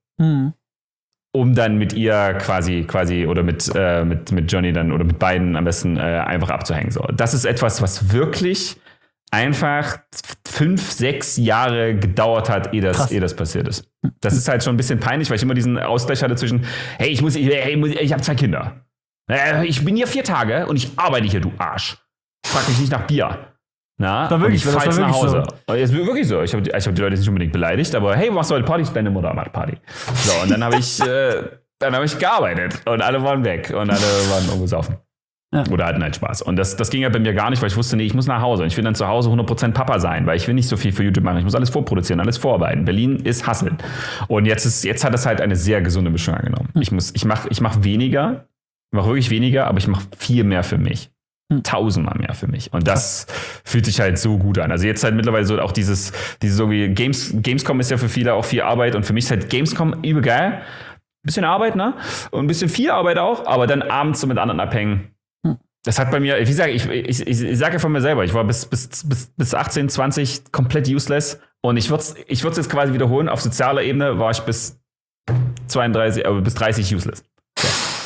Um dann mit ihr quasi oder mit Johnny dann oder mit beiden am besten einfach abzuhängen. So. Das ist etwas, was wirklich einfach 5, 6 Jahre gedauert hat, ehe das passiert ist. Das ist halt schon ein bisschen peinlich, weil ich immer diesen Ausgleich hatte zwischen, hey, ich habe 2 Kinder. Ich bin hier 4 Tage und ich arbeite hier, du Arsch. Frag mich nicht nach Bier. Na, war wirklich, und ich fahr jetzt nach Hause. So. Es ist wirklich so. Ich hab die Leute jetzt nicht unbedingt beleidigt, aber hey, machst du heute Party? Deine Mutter macht Party. So, und dann habe ich gearbeitet und alle waren weg und alle waren irgendwo saufen. Ja. Oder hatten halt Spaß. Und das ging ja bei mir gar nicht, weil ich wusste, nee, ich muss nach Hause. Und ich will dann zu Hause 100% Papa sein, weil ich will nicht so viel für YouTube machen. Ich muss alles vorproduzieren, alles vorarbeiten. Berlin ist Hustlen. Und jetzt hat das halt eine sehr gesunde Mischung angenommen. Ich mach weniger, wirklich weniger, aber ich mache viel mehr für mich. 1000-mal mehr für mich. Und das fühlt sich halt so gut an. Also jetzt halt mittlerweile so auch dieses so wie Gamescom ist ja für viele auch viel Arbeit, und für mich ist halt Gamescom übel geil. Bisschen Arbeit, ne? Und ein bisschen viel Arbeit auch, aber dann abends so mit anderen abhängen. Das hat bei mir, wie gesagt, ich sage ja von mir selber, ich war bis 18, 20 komplett useless, und ich würde es jetzt quasi wiederholen, auf sozialer Ebene war ich bis 32, bis 30 useless. So.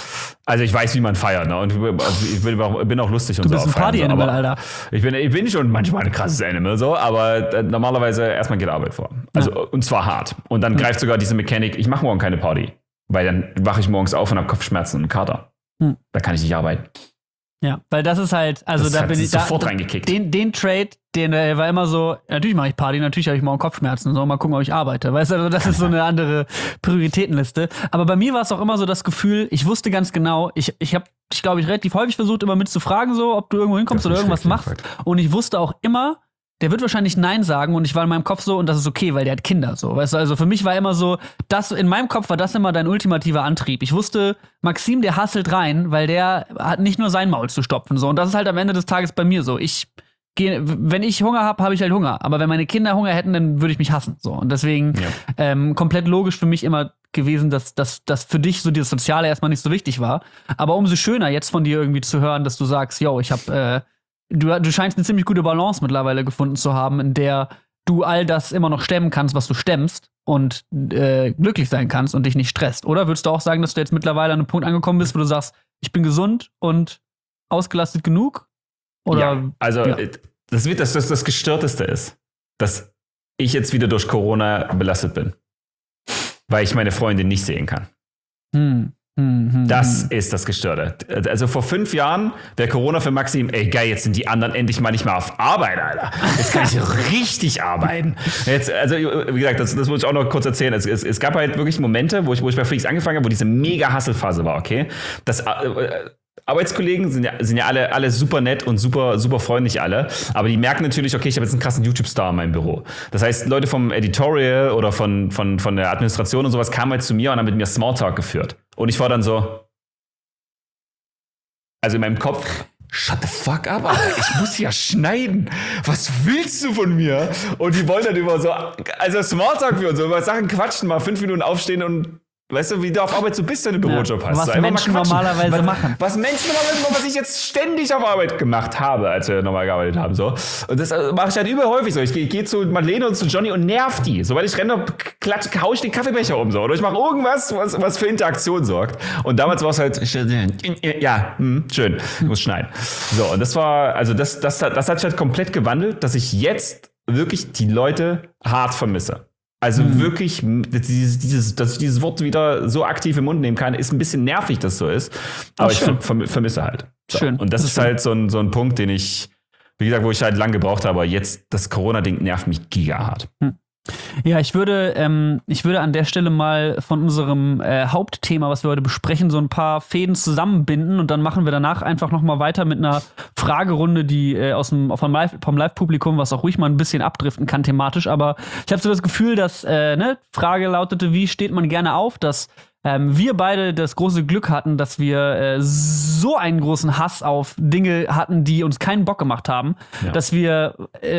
Also ich weiß, wie man feiert, ne? Und ich bin auch lustig und so. Du bist ein Party-Animal, so, Alter. Ich bin schon manchmal ein krasses Animal, so, aber normalerweise erstmal geht Arbeit vor. Also, und zwar hart. Und dann greift sogar diese Mechanik, ich mache morgen keine Party. Weil dann wache ich morgens auf und habe Kopfschmerzen und einen Kater. Da kann ich nicht arbeiten. Ja, weil das ist halt, also das da bin ich sofort reingekickt. Den Trade, den war immer so, natürlich mache ich Party, natürlich habe ich morgen Kopfschmerzen, so mal gucken, ob ich arbeite. Weißt du, also das ist so eine andere Prioritätenliste. Aber bei mir war es auch immer so das Gefühl, ich wusste ganz genau, ich habe glaube ich, relativ häufig versucht, immer mitzufragen, so, ob du irgendwo hinkommst oder irgendwas machst. Und ich wusste auch immer, der wird wahrscheinlich Nein sagen und ich war in meinem Kopf so, und das ist okay, weil der hat Kinder, so, weißt du, also für mich war immer so, in meinem Kopf war das immer dein ultimativer Antrieb. Ich wusste, Maxim, der hasselt rein, weil der hat nicht nur sein Maul zu stopfen, so, und das ist halt am Ende des Tages bei mir so. Wenn ich Hunger habe ich halt Hunger, aber wenn meine Kinder Hunger hätten, dann würde ich mich hassen, so, und deswegen komplett logisch für mich immer gewesen, dass für dich so dieses Soziale erstmal nicht so wichtig war, aber umso schöner jetzt von dir irgendwie zu hören, dass du sagst, yo, ich habe Du scheinst eine ziemlich gute Balance mittlerweile gefunden zu haben, in der du all das immer noch stemmen kannst, was du stemmst und glücklich sein kannst und dich nicht stresst. Oder würdest du auch sagen, dass du jetzt mittlerweile an einem Punkt angekommen bist, wo du sagst, ich bin gesund und ausgelastet genug? Oder, ja, also das wird das Gestörteste ist, dass ich jetzt wieder durch Corona belastet bin, weil ich meine Freundin nicht sehen kann. Das ist das Gestörte. Also vor 5 Jahren wäre Corona für Maxim, ey geil, jetzt sind die anderen endlich mal nicht mehr auf Arbeit, Alter. Jetzt kann ich richtig arbeiten. Jetzt, also wie gesagt, das muss ich auch noch kurz erzählen. Es gab halt wirklich Momente, wo ich bei Freaks angefangen habe, wo diese mega Hustle-Phase war, okay? Arbeitskollegen sind ja alle super nett und super, super freundlich alle. Aber die merken natürlich, okay, ich habe jetzt einen krassen YouTube-Star in meinem Büro. Das heißt, Leute vom Editorial oder von der Administration und sowas kamen halt zu mir und haben mit mir Smalltalk geführt. Und ich war dann so, also in meinem Kopf, shut the fuck up, Alter. Ich muss ja schneiden. Was willst du von mir? Und die wollen dann immer so, also Smalltalk für uns, so über Sachen quatschen, mal 5 Minuten aufstehen und weißt du, wie du auf Arbeit so bist, wenn du einen Bürojob hast. Was Menschen normalerweise machen. Was Menschen normalerweise machen, was ich jetzt ständig auf Arbeit gemacht habe, als wir normal gearbeitet haben. So. Und das mache ich halt überhäufig so. Ich gehe zu Marlene und zu Johnny und nerv die. Sobald ich renne, hau ich den Kaffeebecher um. So. Oder ich mache irgendwas, was für Interaktion sorgt. Und damals war es halt, ja, schön, ich muss schneiden. So, und das war, also das hat sich halt komplett gewandelt, dass ich jetzt wirklich die Leute hart vermisse. Also wirklich, dass ich dieses Wort wieder so aktiv im Mund nehmen kann, ist ein bisschen nervig, dass so ist. Aber ich vermisse halt. So. Schön. Und das ist halt so ein Punkt, den ich, wie gesagt, wo ich halt lang gebraucht habe. Aber jetzt, das Corona-Ding nervt mich gigahart. Ja, ich würde an der Stelle mal von unserem Hauptthema, was wir heute besprechen, so ein paar Fäden zusammenbinden und dann machen wir danach einfach noch mal weiter mit einer Fragerunde, die vom Live-Publikum, was auch ruhig mal ein bisschen abdriften kann thematisch, aber ich habe so das Gefühl, dass Frage lautete, wie steht man gerne auf, dass wir beide das große Glück hatten, dass wir so einen großen Hass auf Dinge hatten, die uns keinen Bock gemacht haben, dass wir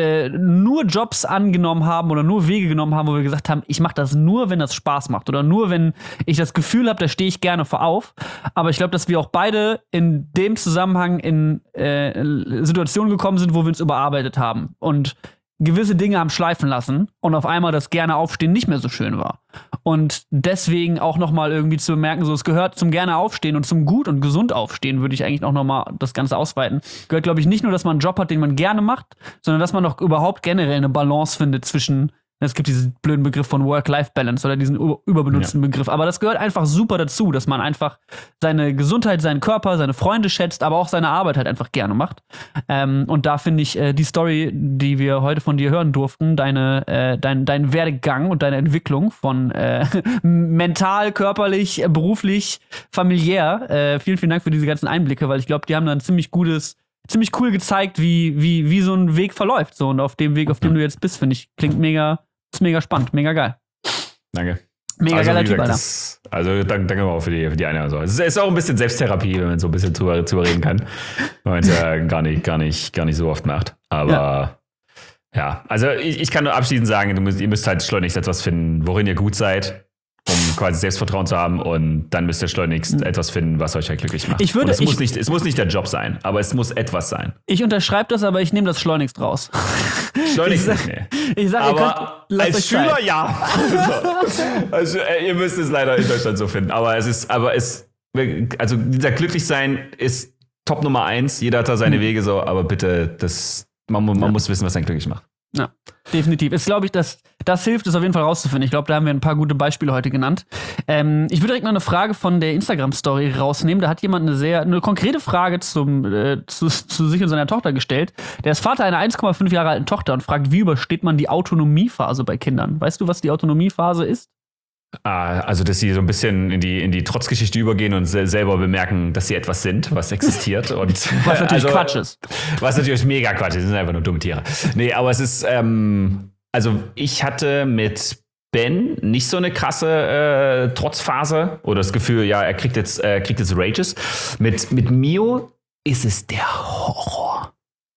nur Jobs angenommen haben oder nur Wege genommen haben, wo wir gesagt haben, ich mache das nur, wenn das Spaß macht oder nur, wenn ich das Gefühl habe, da stehe ich gerne vor auf. Aber ich glaube, dass wir auch beide in dem Zusammenhang in Situationen gekommen sind, wo wir uns überarbeitet haben und gewisse Dinge haben schleifen lassen und auf einmal das gerne Aufstehen nicht mehr so schön war. Und deswegen auch noch mal irgendwie zu merken, so es gehört zum gerne Aufstehen und zum gut und gesund Aufstehen, würde ich eigentlich auch noch mal das Ganze ausweiten. Gehört, glaube ich, nicht nur, dass man einen Job hat, den man gerne macht, sondern dass man auch überhaupt generell eine Balance findet zwischen, es gibt diesen blöden Begriff von Work-Life-Balance oder diesen überbenutzten Begriff. Aber das gehört einfach super dazu, dass man einfach seine Gesundheit, seinen Körper, seine Freunde schätzt, aber auch seine Arbeit halt einfach gerne macht. Und da finde ich die Story, die wir heute von dir hören durften, dein Werdegang und deine Entwicklung von mental, körperlich, beruflich, familiär. Vielen, vielen Dank für diese ganzen Einblicke, weil ich glaube, die haben dann ziemlich cool gezeigt, wie so ein Weg verläuft. So, und auf dem Weg, auf dem du jetzt bist, finde ich, ist mega spannend, mega geil. Danke. Mega also, geiler Typ, Alter. Also danke auch für die eine. Also, es ist auch ein bisschen Selbsttherapie, wenn man so ein bisschen drüber reden kann. Weil man es ja gar nicht so oft macht. Aber ja, also ich kann nur abschließend sagen, ihr müsst halt schleunigst etwas finden, worin ihr gut seid, um quasi Selbstvertrauen zu haben, und dann müsst ihr schleunigst etwas finden, was euch halt glücklich macht. Es muss nicht der Job sein, aber es muss etwas sein. Ich unterschreibe das, aber ich nehme das schleunigst raus. Schleunigst nicht, Ich sag, aber als Schüler Zeit. Ja. Also, ihr müsst es leider in Deutschland so finden, aber es also dieser Glücklichsein ist Top Nummer 1. Jeder hat da seine Wege so, aber bitte, man muss wissen, was einen glücklich macht. Ja, definitiv. Ist, glaube ich, das hilft es auf jeden Fall rauszufinden. Ich glaube, da haben wir ein paar gute Beispiele heute genannt. Ich würde direkt noch eine Frage von der Instagram-Story rausnehmen. Da hat jemand eine konkrete Frage zu sich und seiner Tochter gestellt. Der ist Vater einer 1,5 Jahre alten Tochter und fragt, wie übersteht man die Autonomiephase bei Kindern? Weißt du, was die Autonomiephase ist? Also, dass sie so ein bisschen in die Trotzgeschichte übergehen und selber bemerken, dass sie etwas sind, was existiert. Und was natürlich Quatsch ist. Was natürlich mega Quatsch ist. Sie sind einfach nur dumme Tiere. Nee, aber es ist, also ich hatte mit Ben nicht so eine krasse Trotzphase oder das Gefühl, ja, er kriegt jetzt Rages. Mit Mio ist es der Horror.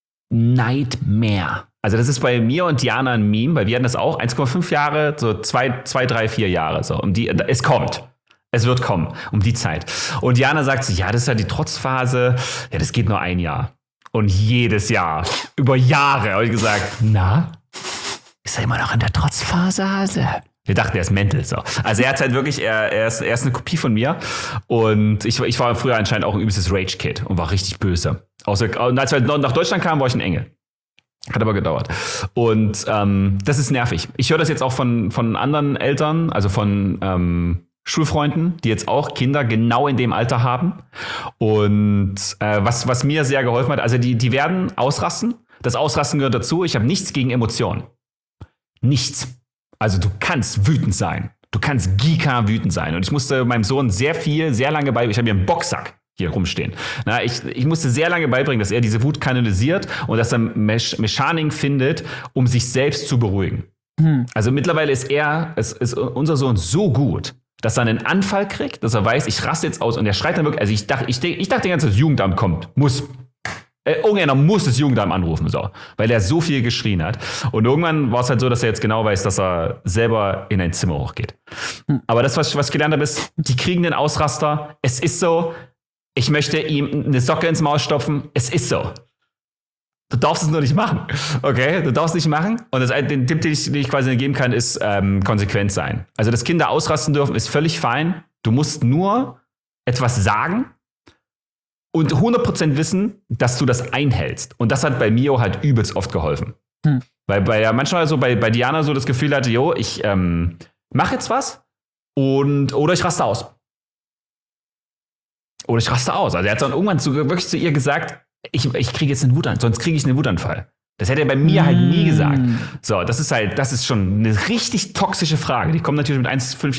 Nightmare. Also das ist bei mir und Diana ein Meme, weil wir hatten das auch 1,5 Jahre, so 2, 3, 4 Jahre. So. Es kommt. Es wird kommen, um die Zeit. Und Diana sagt sich, ja, das ist ja die Trotzphase. Ja, das geht nur ein Jahr. Und jedes Jahr, über Jahre, habe ich gesagt, na, ist er immer noch in der Trotzphase, Hase? Wir dachten, er ist mental. So. Also er hat halt wirklich, er ist eine Kopie von mir. Und ich war früher anscheinend auch ein übelstes Rage-Kid und war richtig böse. Und als wir nach Deutschland kamen, war ich ein Engel. Hat aber gedauert. Und das ist nervig. Ich höre das jetzt auch von anderen Eltern, also von Schulfreunden, die jetzt auch Kinder genau in dem Alter haben. Und was mir sehr geholfen hat, also die werden ausrasten. Das Ausrasten gehört dazu. Ich habe nichts gegen Emotionen. Nichts. Also du kannst wütend sein. Du kannst Gika wütend sein. Und ich musste meinem Sohn sehr lange beibringen. Ich habe hier einen Boxsack hier rumstehen. Na, ich musste sehr lange beibringen, dass er diese Wut kanalisiert und dass er Mechaniken findet, um sich selbst zu beruhigen. Also mittlerweile ist unser Sohn so gut, dass er einen Anfall kriegt, dass er weiß, ich raste jetzt aus und er schreit dann wirklich, also ich dachte die ganze Zeit, das Jugendamt kommt, irgendeiner muss das Jugendamt anrufen, so, weil er so viel geschrien hat. Und irgendwann war es halt so, dass er jetzt genau weiß, dass er selber in ein Zimmer hochgeht. Aber das, was ich gelernt habe, ist, die kriegen den Ausraster. Es ist so, ich möchte ihm eine Socke ins Maul stopfen. Es ist so. Du darfst es nur nicht machen. Okay? Du darfst es nicht machen. Und den Tipp, den ich quasi geben kann, ist konsequent sein. Also, dass Kinder ausrasten dürfen, ist völlig fein. Du musst nur etwas sagen und 100% wissen, dass du das einhältst. Und das hat bei Mio halt übelst oft geholfen. Weil er manchmal so bei Diana so das Gefühl hatte, ich mache jetzt was oder ich raste aus. Oder ich raste aus. Also er hat dann irgendwann wirklich zu ihr gesagt, ich kriege jetzt einen Wutanfall, sonst kriege ich einen Wutanfall. Das hätte er bei mir halt nie gesagt. So, das ist schon eine richtig toxische Frage. Die kommt natürlich mit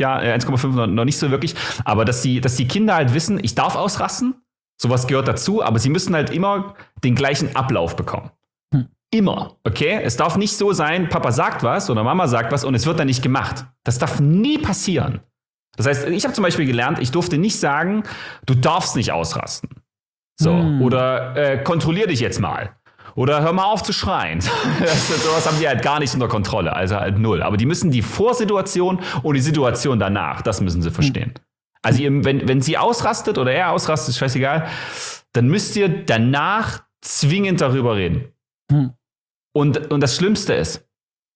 1,5 noch nicht so wirklich. Aber dass die Kinder halt wissen, ich darf ausrasten, sowas gehört dazu, aber sie müssen halt immer den gleichen Ablauf bekommen. Immer, okay? Es darf nicht so sein, Papa sagt was oder Mama sagt was und es wird dann nicht gemacht. Das darf nie passieren. Das heißt, ich habe zum Beispiel gelernt, ich durfte nicht sagen, du darfst nicht ausrasten. So, oder kontrollier dich jetzt mal. Oder hör mal auf zu schreien. Sowas haben die halt gar nicht unter Kontrolle, also halt null. Aber die müssen die Vorsituation und die Situation danach, das müssen sie verstehen. Also wenn sie ausrastet oder er ausrastet, ist scheißegal, dann müsst ihr danach zwingend darüber reden. Und das Schlimmste ist,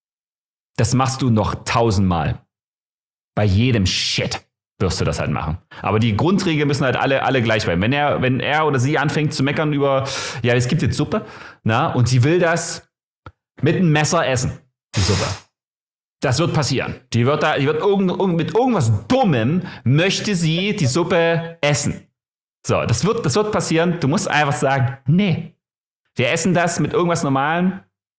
das machst du noch 1000-mal. Bei jedem Shit wirst du das halt machen. Aber die Grundregeln müssen halt alle gleich bleiben. Wenn er oder sie anfängt zu meckern über, ja, es gibt jetzt Suppe, und sie will das mit einem Messer essen, die Suppe. Das wird passieren. Die wird mit irgendwas Dummem möchte sie die Suppe essen. So, das wird passieren. Du musst einfach sagen, nee, wir essen das mit irgendwas Normalem,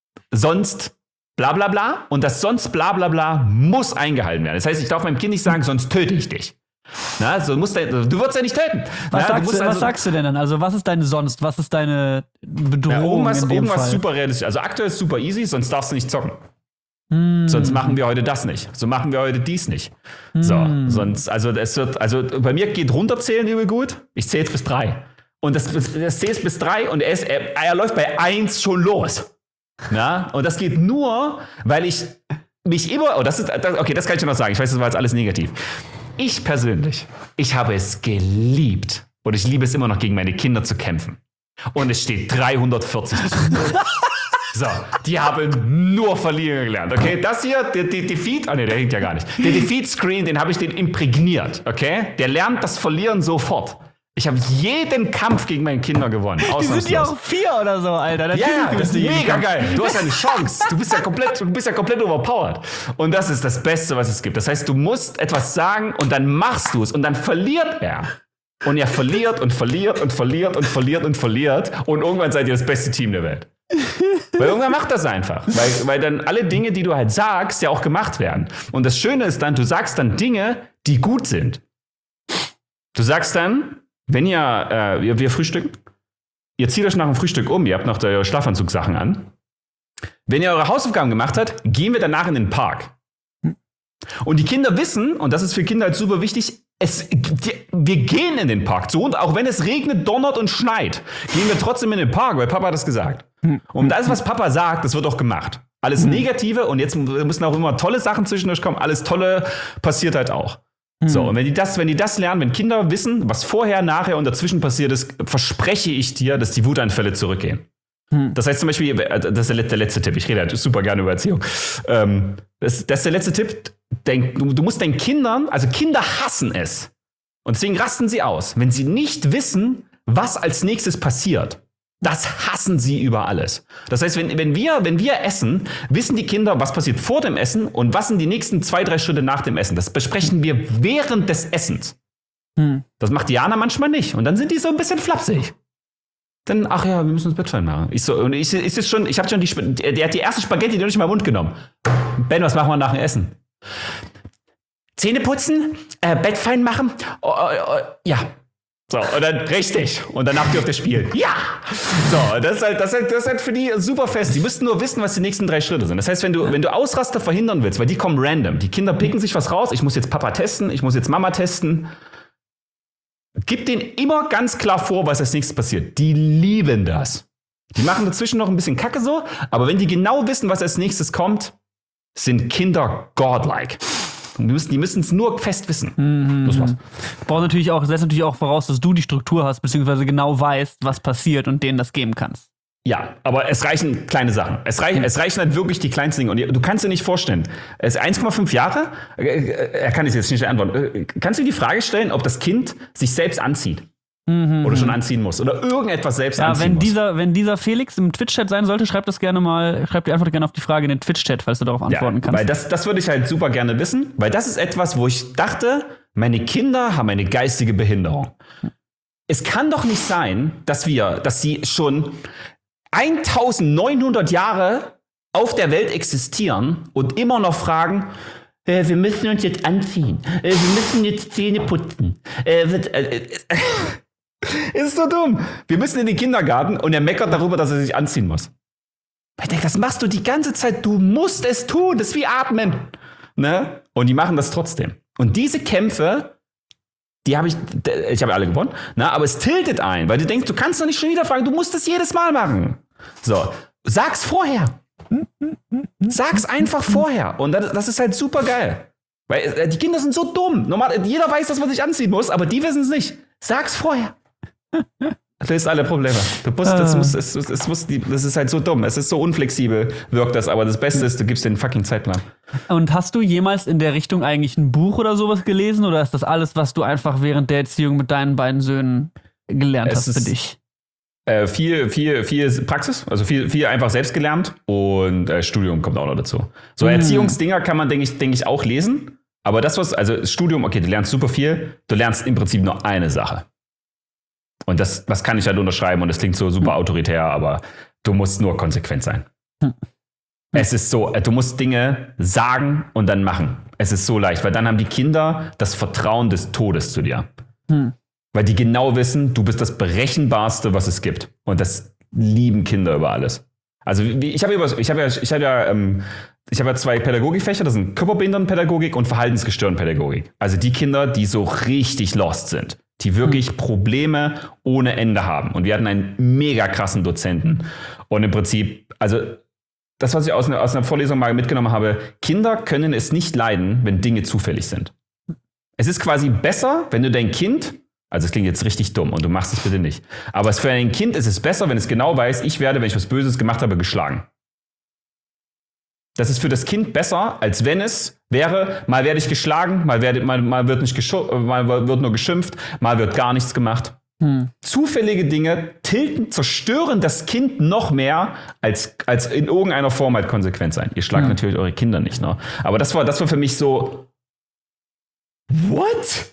sonst bla bla bla. Und das sonst bla bla bla muss eingehalten werden. Das heißt, ich darf meinem Kind nicht sagen, sonst töte ich dich. Du wirst ja nicht töten. Was sagst du denn dann? Also was ist deine sonst? Was ist deine Bedrohung? Irgendwas super realistisch. Also aktuell ist super easy, sonst darfst du nicht zocken. Sonst machen wir heute das nicht. So machen wir heute dies nicht. So, sonst, bei mir geht runterzählen übel gut. Ich zähle jetzt bis 3. Und das zählt bis 3 und er läuft bei 1 schon los. Und das geht nur, weil ich mich immer, das kann ich schon noch sagen. Ich weiß, das war jetzt alles negativ. Ich persönlich, ich habe es geliebt und ich liebe es immer noch, gegen meine Kinder zu kämpfen. Und es steht 340 zu 0. So, die haben nur verlieren gelernt, okay? Das hier, der Defeat, der hinkt ja gar nicht. Der Defeat-Screen, den habe ich den imprägniert, okay? Der lernt das Verlieren sofort. Ich habe jeden Kampf gegen meine Kinder gewonnen. Die sind ja auch 4 oder so, Alter. Ja, das ist mega geil. Du hast eine Chance. Du bist ja komplett overpowered. Und das ist das Beste, was es gibt. Das heißt, du musst etwas sagen und dann machst du es und dann verliert er. Und er verliert und verliert und verliert und verliert und verliert. Und irgendwann seid ihr das beste Team der Welt. Weil irgendwann macht das einfach. Weil dann alle Dinge, die du halt sagst, ja auch gemacht werden. Und das Schöne ist dann, du sagst dann Dinge, die gut sind. Du sagst dann, wenn wir frühstücken, ihr zieht euch nach dem Frühstück um, ihr habt noch eure Schlafanzugsachen an. Wenn ihr eure Hausaufgaben gemacht habt, gehen wir danach in den Park. Und die Kinder wissen, und das ist für Kinder halt super wichtig, wir gehen in den Park. So, und auch wenn es regnet, donnert und schneit, gehen wir trotzdem in den Park, weil Papa hat das gesagt. Und alles, was Papa sagt, das wird auch gemacht. Alles Negative, und jetzt müssen auch immer tolle Sachen zwischendurch kommen, alles Tolle passiert halt auch. So, und wenn die das lernen, wenn Kinder wissen, was vorher, nachher und dazwischen passiert ist, verspreche ich dir, dass die Wutanfälle zurückgehen. Das heißt zum Beispiel, das ist der letzte Tipp, ich rede halt super gerne über Erziehung. Das ist der letzte Tipp, du musst deinen Kindern, also Kinder hassen es. Und deswegen rasten sie aus, wenn sie nicht wissen, was als nächstes passiert. Das hassen sie über alles. Das heißt, wenn wir essen, wissen die Kinder, was passiert vor dem Essen und was sind die nächsten 2-3 Schritte nach dem Essen. Das besprechen wir während des Essens. Das macht Diana manchmal nicht. Und dann sind die so ein bisschen flapsig. Dann, ach ja, wir müssen uns Bett fallen machen. Der hat die erste Spaghetti noch nicht mal im Mund genommen. Ben, was machen wir nach dem Essen? Zähne putzen, Bett fein machen, ja. So, und dann richtig. Und danach dürft ihr spielen. Ja! So, das ist halt für die super fest. Die müssten nur wissen, was die nächsten 3 Schritte sind. Das heißt, wenn du Ausraster verhindern willst, weil die kommen random. Die Kinder picken sich was raus. Ich muss jetzt Papa testen, ich muss jetzt Mama testen. Gib denen immer ganz klar vor, was als nächstes passiert. Die lieben das. Die machen dazwischen noch ein bisschen Kacke so, aber wenn die genau wissen, was als nächstes kommt, sind Kinder godlike. Die müssen es nur fest wissen. Das war's. Setzt natürlich auch voraus, dass du die Struktur hast, beziehungsweise genau weißt, was passiert und denen das geben kannst. Ja, aber es reichen kleine Sachen. Es reichen halt wirklich die kleinsten Dinge. Und du kannst dir nicht vorstellen, es ist 1,5 Jahre, er kann es jetzt nicht antworten. Kannst du dir die Frage stellen, ob das Kind sich selbst anzieht? Oder schon anziehen muss. Oder irgendetwas selbst anziehen muss. Wenn dieser Felix im Twitch-Chat sein sollte, schreib die Antwort gerne auf die Frage in den Twitch-Chat, falls du darauf antworten kannst. Weil das würde ich halt super gerne wissen, weil das ist etwas, wo ich dachte, meine Kinder haben eine geistige Behinderung. Es kann doch nicht sein, dass sie schon 1900 Jahre auf der Welt existieren und immer noch fragen, wir müssen uns jetzt anziehen, wir müssen jetzt Zähne putzen. Ist so dumm. Wir müssen in den Kindergarten und er meckert darüber, dass er sich anziehen muss. Ich denke, das machst du die ganze Zeit. Du musst es tun. Das ist wie Atmen. Ne? Und die machen das trotzdem. Und diese Kämpfe, ich habe alle gewonnen, ne? Aber es tiltet ein, weil du denkst, du kannst doch nicht schon wieder fragen, du musst es jedes Mal machen. So, sag's vorher. Sag's einfach vorher. Und das ist halt super geil. Weil die Kinder sind so dumm. Jeder weiß, dass man sich anziehen muss, aber die wissen es nicht. Sag's vorher. Das löst alle Probleme. Das ist halt so dumm. Es ist so unflexibel, wirkt das. Aber das Beste ist, du gibst den fucking Zeitplan. Und hast du jemals in der Richtung eigentlich ein Buch oder sowas gelesen? Oder ist das alles, was du einfach während der Erziehung mit deinen beiden Söhnen gelernt hast für dich? Viel Praxis, also viel einfach selbst gelernt. Und Studium kommt auch noch dazu. So Erziehungsdinger kann man, denke ich, auch lesen. Aber das Studium, okay, du lernst super viel. Du lernst im Prinzip nur eine Sache. Und das kann ich halt unterschreiben und das klingt so super autoritär, aber du musst nur konsequent sein. Es ist so, du musst Dinge sagen und dann machen. Es ist so leicht, weil dann haben die Kinder das Vertrauen des Todes zu dir. Weil die genau wissen, du bist das Berechenbarste, was es gibt. Und das lieben Kinder über alles. Also ich habe ja 2 Pädagogikfächer, das sind Körperbehindertenpädagogik und Verhaltensgestörtenpädagogik. Also die Kinder, die so richtig lost sind. Die wirklich Probleme ohne Ende haben. Und wir hatten einen mega krassen Dozenten. Und im Prinzip, also das, was ich aus einer Vorlesung mal mitgenommen habe, Kinder können es nicht leiden, wenn Dinge zufällig sind. Es ist quasi besser, wenn du dein Kind, also es klingt jetzt richtig dumm und du machst es bitte nicht, aber für ein Kind ist es besser, wenn es genau weiß, ich werde, wenn ich was Böses gemacht habe, geschlagen. Das ist für das Kind besser, als wenn es wäre, mal werde ich geschlagen, mal wird nur geschimpft, mal wird gar nichts gemacht. Zufällige Dinge zerstören das Kind noch mehr, als in irgendeiner Form halt konsequent sein. Ihr schlagt natürlich eure Kinder nicht, ne? Aber das war für mich so, what?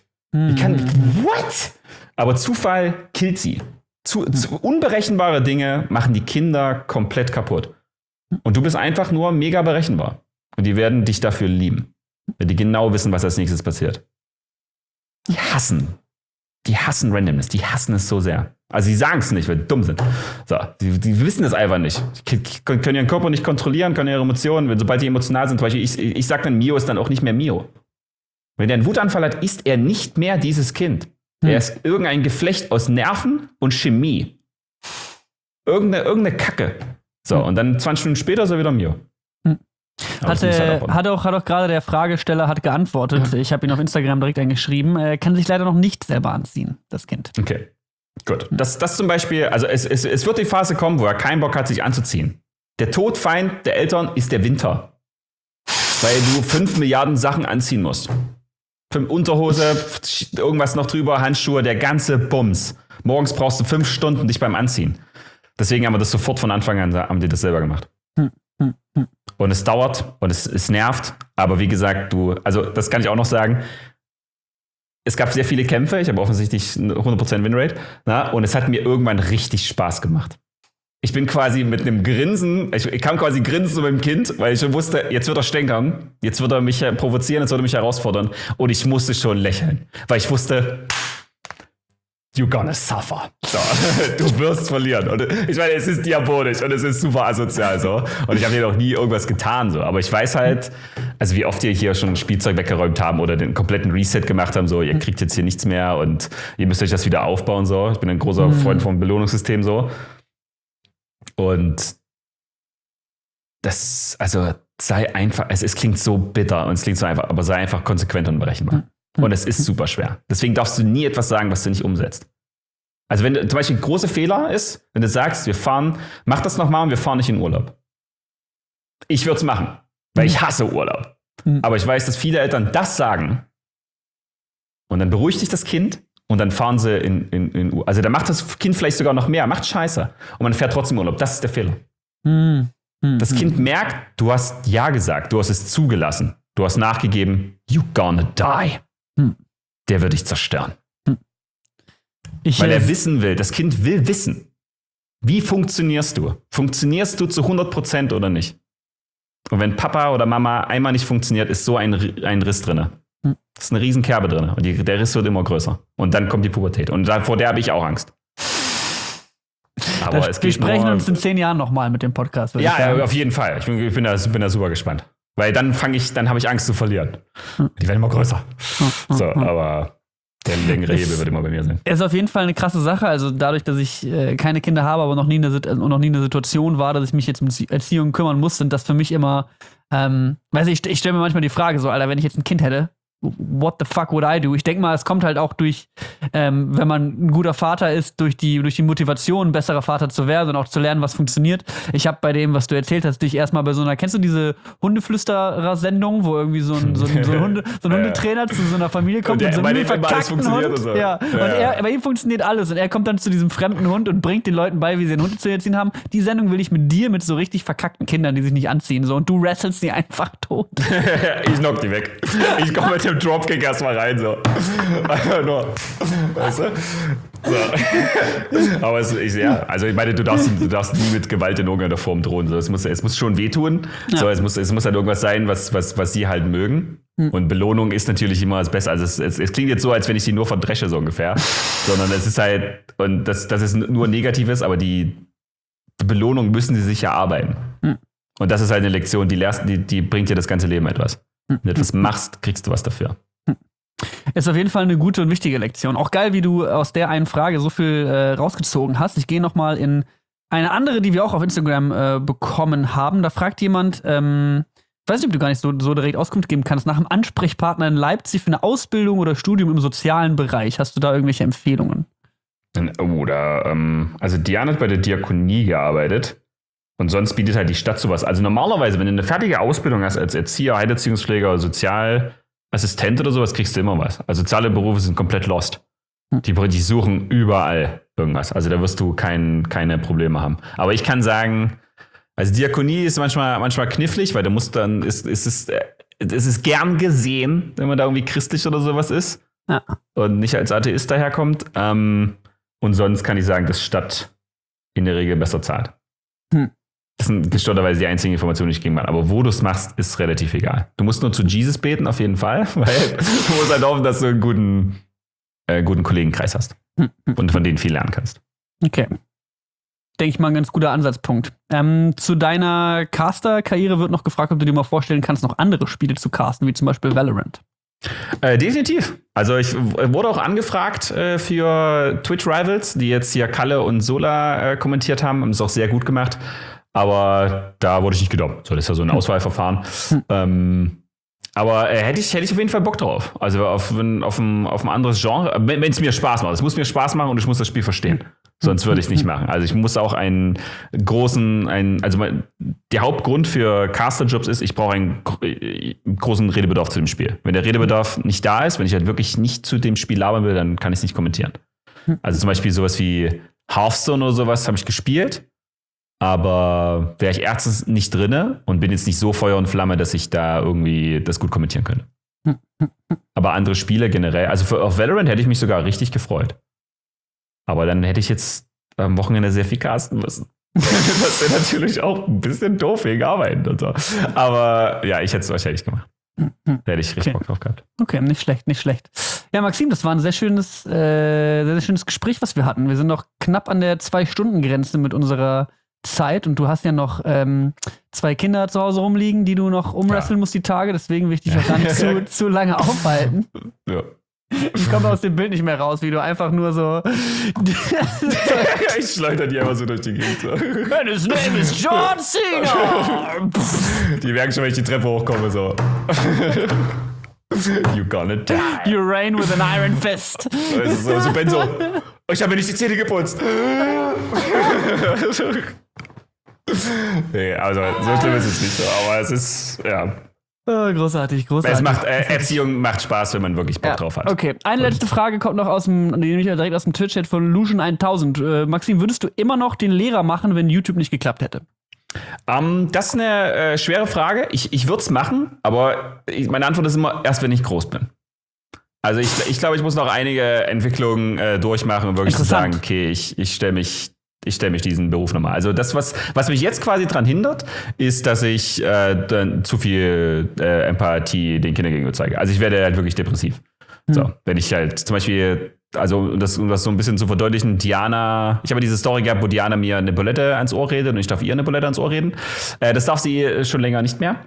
What? Aber Zufall killt sie. Unberechenbare Dinge machen die Kinder komplett kaputt. Und du bist einfach nur mega berechenbar. Und die werden dich dafür lieben. Wenn die genau wissen, was als nächstes passiert. Die hassen Randomness. Die hassen es so sehr. Also sie sagen es nicht, weil die dumm sind. So, die wissen es einfach nicht. Die können ihren Körper nicht kontrollieren, können ihre Emotionen, sobald die emotional sind. Zum Beispiel, ich sage dann, Mio ist dann auch nicht mehr Mio. Wenn der einen Wutanfall hat, ist er nicht mehr dieses Kind. Er ist irgendein Geflecht aus Nerven und Chemie. Irgendeine Kacke. So, und dann 20 Stunden später ist er wieder Mio. Hat auch gerade der Fragesteller geantwortet. Ich habe ihn auf Instagram direkt angeschrieben. Kann sich leider noch nicht selber anziehen, das Kind. Okay, gut. Das zum Beispiel, also es wird die Phase kommen, wo er keinen Bock hat, sich anzuziehen. Der Todfeind der Eltern ist der Winter. Weil du 5 Milliarden Sachen anziehen musst. Unterhose, irgendwas noch drüber, Handschuhe, der ganze Bums. Morgens brauchst du 5 Stunden dich beim Anziehen. Deswegen haben wir das sofort von Anfang an, haben die das selber gemacht. Und es dauert und es nervt, aber wie gesagt, also das kann ich auch noch sagen, es gab sehr viele Kämpfe, ich habe offensichtlich 100% Winrate, und es hat mir irgendwann richtig Spaß gemacht. Ich bin quasi mit einem Grinsen, ich kam quasi grinsend zu meinem Kind, weil ich schon wusste, jetzt wird er stänkern, jetzt wird er mich provozieren, jetzt wird er mich herausfordern. Und ich musste schon lächeln, weil ich wusste, you're gonna suffer. So, du wirst verlieren. Und ich meine, es ist diabolisch und es ist super asozial so. Und ich habe hier noch nie irgendwas getan so. Aber ich weiß halt, also wie oft ihr hier schon Spielzeug weggeräumt haben oder den kompletten Reset gemacht haben, so, ihr kriegt jetzt hier nichts mehr und ihr müsst euch das wieder aufbauen so. Ich bin ein großer Freund vom Belohnungssystem so. Und das, also sei einfach, es klingt so bitter und es klingt so einfach, aber sei einfach konsequent und berechenbar. Und es ist super schwer. Deswegen darfst du nie etwas sagen, was du nicht umsetzt. Also wenn du zum Beispiel ein großer Fehler ist, wenn du sagst, mach das nochmal und wir fahren nicht in Urlaub. Ich würde es machen, weil ich hasse Urlaub. Aber ich weiß, dass viele Eltern das sagen und dann beruhigt sich das Kind und dann fahren sie in Urlaub. Also da macht das Kind vielleicht sogar noch mehr, macht Scheiße und man fährt trotzdem Urlaub. Das ist der Fehler. Das Kind merkt, du hast Ja gesagt, du hast es zugelassen, du hast nachgegeben, you gonna die. Der wird dich zerstören. Weil er wissen will, das Kind will wissen, wie funktionierst du? Funktionierst du zu 100% oder nicht? Und wenn Papa oder Mama einmal nicht funktioniert, ist so ein Riss drin. Das ist eine riesen Kerbe drin und der Riss wird immer größer. Und dann kommt die Pubertät und vor der habe ich auch Angst. Aber wir sprechen uns in 10 Jahren nochmal mit dem Podcast. Ja, auf jeden Fall. Ich bin da super gespannt. Weil dann habe ich Angst zu verlieren. Die werden immer größer. So, aber der längere Hebel wird immer bei mir sein. Es ist auf jeden Fall eine krasse Sache. Also dadurch, dass ich keine Kinder habe, aber noch nie in der Situation war, dass ich mich jetzt um Erziehung kümmern muss, sind das für mich immer, ich stelle mir manchmal die Frage so, Alter, wenn ich jetzt ein Kind hätte, what the fuck would I do? Ich denke mal, es kommt halt auch durch, wenn man ein guter Vater ist, durch die Motivation, ein besserer Vater zu werden und auch zu lernen, was funktioniert. Ich habe bei dem, was du erzählt hast, dich erstmal bei so einer, kennst du diese Hundeflüsterer-Sendung, wo irgendwie so ein Hundetrainer zu so einer Familie kommt und so einen verkackten Hund. So. Ja. Und bei ihm funktioniert alles und er kommt dann zu diesem fremden Hund und bringt den Leuten bei, wie sie den Hund zu erziehen haben. Die Sendung will ich mit dir, mit so richtig verkackten Kindern, die sich nicht anziehen, so, und du wrestelst die einfach tot. Ich knock die weg. Ich komme mit dem Dropkick erstmal rein, so. Einfach nur. Weißt du? So. Aber also ich meine, du darfst nie mit Gewalt in irgendeiner Form drohen. So. Es muss schon wehtun. Ja. So, es muss halt irgendwas sein, was sie halt mögen. Und Belohnung ist natürlich immer das Beste. Also es klingt jetzt so, als wenn ich sie nur verdresche, so ungefähr. Sondern es ist halt, und dass es nur negativ ist, aber die Belohnung müssen sie sich erarbeiten. Und das ist halt eine Lektion, die bringt dir das ganze Leben etwas. Wenn du etwas machst, kriegst du was dafür. Ist auf jeden Fall eine gute und wichtige Lektion. Auch geil, wie du aus der einen Frage so viel rausgezogen hast. Ich gehe noch mal in eine andere, die wir auch auf Instagram bekommen haben. Da fragt jemand, ich weiß nicht, ob du gar nicht so direkt Auskunft geben kannst, nach einem Ansprechpartner in Leipzig für eine Ausbildung oder Studium im sozialen Bereich. Hast du da irgendwelche Empfehlungen? Also Diane hat bei der Diakonie gearbeitet. Und sonst bietet halt die Stadt sowas. Also normalerweise, wenn du eine fertige Ausbildung hast als Erzieher, Heilerziehungspfleger, Sozialassistent oder sowas, kriegst du immer was. Also soziale Berufe sind komplett lost. Die suchen überall irgendwas. Also da wirst du keine Probleme haben. Aber ich kann sagen, also Diakonie ist manchmal knifflig, weil du musst dann, es ist gern gesehen, wenn man da irgendwie christlich oder sowas ist. Ja. Und nicht als Atheist daherkommt. Und sonst kann ich sagen, dass Stadt in der Regel besser zahlt. Das sind gestörterweise die einzigen Informationen, die ich geben kann. Aber wo du es machst, ist relativ egal. Du musst nur zu Jesus beten, auf jeden Fall, weil du musst halt hoffen, dass du einen guten Kollegenkreis hast und von denen viel lernen kannst. Okay. Denke ich mal, ein ganz guter Ansatzpunkt. Zu deiner Caster-Karriere wird noch gefragt, ob du dir mal vorstellen kannst, noch andere Spiele zu casten, wie zum Beispiel Valorant. Definitiv. Also ich wurde auch angefragt für Twitch Rivals, die jetzt hier Kalle und Sola kommentiert haben es auch sehr gut gemacht. Aber da wurde ich nicht genommen. So, das ist ja so ein Auswahlverfahren. Aber hätte ich auf jeden Fall Bock drauf. Also auf ein anderes Genre. Wenn es mir Spaß macht. Es muss mir Spaß machen und ich muss das Spiel verstehen. Sonst würde ich es nicht machen. Also ich muss auch der Hauptgrund für Caster-Jobs ist, ich brauche einen großen Redebedarf zu dem Spiel. Wenn der Redebedarf nicht da ist, wenn ich halt wirklich nicht zu dem Spiel labern will, dann kann ich es nicht kommentieren. Also zum Beispiel sowas wie Hearthstone oder sowas habe ich gespielt. Aber wäre ich erstens nicht drinne und bin jetzt nicht so Feuer und Flamme, dass ich da irgendwie das gut kommentieren könnte. Aber andere Spiele generell, also auf Valorant hätte ich mich sogar richtig gefreut. Aber dann hätte ich jetzt am Wochenende sehr viel casten müssen. Das wäre natürlich auch ein bisschen doof wegen Arbeiten und so. Aber ja, ich hätte es wahrscheinlich gemacht. Da hätte ich richtig Bock drauf gehabt. Okay, nicht schlecht. Ja, Maxim, das war ein sehr schönes Gespräch, was wir hatten. Wir sind noch knapp an der 2-Stunden-Grenze mit unserer Zeit und du hast ja noch 2 Kinder zu Hause rumliegen, die du noch umwresteln musst die Tage, deswegen will ich dich auch gar nicht zu lange aufhalten. Ja. Ich komme aus dem Bild nicht mehr raus, wie du einfach nur so ich schleudere die einfach so durch die Gegend. And his name is John Cena! Die merken schon, wenn ich die Treppe hochkomme, so. You gonna die. You reign with an iron fist. So Ben so, ich habe mir nicht die Zähne geputzt. Nee, also so schlimm ist es nicht so, aber es ist, ja. Oh, großartig. Erziehung macht Spaß, wenn man wirklich Bock drauf hat. Okay, eine letzte Frage kommt noch direkt aus dem Twitch-Chat von Lucian1000. Maxim, würdest du immer noch den Lehrer machen, wenn YouTube nicht geklappt hätte? Das ist eine schwere Frage. Ich würde es machen, aber meine Antwort ist immer, erst wenn ich groß bin. Also ich glaube, ich muss noch einige Entwicklungen durchmachen, um wirklich zu sagen, okay, ich stelle mich diesen Beruf nochmal. Also das, was mich jetzt quasi dran hindert, ist, dass ich dann zu viel Empathie den Kindern gegenüber zeige. Also ich werde halt wirklich depressiv. So, wenn ich halt zum Beispiel, also um das so ein bisschen zu verdeutlichen, Diana, ich habe diese Story gehabt, wo Diana mir eine Bulette ans Ohr redet und ich darf ihr eine Bulette ans Ohr reden. Das darf sie schon länger nicht mehr,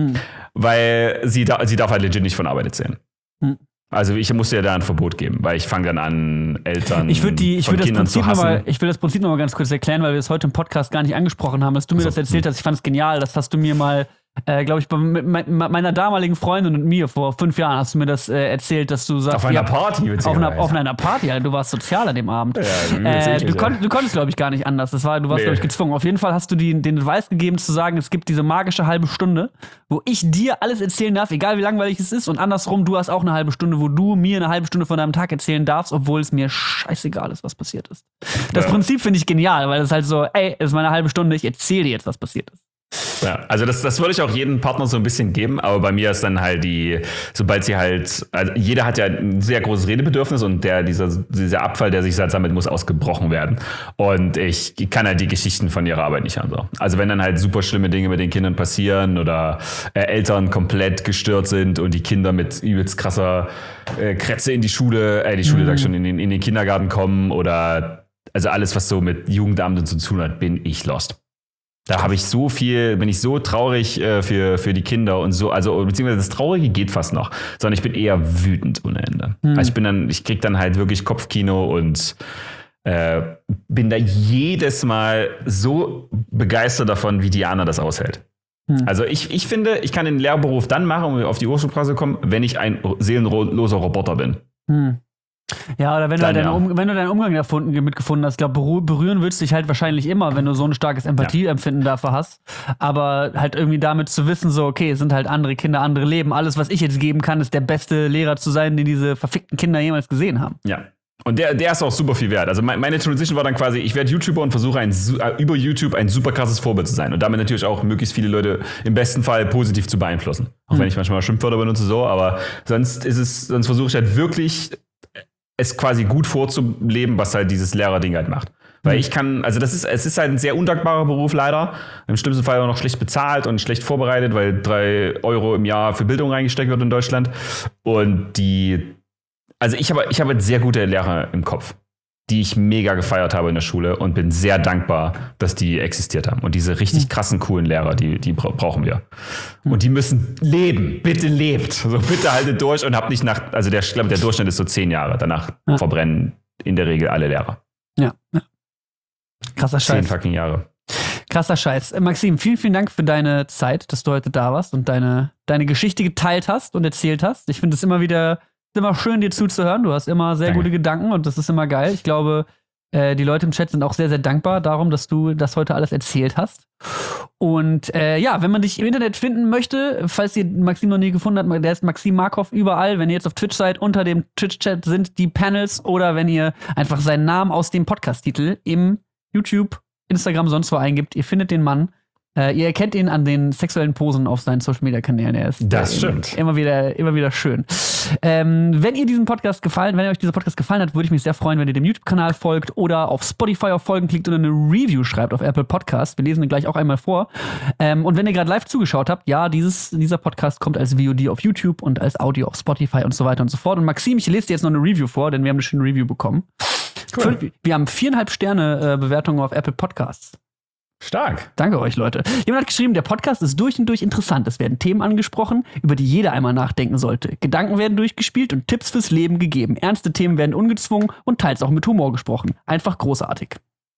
weil sie darf halt legit nicht von Arbeit erzählen. Also ich musste ja da ein Verbot geben, weil ich fange dann an, Eltern ich will Kindern zu hassen. Ich will das Prinzip noch mal ganz kurz erklären, weil wir es heute im Podcast gar nicht angesprochen haben, dass du mir das erzählt hast. Ich fand es genial. Das hast du mir mal, glaube ich, mit meiner damaligen Freundin und mir vor 5 Jahren hast du mir das erzählt, dass du sagst... Auf einer Party. Auf einer Party, Alter. Du warst sozial an dem Abend. Ja, du konntest, glaube ich, gar nicht anders. Du warst, glaube ich, gezwungen. Auf jeden Fall hast du den Advice gegeben, zu sagen, es gibt diese magische halbe Stunde, wo ich dir alles erzählen darf, egal wie langweilig es ist. Und andersrum, du hast auch eine halbe Stunde, wo du mir eine halbe Stunde von deinem Tag erzählen darfst, obwohl es mir scheißegal ist, was passiert ist. Das Prinzip finde ich genial, weil es halt so, ey, es ist meine halbe Stunde, ich erzähle dir jetzt, was passiert ist. Ja, also das würde ich auch jedem Partner so ein bisschen geben, aber bei mir ist dann halt sobald sie halt, also jeder hat ja ein sehr großes Redebedürfnis und dieser Abfall, der sich halt sammelt, muss ausgebrochen werden. Und ich kann halt die Geschichten von ihrer Arbeit nicht hören. So. Also wenn dann halt super schlimme Dinge mit den Kindern passieren oder Eltern komplett gestört sind und die Kinder mit übelst krasser Krätze in die Schule, sag ich schon, in den Kindergarten kommen oder also alles, was so mit Jugendamt und so zu tun hat, bin ich lost. Da bin ich so traurig für die Kinder und so, also beziehungsweise das Traurige geht fast noch, sondern ich bin eher wütend ohne Ende. Also ich krieg dann halt wirklich Kopfkino und bin da jedes Mal so begeistert davon, wie Diana das aushält. Also ich finde, ich kann den Lehrberuf dann machen, um auf die Ursprungsfrage zu kommen, wenn ich ein seelenloser Roboter bin. Ja, oder wenn du, wenn du deinen Umgang mitgefunden hast, ich glaube, berühren willst du dich halt wahrscheinlich immer, wenn du so ein starkes Empathieempfinden dafür hast. Aber halt irgendwie damit zu wissen, so, okay, es sind halt andere Kinder, andere Leben. Alles, was ich jetzt geben kann, ist der beste Lehrer zu sein, den diese verfickten Kinder jemals gesehen haben. Ja. Und der ist auch super viel wert. Also meine Transition war dann quasi, ich werde YouTuber und versuche über YouTube ein super krasses Vorbild zu sein. Und damit natürlich auch möglichst viele Leute im besten Fall positiv zu beeinflussen. Auch wenn ich manchmal Schimpfwörter benutze, so, aber sonst versuche ich halt wirklich, es quasi gut vorzuleben, was halt dieses Lehrerding halt macht. Weil es ist halt ein sehr undankbarer Beruf leider. Im schlimmsten Fall auch noch schlecht bezahlt und schlecht vorbereitet, weil 3 Euro im Jahr für Bildung reingesteckt wird in Deutschland. Und ich habe sehr gute Lehrer im Kopf, die ich mega gefeiert habe in der Schule und bin sehr dankbar, dass die existiert haben. Und diese richtig krassen, coolen Lehrer, die brauchen wir. Und die müssen leben. Bitte lebt. So, bitte haltet durch und habt nicht ich glaube, der Durchschnitt ist so 10 Jahre. Danach verbrennen in der Regel alle Lehrer. Ja. Krasser Scheiß. 10 fucking Jahre. Krasser Scheiß. Maxim, vielen, vielen Dank für deine Zeit, dass du heute da warst und deine Geschichte geteilt hast und erzählt hast. Ich finde es immer schön, dir zuzuhören. Du hast immer sehr gute Gedanken und das ist immer geil. Ich glaube, die Leute im Chat sind auch sehr, sehr dankbar darum, dass du das heute alles erzählt hast. Und wenn man dich im Internet finden möchte, falls ihr Maxim noch nie gefunden habt, der ist Maxim Markov überall. Wenn ihr jetzt auf Twitch seid, unter dem Twitch-Chat sind die Panels oder wenn ihr einfach seinen Namen aus dem Podcast-Titel im YouTube, Instagram, sonst wo eingibt, ihr findet den Mann. Ihr erkennt ihn an den sexuellen Posen auf seinen Social-Media-Kanälen. Das stimmt. Immer wieder schön. Wenn euch dieser Podcast gefallen hat, würde ich mich sehr freuen, wenn ihr dem YouTube-Kanal folgt oder auf Spotify auf Folgen klickt und eine Review schreibt auf Apple Podcast. Wir lesen ihn gleich auch einmal vor. Und wenn ihr gerade live zugeschaut habt, ja, dieser Podcast kommt als VOD auf YouTube und als Audio auf Spotify und so weiter und so fort. Und Maxim, ich lese dir jetzt noch eine Review vor, denn wir haben eine schöne Review bekommen. Cool. Wir haben 4,5 Sterne Bewertungen auf Apple Podcasts. Stark. Danke euch, Leute. Jemand hat geschrieben, der Podcast ist durch und durch interessant. Es werden Themen angesprochen, über die jeder einmal nachdenken sollte. Gedanken werden durchgespielt und Tipps fürs Leben gegeben. Ernste Themen werden ungezwungen und teils auch mit Humor gesprochen. Einfach großartig.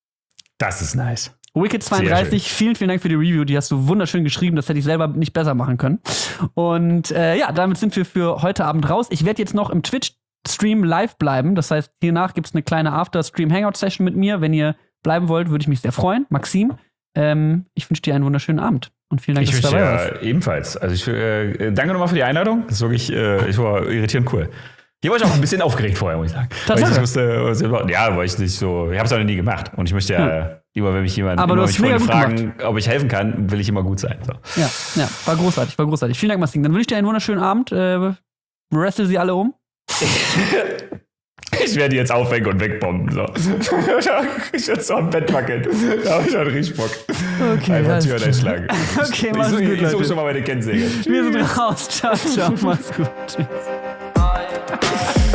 Das ist nice. Wicked32, vielen, vielen Dank für die Review. Die hast du wunderschön geschrieben. Das hätte ich selber nicht besser machen können. Und damit sind wir für heute Abend raus. Ich werde jetzt noch im Twitch-Stream live bleiben. Das heißt, hiernach gibt es eine kleine After-Stream-Hangout-Session mit mir. Wenn ihr bleiben wollt, würde ich mich sehr freuen. Maxim, ich wünsche dir einen wunderschönen Abend und vielen Dank, dass du dabei warst. Ja, ebenfalls. Also danke nochmal für die Einladung. Das ist wirklich, ich war irritierend cool. Hier war ich auch ein bisschen aufgeregt vorher, muss ich sagen. Tatsächlich? Weil ich nicht so, ich habe es auch noch nie gemacht. Und ich möchte immer, wenn mich Freunde fragen, ob ich helfen kann, will ich immer gut sein. So. Ja, war großartig. Vielen Dank, Maxim. Dann wünsche ich dir einen wunderschönen Abend. Wrestle sie alle um. Ich werde die jetzt aufhängen und wegbomben. So. Ich werde so am Bett wackeln. Da habe ich halt richtig Bock. Okay, einfach Türen einschlagen. Okay, mach's gut, Ich suche schon mal meine Kennsäge. Wir sind raus. Ciao, mach's gut. Tschüss.